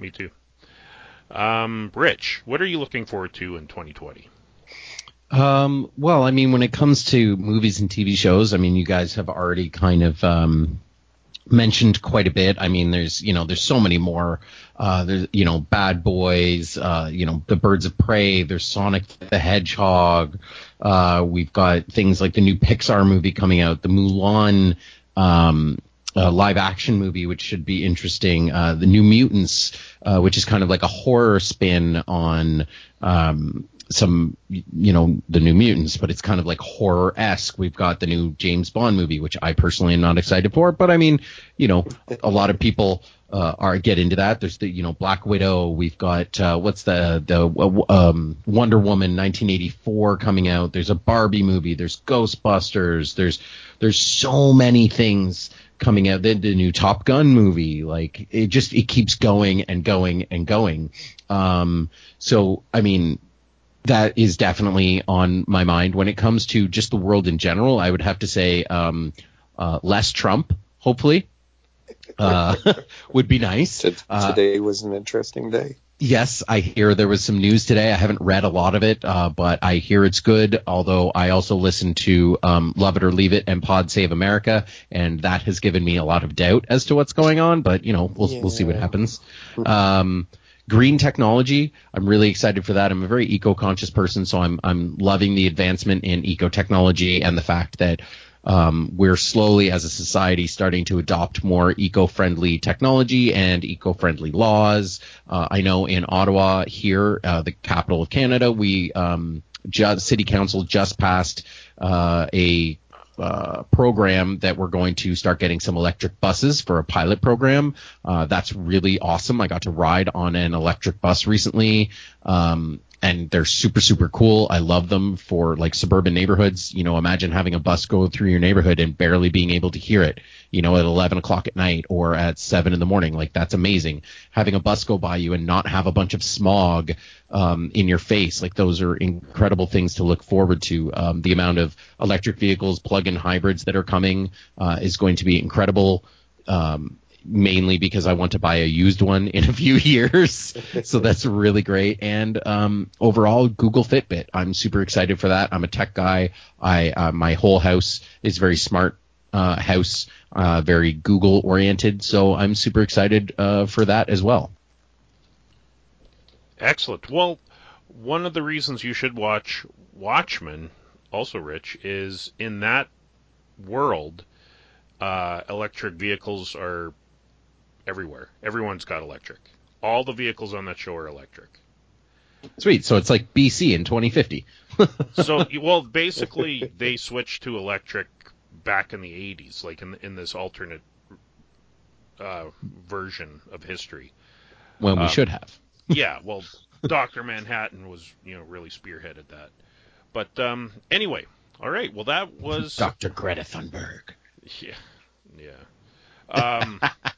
Rich, what are you looking forward to in 2020? Well, I mean, when it comes to movies and TV shows, I mean, you guys have already kind of mentioned quite a bit. I mean, there's so many more. There's, Bad Boys, The Birds of Prey, there's Sonic the Hedgehog. We've got things like the new Pixar movie coming out, the Mulan live action movie, which should be interesting. The New Mutants, which is kind of like a horror spin on some, the New Mutants, but it's kind of like horror-esque. We've got the new James Bond movie, which I personally am not excited for, but I mean, a lot of people get into that. There's the, Black Widow. We've got what's the Wonder Woman 1984 coming out. There's a Barbie movie. There's Ghostbusters. There's so many things coming out. The new Top Gun movie. Like it keeps going and going and going. So I mean, that is definitely on my mind. When it comes to just the world in general, I would have to say less Trump, hopefully, would be nice. Today was an interesting day. Yes, I hear there was some news today. I haven't read a lot of it, but I hear it's good, although I also listened to Love It or Leave It and Pod Save America, and that has given me a lot of doubt as to what's going on, but, we'll see what happens. Green technology, I'm really excited for that. I'm a very eco-conscious person, so I'm loving the advancement in eco-technology and the fact that we're slowly as a society starting to adopt more eco-friendly technology and eco-friendly laws. I know in Ottawa here, the capital of Canada, City Council just passed a program that we're going to start getting some electric buses for a pilot program. That's really awesome. I got to ride on an electric bus recently. And they're super, super cool. I love them for like suburban neighborhoods. Imagine having a bus go through your neighborhood and barely being able to hear it, at 11 o'clock at night or at 7 in the morning. Like that's amazing. Having a bus go by you and not have a bunch of smog in your face. Like those are incredible things to look forward to. The amount of electric vehicles, plug-in hybrids that are coming is going to be incredible. Mainly because I want to buy a used one in a few years. So that's really great. And overall, Google Fitbit. I'm super excited for that. I'm a tech guy. My whole house is very smart house, very Google oriented. So I'm super excited for that as well. Excellent. Well, one of the reasons you should watch Watchmen, also Rich, is in that world, electric vehicles are everywhere. Everyone's got electric. All the vehicles on that show are electric. Sweet. So it's like BC in 2050. So, well, basically they switched to electric back in the 80s, like in this alternate version of history. When we should have. Yeah, well, Dr. Manhattan was, really spearheaded that. But anyway, all right. Well, that was Dr. Greta Thunberg. Yeah.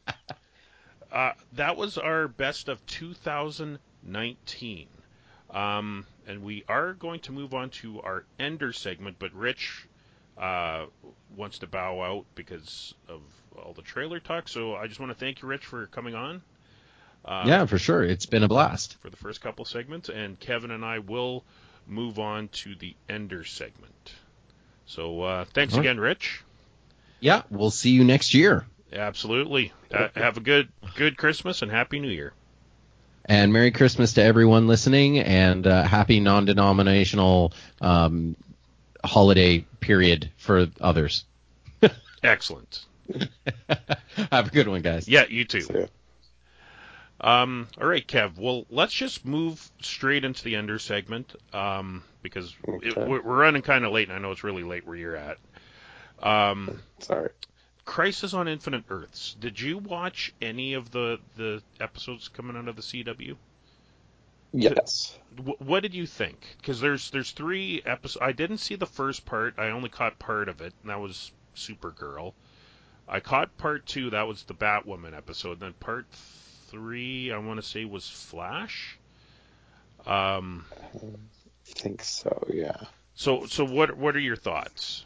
That was our best of 2019. And we are going to move on to our Ender segment, but Rich wants to bow out because of all the trailer talk. So I just want to thank you, Rich, for coming on. Yeah, for sure. It's been a blast. For the first couple segments. And Kevin and I will move on to the Ender segment. So thanks again, Rich. Yeah, we'll see you next year. Absolutely. Have a good Christmas and Happy New Year. And Merry Christmas to everyone listening, and happy non-denominational holiday period for others. Excellent. Have a good one, guys. Yeah, you too. All right, Kev. Well, let's just move straight into the Ender segment because we're running kind of late, and I know it's really late where you're at. Sorry. Crisis on Infinite Earths. Did you watch any of the episodes coming out of the CW? Yes. What did you think? Because there's 3 episodes. I didn't see the first part. I only caught part of it, and that was Supergirl. I caught part 2. That was the Batwoman episode. Then part 3, I want to say, was Flash. I think so. Yeah. So what are your thoughts?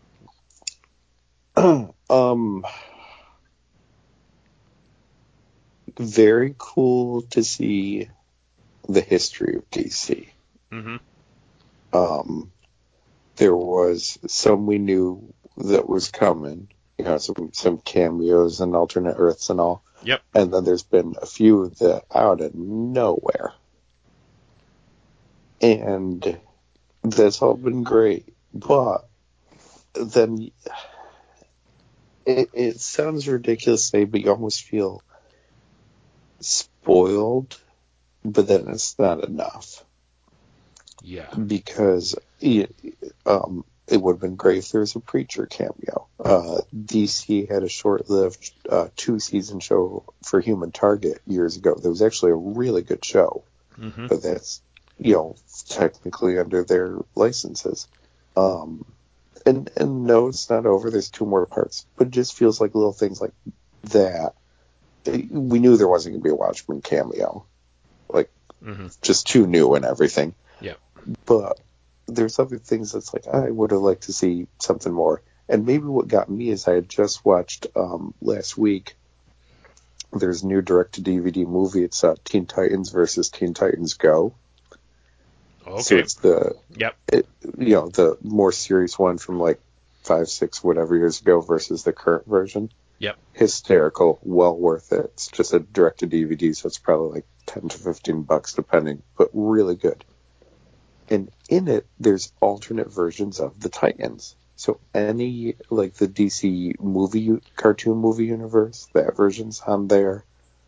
Very cool to see the history of DC. Mm-hmm. There was some we knew that was coming, some cameos and alternate Earths and all. Yep. And then there's been a few that out of nowhere. And that's all been great. But then it sounds ridiculous to say, but you almost feel spoiled, but then it's not enough. Yeah. Because it would have been great if there was a Preacher cameo. DC had a short-lived 2-season show for Human Target years ago. That was actually a really good show. Mm-hmm. But that's, technically under their licenses. And no, it's not over. There's 2 more parts. But it just feels like little things like that. We knew there wasn't going to be a Watchmen cameo. Just too new and everything. Yeah. But there's other things that's like, I would have liked to see something more. And maybe what got me is I had just watched last week, there's a new direct-to-DVD movie. It's Teen Titans versus Teen Titans Go. Okay. So it's the more serious one from 5, 6, whatever years ago versus the current version. Yep. Hysterical, well worth it. It's just a direct-to-DVD, so it's probably $10 to $15 depending, but really good. And in it, there's alternate versions of the Titans. So any, the DC cartoon movie universe, that version's on there.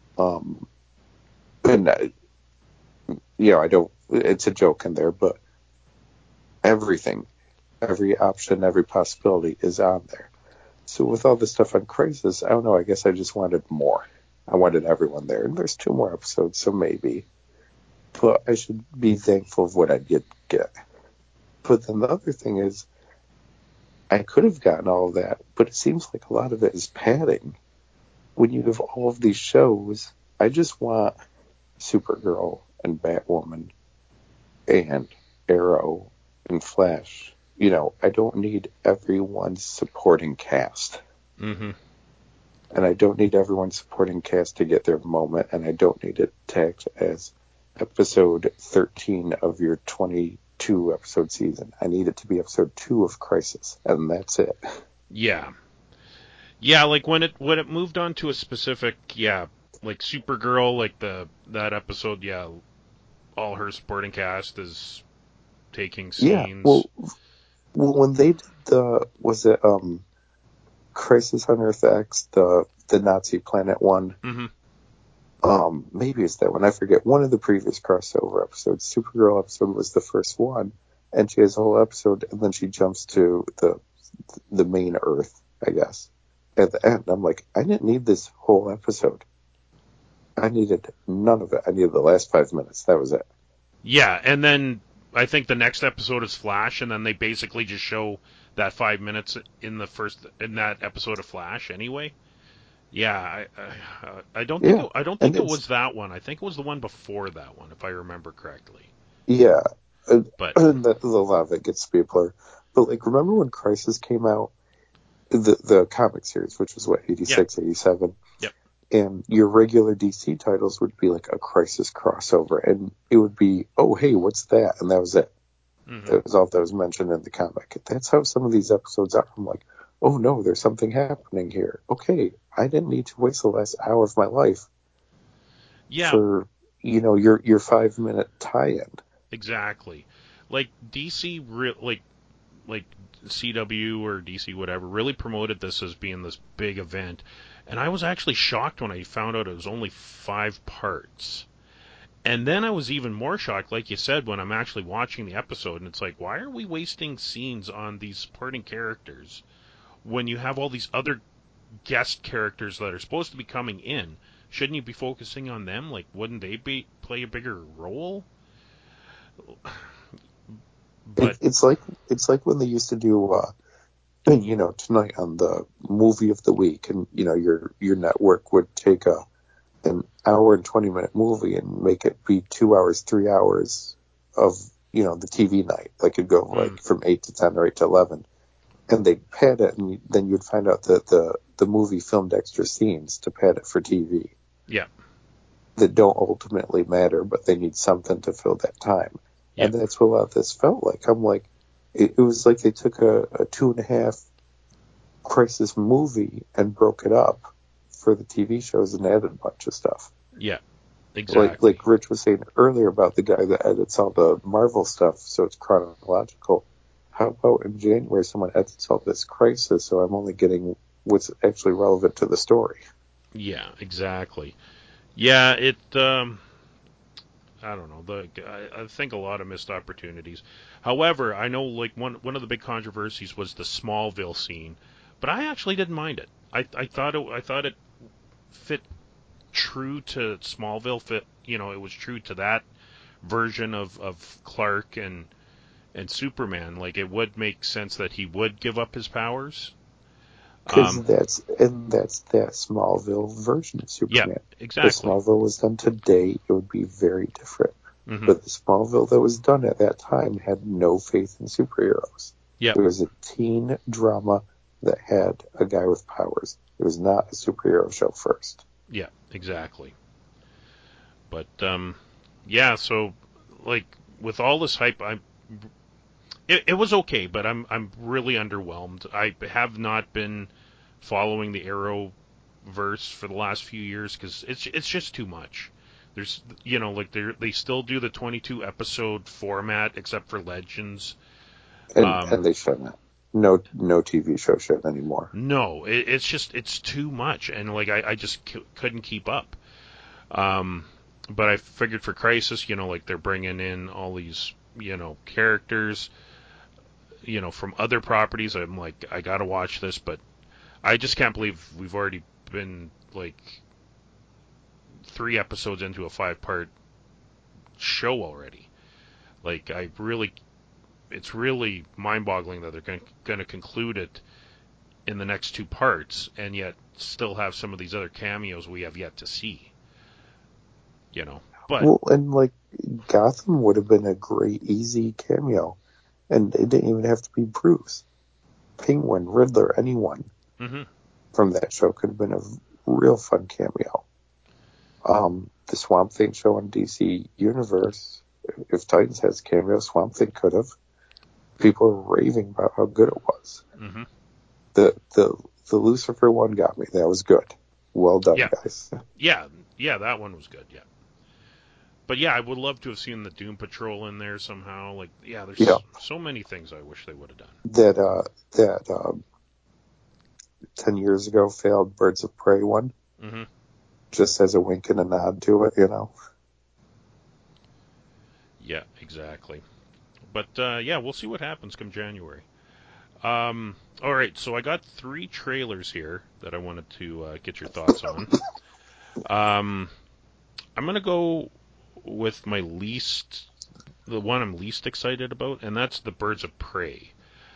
It's a joke in there, but everything, every option, every possibility is on there. So with all this stuff on Crisis, I don't know, I guess I just wanted more. I wanted everyone there. And there's 2 more episodes, so maybe. But I should be thankful of what I did get. But then the other thing is, I could have gotten all of that, but it seems like a lot of it is padding. When you have all of these shows, I just want Supergirl and Batwoman and Arrow and Flash. I don't need everyone's supporting cast. Mm-hmm. And I don't need everyone's supporting cast to get their moment, and I don't need it tagged as episode 13 of your 22 episode season. I need it to be episode 2 of Crisis, and that's it. Yeah. When it moved on to a specific, Supergirl, that episode, all her supporting cast is taking scenes. Yeah, well, when they did Crisis on Earth X, the Nazi planet one. Mm-hmm. Maybe it's that one. I forget. One of the previous crossover episodes, Supergirl episode, was the first one, and she has a whole episode, and then she jumps to the main Earth, I guess. At the end, I'm like, I didn't need this whole episode. I needed none of it. I needed the last 5 minutes. That was it. Yeah, and then I think the next episode is Flash, and then they basically just show that 5 minutes in that episode of Flash anyway. Yeah, I don't think it was that one. I think it was the one before that one, if I remember correctly. Yeah, but a lot of it gets to be a blur. But remember when Crisis came out, the comic series, which was 86, 87? Yep. And your regular DC titles would be a Crisis crossover, and it would be, oh hey, what's that? And that was it. Mm-hmm. That was all that was mentioned in the comic. That's how some of these episodes are. I'm like, oh no, there's something happening here. Okay, I didn't need to waste the last hour of my life for your 5-minute tie-in. Exactly. DC CW or DC, whatever, really promoted this as being this big event. And I was actually shocked when I found out it was only 5 parts. And then I was even more shocked, like you said, when I'm actually watching the episode, and it's like, why are we wasting scenes on these supporting characters when you have all these other guest characters that are supposed to be coming in? Shouldn't you be focusing on them? Like, wouldn't they play a bigger role? But it's like when they used to do tonight on the movie of the week, and your network would take an hour and 20-minute movie and make it be 2 hours, 3 hours of the TV night. Like it'd go like from 8 to 10 or 8 to 11, and they'd pad it, and then you'd find out that the movie filmed extra scenes to pad it for TV. Yeah. That don't ultimately matter, but they need something to fill that time. Yeah. And that's what a lot of this felt like. I'm like, it was like they took a 2.5 Crisis movie and broke it up for the TV shows and added a bunch of stuff. Yeah, exactly. Like Rich was saying earlier about the guy that edits all the Marvel stuff, so it's chronological. How about in January someone edits all this Crisis, so I'm only getting what's actually relevant to the story? Yeah, exactly. Yeah, I don't know. I think a lot of missed opportunities. However, I know like one of the big controversies was the Smallville scene, but I actually didn't mind it. I thought it fit true to Smallville. It was true to that version of Clark and Superman. Like it would make sense that he would give up his powers. Because that's that Smallville version of Superman. Yeah, exactly. If Smallville was done today, it would be very different. Mm-hmm. But the Smallville that was done at that time had no faith in superheroes. Yep. It was a teen drama that had a guy with powers. It was not a superhero show first. Yeah, exactly. But yeah, so like with all this hype, it was okay, but I'm really underwhelmed. I have not been following the Arrowverse for the last few years because it's just too much. There's like they still do the 22 episode format except for Legends, and they shouldn't. No TV show should anymore. No, it's too much, and like I just couldn't keep up. But I figured for Crisis, like they're bringing in all these characters from other properties. I'm like, I gotta watch this, but I just can't believe we've already been like 3 episodes into a 5-part show already. Like it's really mind-boggling that they're going to conclude it in the next 2 parts, and yet still have some of these other cameos we have yet to see. But well, and like Gotham would have been a great easy cameo, and it didn't even have to be Bruce. Penguin, Riddler, anyone from that show could have been a real fun cameo. The Swamp Thing show on DC Universe, if Titans has cameo, Swamp Thing could have. People were raving about how good it was. Mm-hmm. The Lucifer one got me. That was good. Well done, guys. Yeah, that one was good. Yeah. But yeah, I would love to have seen the Doom Patrol in there somehow. Like, there's so many things I wish they would have done. That 10 years ago failed Birds of Prey one. Mm-hmm. Just as a wink and a nod to it, Yeah, exactly. But we'll see what happens come January. All right, so I got 3 trailers here that I wanted to get your thoughts on. I'm gonna go with the one I'm least excited about, and that's the Birds of Prey.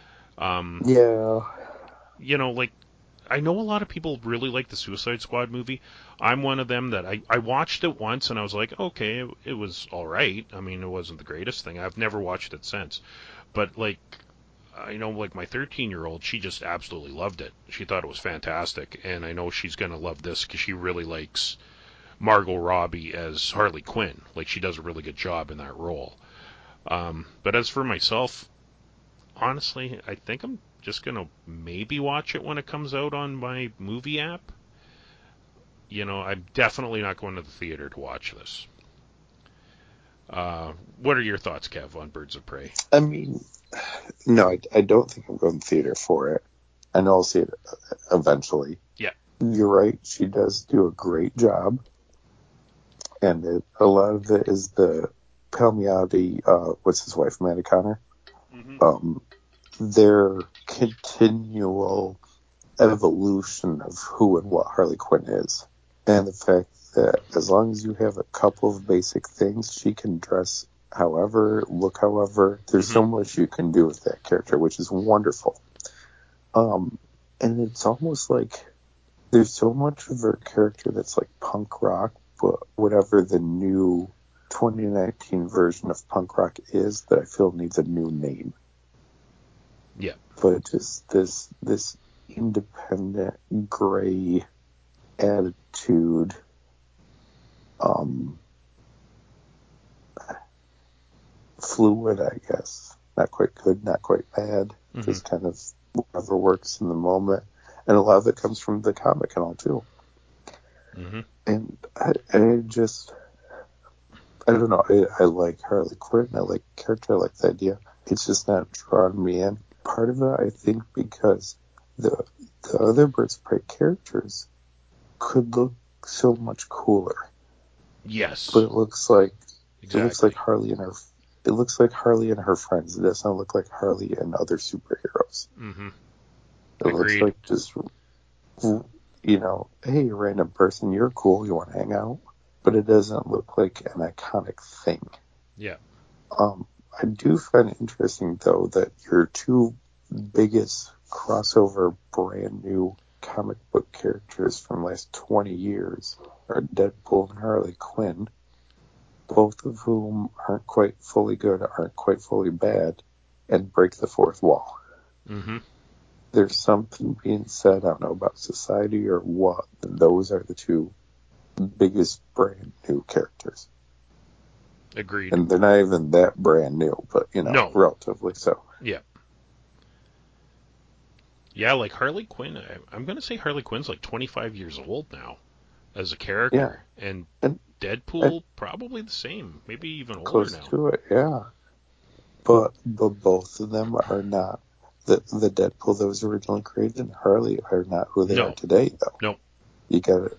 Like, I know a lot of people really like the Suicide Squad movie. I'm one of them that I watched it once and I was like, okay, it was all right. I mean, it wasn't the greatest thing. I've never watched it since. But like, I know like my 13-year-old, she just absolutely loved it. She thought it was fantastic, and I know she's gonna love this because she really likes Margot Robbie as Harley Quinn. Like, she does a really good job in that role. But as for myself, honestly, I think I'm just gonna maybe watch it when it comes out on my movie app. I'm definitely not going to the theater to watch this. What are your thoughts, Kev, on Birds of Prey? I mean, no, I don't think I'm going to theater for it. I know I'll see it eventually. Yeah. You're right. She does do a great job. And a lot of it is the Palmiotti, what's his wife, Amanda Connor? Mm-hmm. Their continual evolution of who and what Harley Quinn is. And the fact that as long as you have a couple of basic things, she can dress however, look however. There's so much you can do with that character, which is wonderful. And it's almost like there's so much of her character that's like punk rock, but whatever the new 2019 version of punk rock is, that I feel needs a new name. Yeah. But just this independent, gray attitude, fluid, I guess. Not quite good, not quite bad. Just kind of whatever works in the moment. And a lot of it comes from the comic and all, too. And I don't know. I like Harley Quinn. I like the character. I like the idea. It's just not drawing me in. Part of it, I think, because the other Birds of Prey characters could look so much cooler. Yes. But it looks like exactly. It looks like Harley and her. It looks like Harley and her friends. It doesn't look like Harley and other superheroes. It looks like just, hey, random person, you're cool. You want to hang out? But it doesn't look like an iconic thing. Yeah. I do find it interesting, though, that your two biggest crossover brand new comic book characters from the last 20 years are Deadpool and Harley Quinn, both of whom aren't quite fully good, aren't quite fully bad, and break the fourth wall. There's something being said, I don't know, about society or what, and those are the two biggest brand new characters. Agreed. And they're not even that brand new, but, No. relatively so. Yeah. Yeah, like Harley Quinn, I'm going to say Harley Quinn's like 25 years old now as a character. Yeah. And Deadpool, probably the same, maybe even older close now. to it, yeah. But both of them are not the Deadpool that was originally created, and Harley are not who they are today, though. No. You got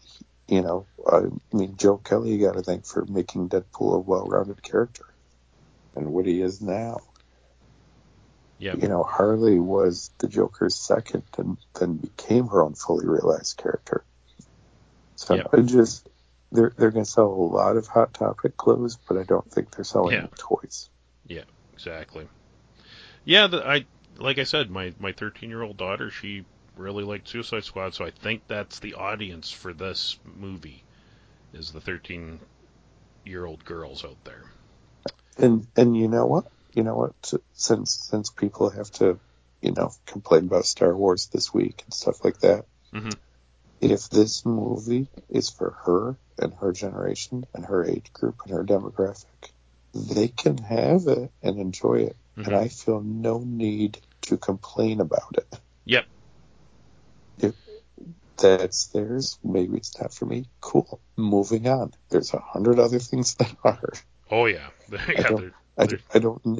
to, Joe Kelly, you got to thank for making Deadpool a well-rounded character, and what he is now. Yeah. Harley was the Joker's second, and then became her own fully realized character. So they're going to sell a lot of Hot Topic clothes, but I don't think they're selling any toys. Yeah, exactly. Yeah, like I said, my 13-year-old daughter, she really liked Suicide Squad, so I think that's the audience for this movie, is the 13-year-old girls out there. And you know what? Since people have to, complain about Star Wars this week and stuff like that, if this movie is for her and her generation and her age group and her demographic, they can have it and enjoy it. And I feel no need to complain about it. Yep. If that's theirs, maybe it's not for me. Cool. Moving on. There's 100 other things that are. Oh yeah. I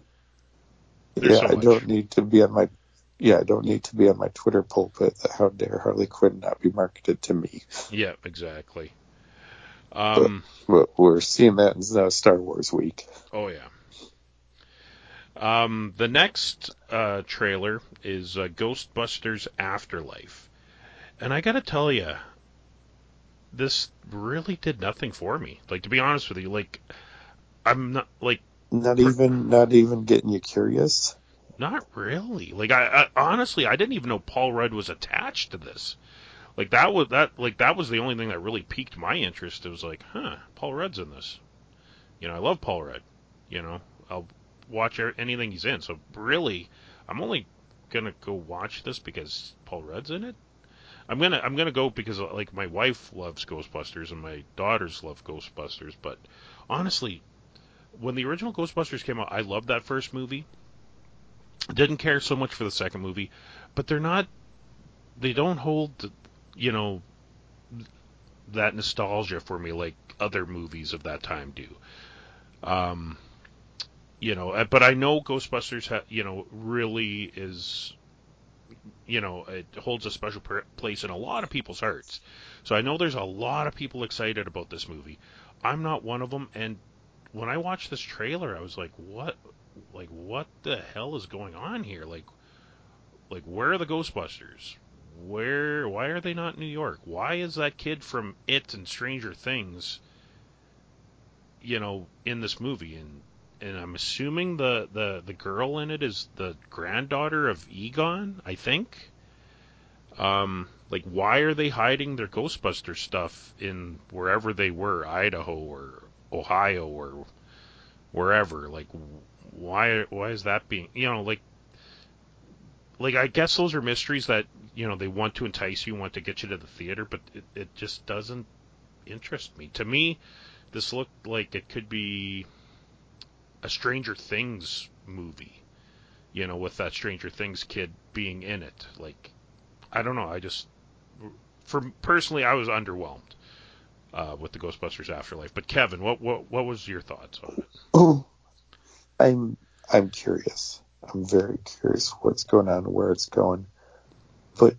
don't need to be on my Twitter pulpit that how dare Harley Quinn not be marketed to me. Yeah, exactly. But we're seeing that in Star Wars week. Oh yeah. The next trailer is Ghostbusters Afterlife, and I gotta tell you, this really did nothing for me. Like, to be honest with you, like, I'm not like not even getting you curious. Not really. Like, I honestly, I didn't even know Paul Rudd was attached to this. Like, that was the only thing that really piqued my interest. It was like, Paul Rudd's in this. I love Paul Rudd. I'll watch anything he's in. So really, I'm only gonna go watch this because Paul Rudd's in it. I'm gonna go because like my wife loves Ghostbusters and my daughters love Ghostbusters. But honestly, when the original Ghostbusters came out, I loved that first movie. Didn't care so much for the second movie, but they don't hold, that nostalgia for me like other movies of that time do. But I know Ghostbusters, really is, it holds a special place in a lot of people's hearts. So I know there's a lot of people excited about this movie. I'm not one of them, and when I watched this trailer, I was like, what? Like, what the hell is going on here? Like, where are the Ghostbusters? Why are they not in New York? Why is that kid from It and Stranger Things, in this movie? And I'm assuming the girl in it is the granddaughter of Egon, I think. Why are they hiding their Ghostbuster stuff in wherever they were, Idaho or Ohio or wherever? Like, why is that being, I guess those are mysteries that, they want to entice you, want to get you to the theater, but it just doesn't interest me. To me, this looked like it could be a Stranger Things movie, with that Stranger Things kid being in it. Like, I don't know. Personally, I was underwhelmed with the Ghostbusters Afterlife. But Kevin, what was your thoughts on it? Oh, I'm curious. I'm very curious what's going on and where it's going. But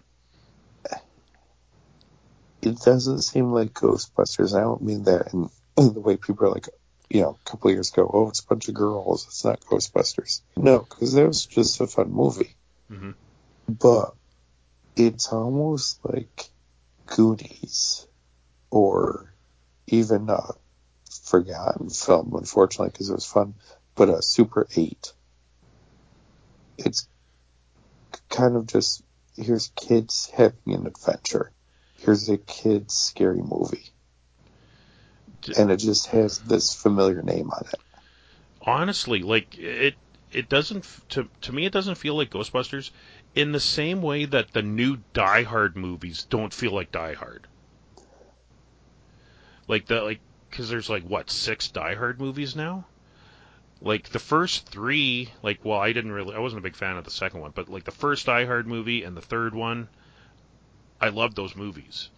it doesn't seem like Ghostbusters. I don't mean that in the way people are like, a couple of years ago, oh, it's a bunch of girls. It's not Ghostbusters. No, because that was just a fun movie. Mm-hmm. But it's almost like Goonies or even a forgotten film, unfortunately, because it was fun, but a Super 8. It's kind of just, here's kids having an adventure. Here's a kid's scary movie. And it just has this familiar name on it. Honestly, it doesn't, to me, it doesn't feel like Ghostbusters in the same way that the new Die Hard movies don't feel like Die Hard. Because there's 6 Die Hard movies now? Like, the first 3, I wasn't a big fan of the second one, but the first Die Hard movie and the third one, I loved those movies.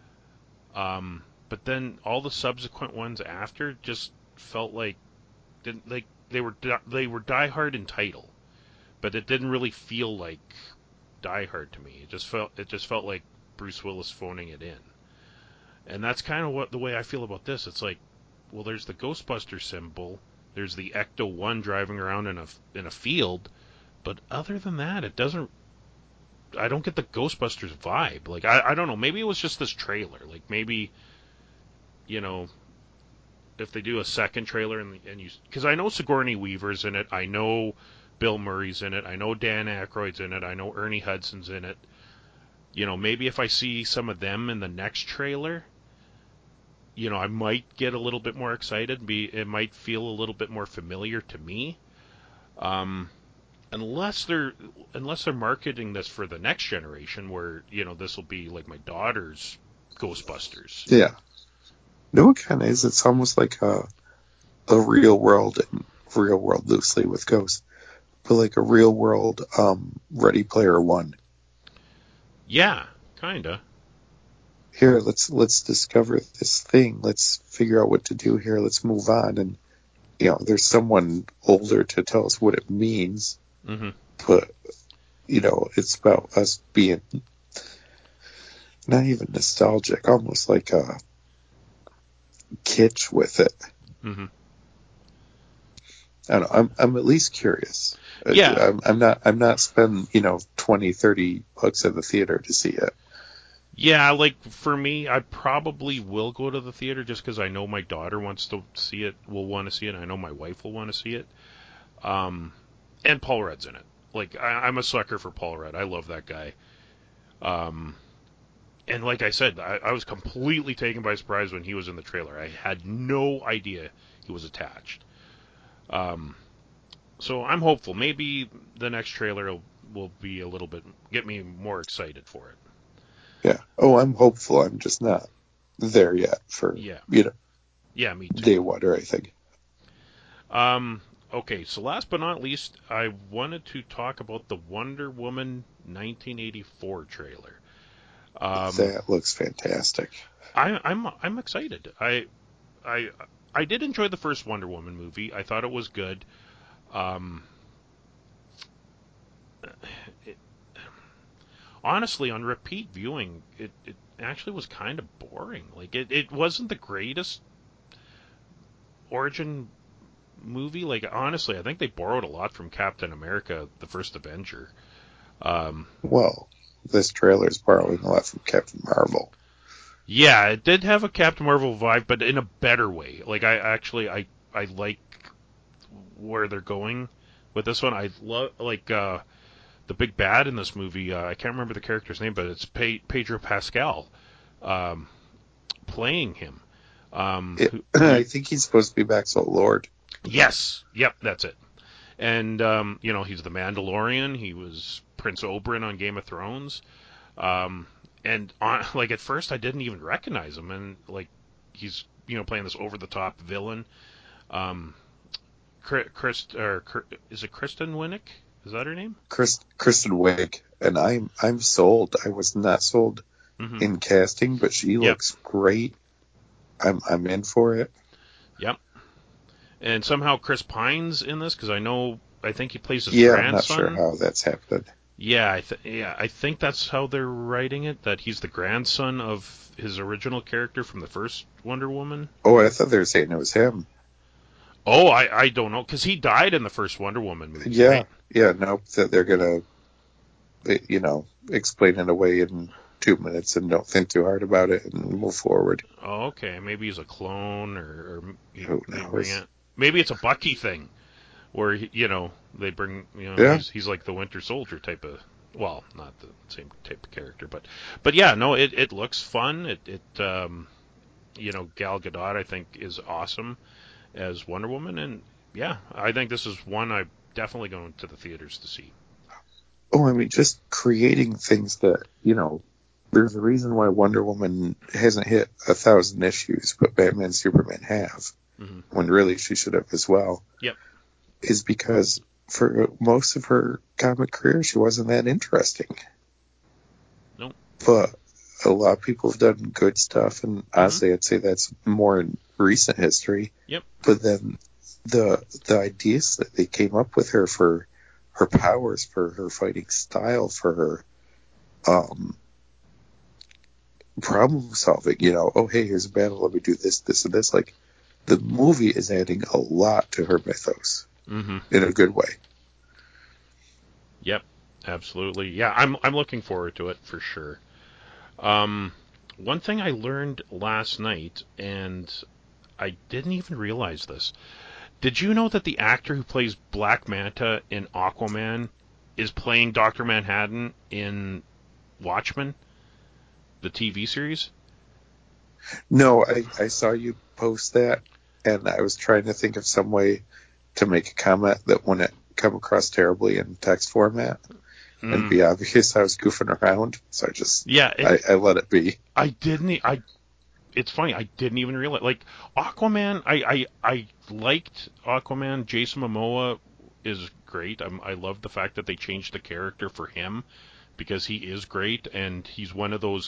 But then all the subsequent ones after just felt like they were Die Hard in title, but it didn't really feel like Die Hard to me. It just felt like Bruce Willis phoning it in, and that's kind of the way I feel about this. It's like, well, there's the Ghostbuster symbol, there's the Ecto-1 driving around in a field, but other than that, it doesn't. I don't get the Ghostbusters vibe. Like, I don't know. Maybe it was just this trailer. Like, maybe, if they do a second trailer and you, because I know Sigourney Weaver's in it, I know Bill Murray's in it, I know Dan Aykroyd's in it, I know Ernie Hudson's in it. Maybe if I see some of them in the next trailer, I might get a little bit more excited. It might feel a little bit more familiar to me. Unless they're marketing this for the next generation, where this will be like my daughter's Ghostbusters. Yeah. No, it kind of is. It's almost like a real world loosely with ghosts, but like a real world Ready Player One. Yeah, kinda. Here, let's discover this thing. Let's figure out what to do here. Let's move on. And there's someone older to tell us what it means. Mm-hmm. But it's about us being not even nostalgic, almost like a kitsch with it. Mm-hmm. I don't know. I'm at least curious. Yeah. I'm not spending, $20-$30 at the theater to see it. Yeah, for me, I probably will go to the theater just because I know my daughter wants to see it, will want to see it. I know my wife will want to see it. And Paul Rudd's in it. I'm a sucker for Paul Rudd. I love that guy. And like I said, I was completely taken by surprise when he was in the trailer. I had no idea he was attached. So I'm hopeful. Maybe the next trailer will be a little bit, get me more excited for it. Yeah. Oh, I'm hopeful. I'm just not there yet for, Yeah, me too. day one or anything. Okay, so last but not least, I wanted to talk about the Wonder Woman 1984 trailer. That looks fantastic. I'm excited. I did enjoy the first Wonder Woman movie. I thought it was good. It, honestly, on repeat viewing, it actually was kind of boring. Like it wasn't the greatest origin movie. Like honestly, I think they borrowed a lot from Captain America, the First Avenger. Well, this trailer is borrowing a lot from Captain Marvel. Yeah, it did have a Captain Marvel vibe, but in a better way. Like I like where they're going with this one. I love the big bad in this movie. I can't remember the character's name, but it's Pedro Pascal playing him. I think he's supposed to be Maxwell Lord. Yes, yep, that's it. And he's the Mandalorian. He was Prince Oberyn on Game of Thrones. Like at first, I didn't even recognize him, and like he's playing this over the top villain. Is it Kristen Wiig? Is that her name? Kristen Wiig, and I'm sold. I was not sold in casting, but she looks great. I'm in for it. Yep. And somehow Chris Pine's in this because I think he plays his grandson. I'm not sure how that's happened. Yeah, I think that's how they're writing it. That he's the grandson of his original character from the first Wonder Woman. Oh, I thought they were saying it was him. Oh, I don't know because he died in the first Wonder Woman movie. Yeah, right? Nope. That they're gonna, explain it away in 2 minutes and don't think too hard about it and move forward. Oh, okay. Maybe he's a clone, or Who knows? maybe it's a Bucky thing, where they bring he's like the Winter Soldier type of. Well, not the same type of character, but yeah, no, it looks fun. Gal Gadot I think is awesome as Wonder Woman, and yeah, I think this is one I'm definitely going to the theaters to see. Oh, I mean, just creating things that, there's a reason why Wonder Woman hasn't hit 1,000 issues, but Batman and Superman have, when really she should have as well. Yep. Is because for most of her comic career, she wasn't that interesting. Nope. But a lot of people have done good stuff, and honestly, I'd say that's more in recent history. Yep. But then the ideas that they came up with her for her powers, for her fighting style, for her problem solving, oh, hey, here's a battle, let me do this, this, and this. Like, the movie is adding a lot to her mythos in a good way. Yep, absolutely. Yeah, I'm looking forward to it for sure. One thing I learned last night, and I didn't even realize this. Did you know that the actor who plays Black Manta in Aquaman is playing Dr. Manhattan in Watchmen, the TV series? No, I saw you post that, and I was trying to think of some way to make a comment that wouldn't come across terribly in text format and be obvious I was goofing around. So I let it be. It's funny, I didn't even realize. Like, Aquaman, I liked Aquaman. Jason Momoa is great. I love the fact that they changed the character for him because he is great, and he's one of those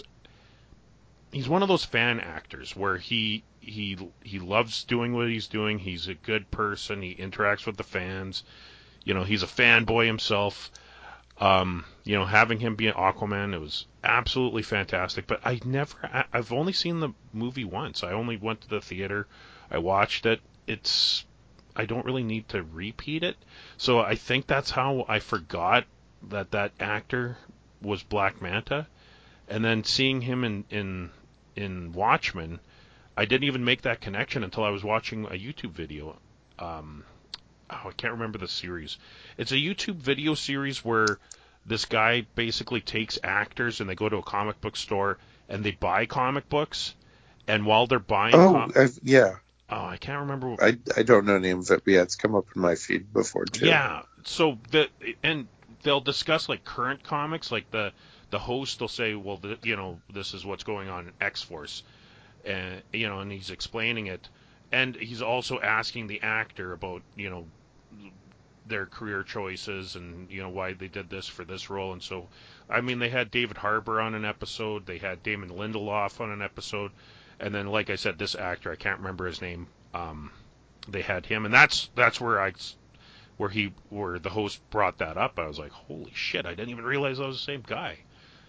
fan actors where he loves doing what he's doing. He's a good person. He interacts with the fans. He's a fanboy himself. Having him be an Aquaman, it was absolutely fantastic. But I've only seen the movie once. I only went to the theater. I watched it. I don't really need to repeat it. So I think that's how I forgot that actor was Black Manta. And then seeing him in Watchmen, I didn't even make that connection until I was watching a YouTube video. I can't remember the series. It's a YouTube video series where this guy basically takes actors and they go to a comic book store and they buy comic books. And while they're buying, I can't remember. I don't know the name of it, but yeah, it's come up in my feed before too. Yeah, so they'll discuss like current comics. Like the host will say, well, this is what's going on in X-Force, and and he's explaining it. And he's also asking the actor about, their career choices and, why they did this for this role. And so, I mean, they had David Harbour on an episode. They had Damon Lindelof on an episode. And then, like I said, this actor, I can't remember his name. They had him, and that's where the host brought that up. I was like, holy shit! I didn't even realize I was the same guy.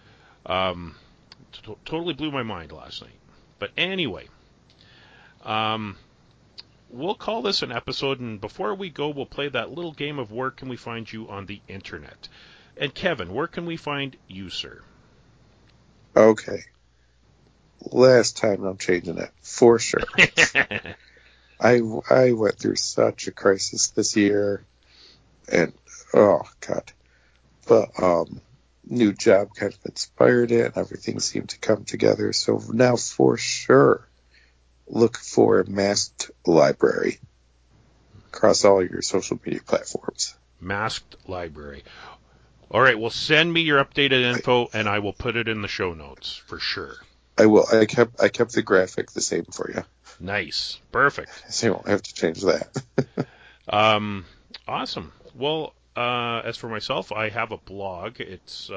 Totally blew my mind last night. But anyway, we'll call this an episode, and before we go, we'll play that little game of where can we find you on the internet. And Kevin, where can we find you, sir? Okay. Last time I'm changing it, for sure. I went through such a crisis this year, and oh god. But new job kind of inspired it, and everything seemed to come together. So now, for sure, look for Masked Library across all your social media platforms. Masked Library. All right, well, send me your updated info, and I will put it in the show notes for sure. I will. I kept the graphic the same for you. Nice, perfect. So you won't have to change that. Awesome. Well, as for myself, I have a blog. It's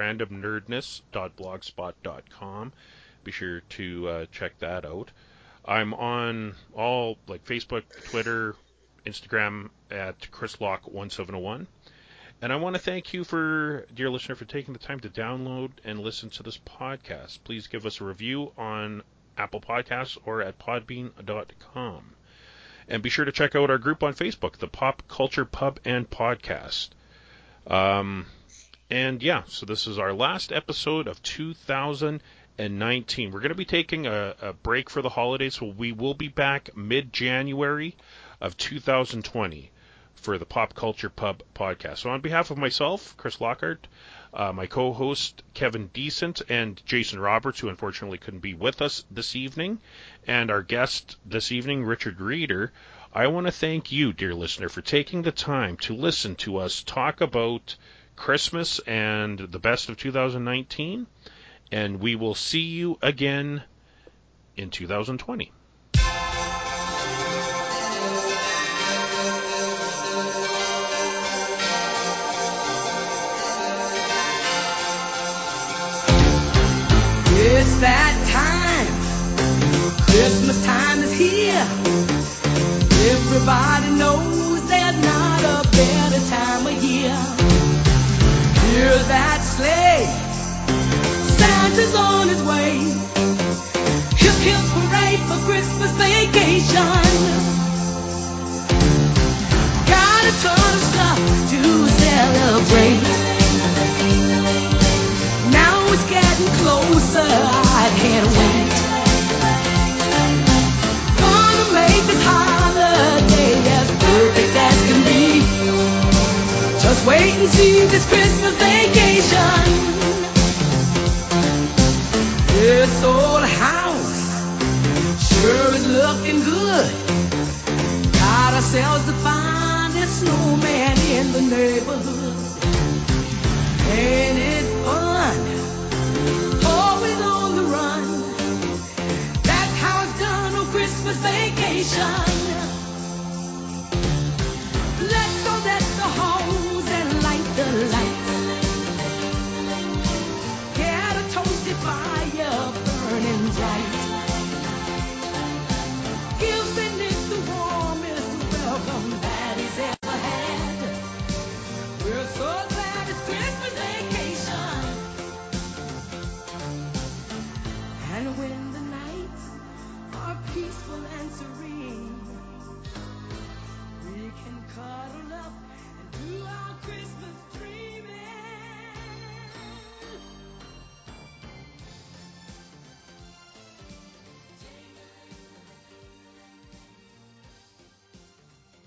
randomnerdness.blogspot.com. Be sure to check that out. I'm on all like Facebook, Twitter, Instagram at chrislock1701. And I want to thank you, dear listener, for taking the time to download and listen to this podcast. Please give us a review on Apple Podcasts or at podbean.com. And be sure to check out our group on Facebook, the Pop Culture Pub and Podcast. And yeah, so this is our last episode of 2019. We're going to be taking a break for the holidays, so we will be back mid-January of 2020. For the Pop Culture Pub podcast. So on behalf of myself, Chris Lockhart, my co-host Kevin Decent, and Jason Roberts, who unfortunately couldn't be with us this evening, and our guest this evening, Richard Reeder, I want to thank you, dear listener, for taking the time to listen to us talk about Christmas and the best of 2019, and we will see you again in 2020. It's that time. Christmas time is here. Everybody knows there's not a better time of year. Hear that sleigh. Santa's on his way. Hip hip hooray for Christmas vacation. Got a ton of stuff to celebrate. Now it's getting closer, I can't wait. Gonna make this holiday as perfect as can be. Just wait and see this Christmas vacation. This old house sure is looking good. Got ourselves the finest snowman in the neighborhood. Ain't it fun? Always on the run. That's how it's done on Christmas vacation. Let's go deck the halls and light the lights. Get a toasted fire burning bright.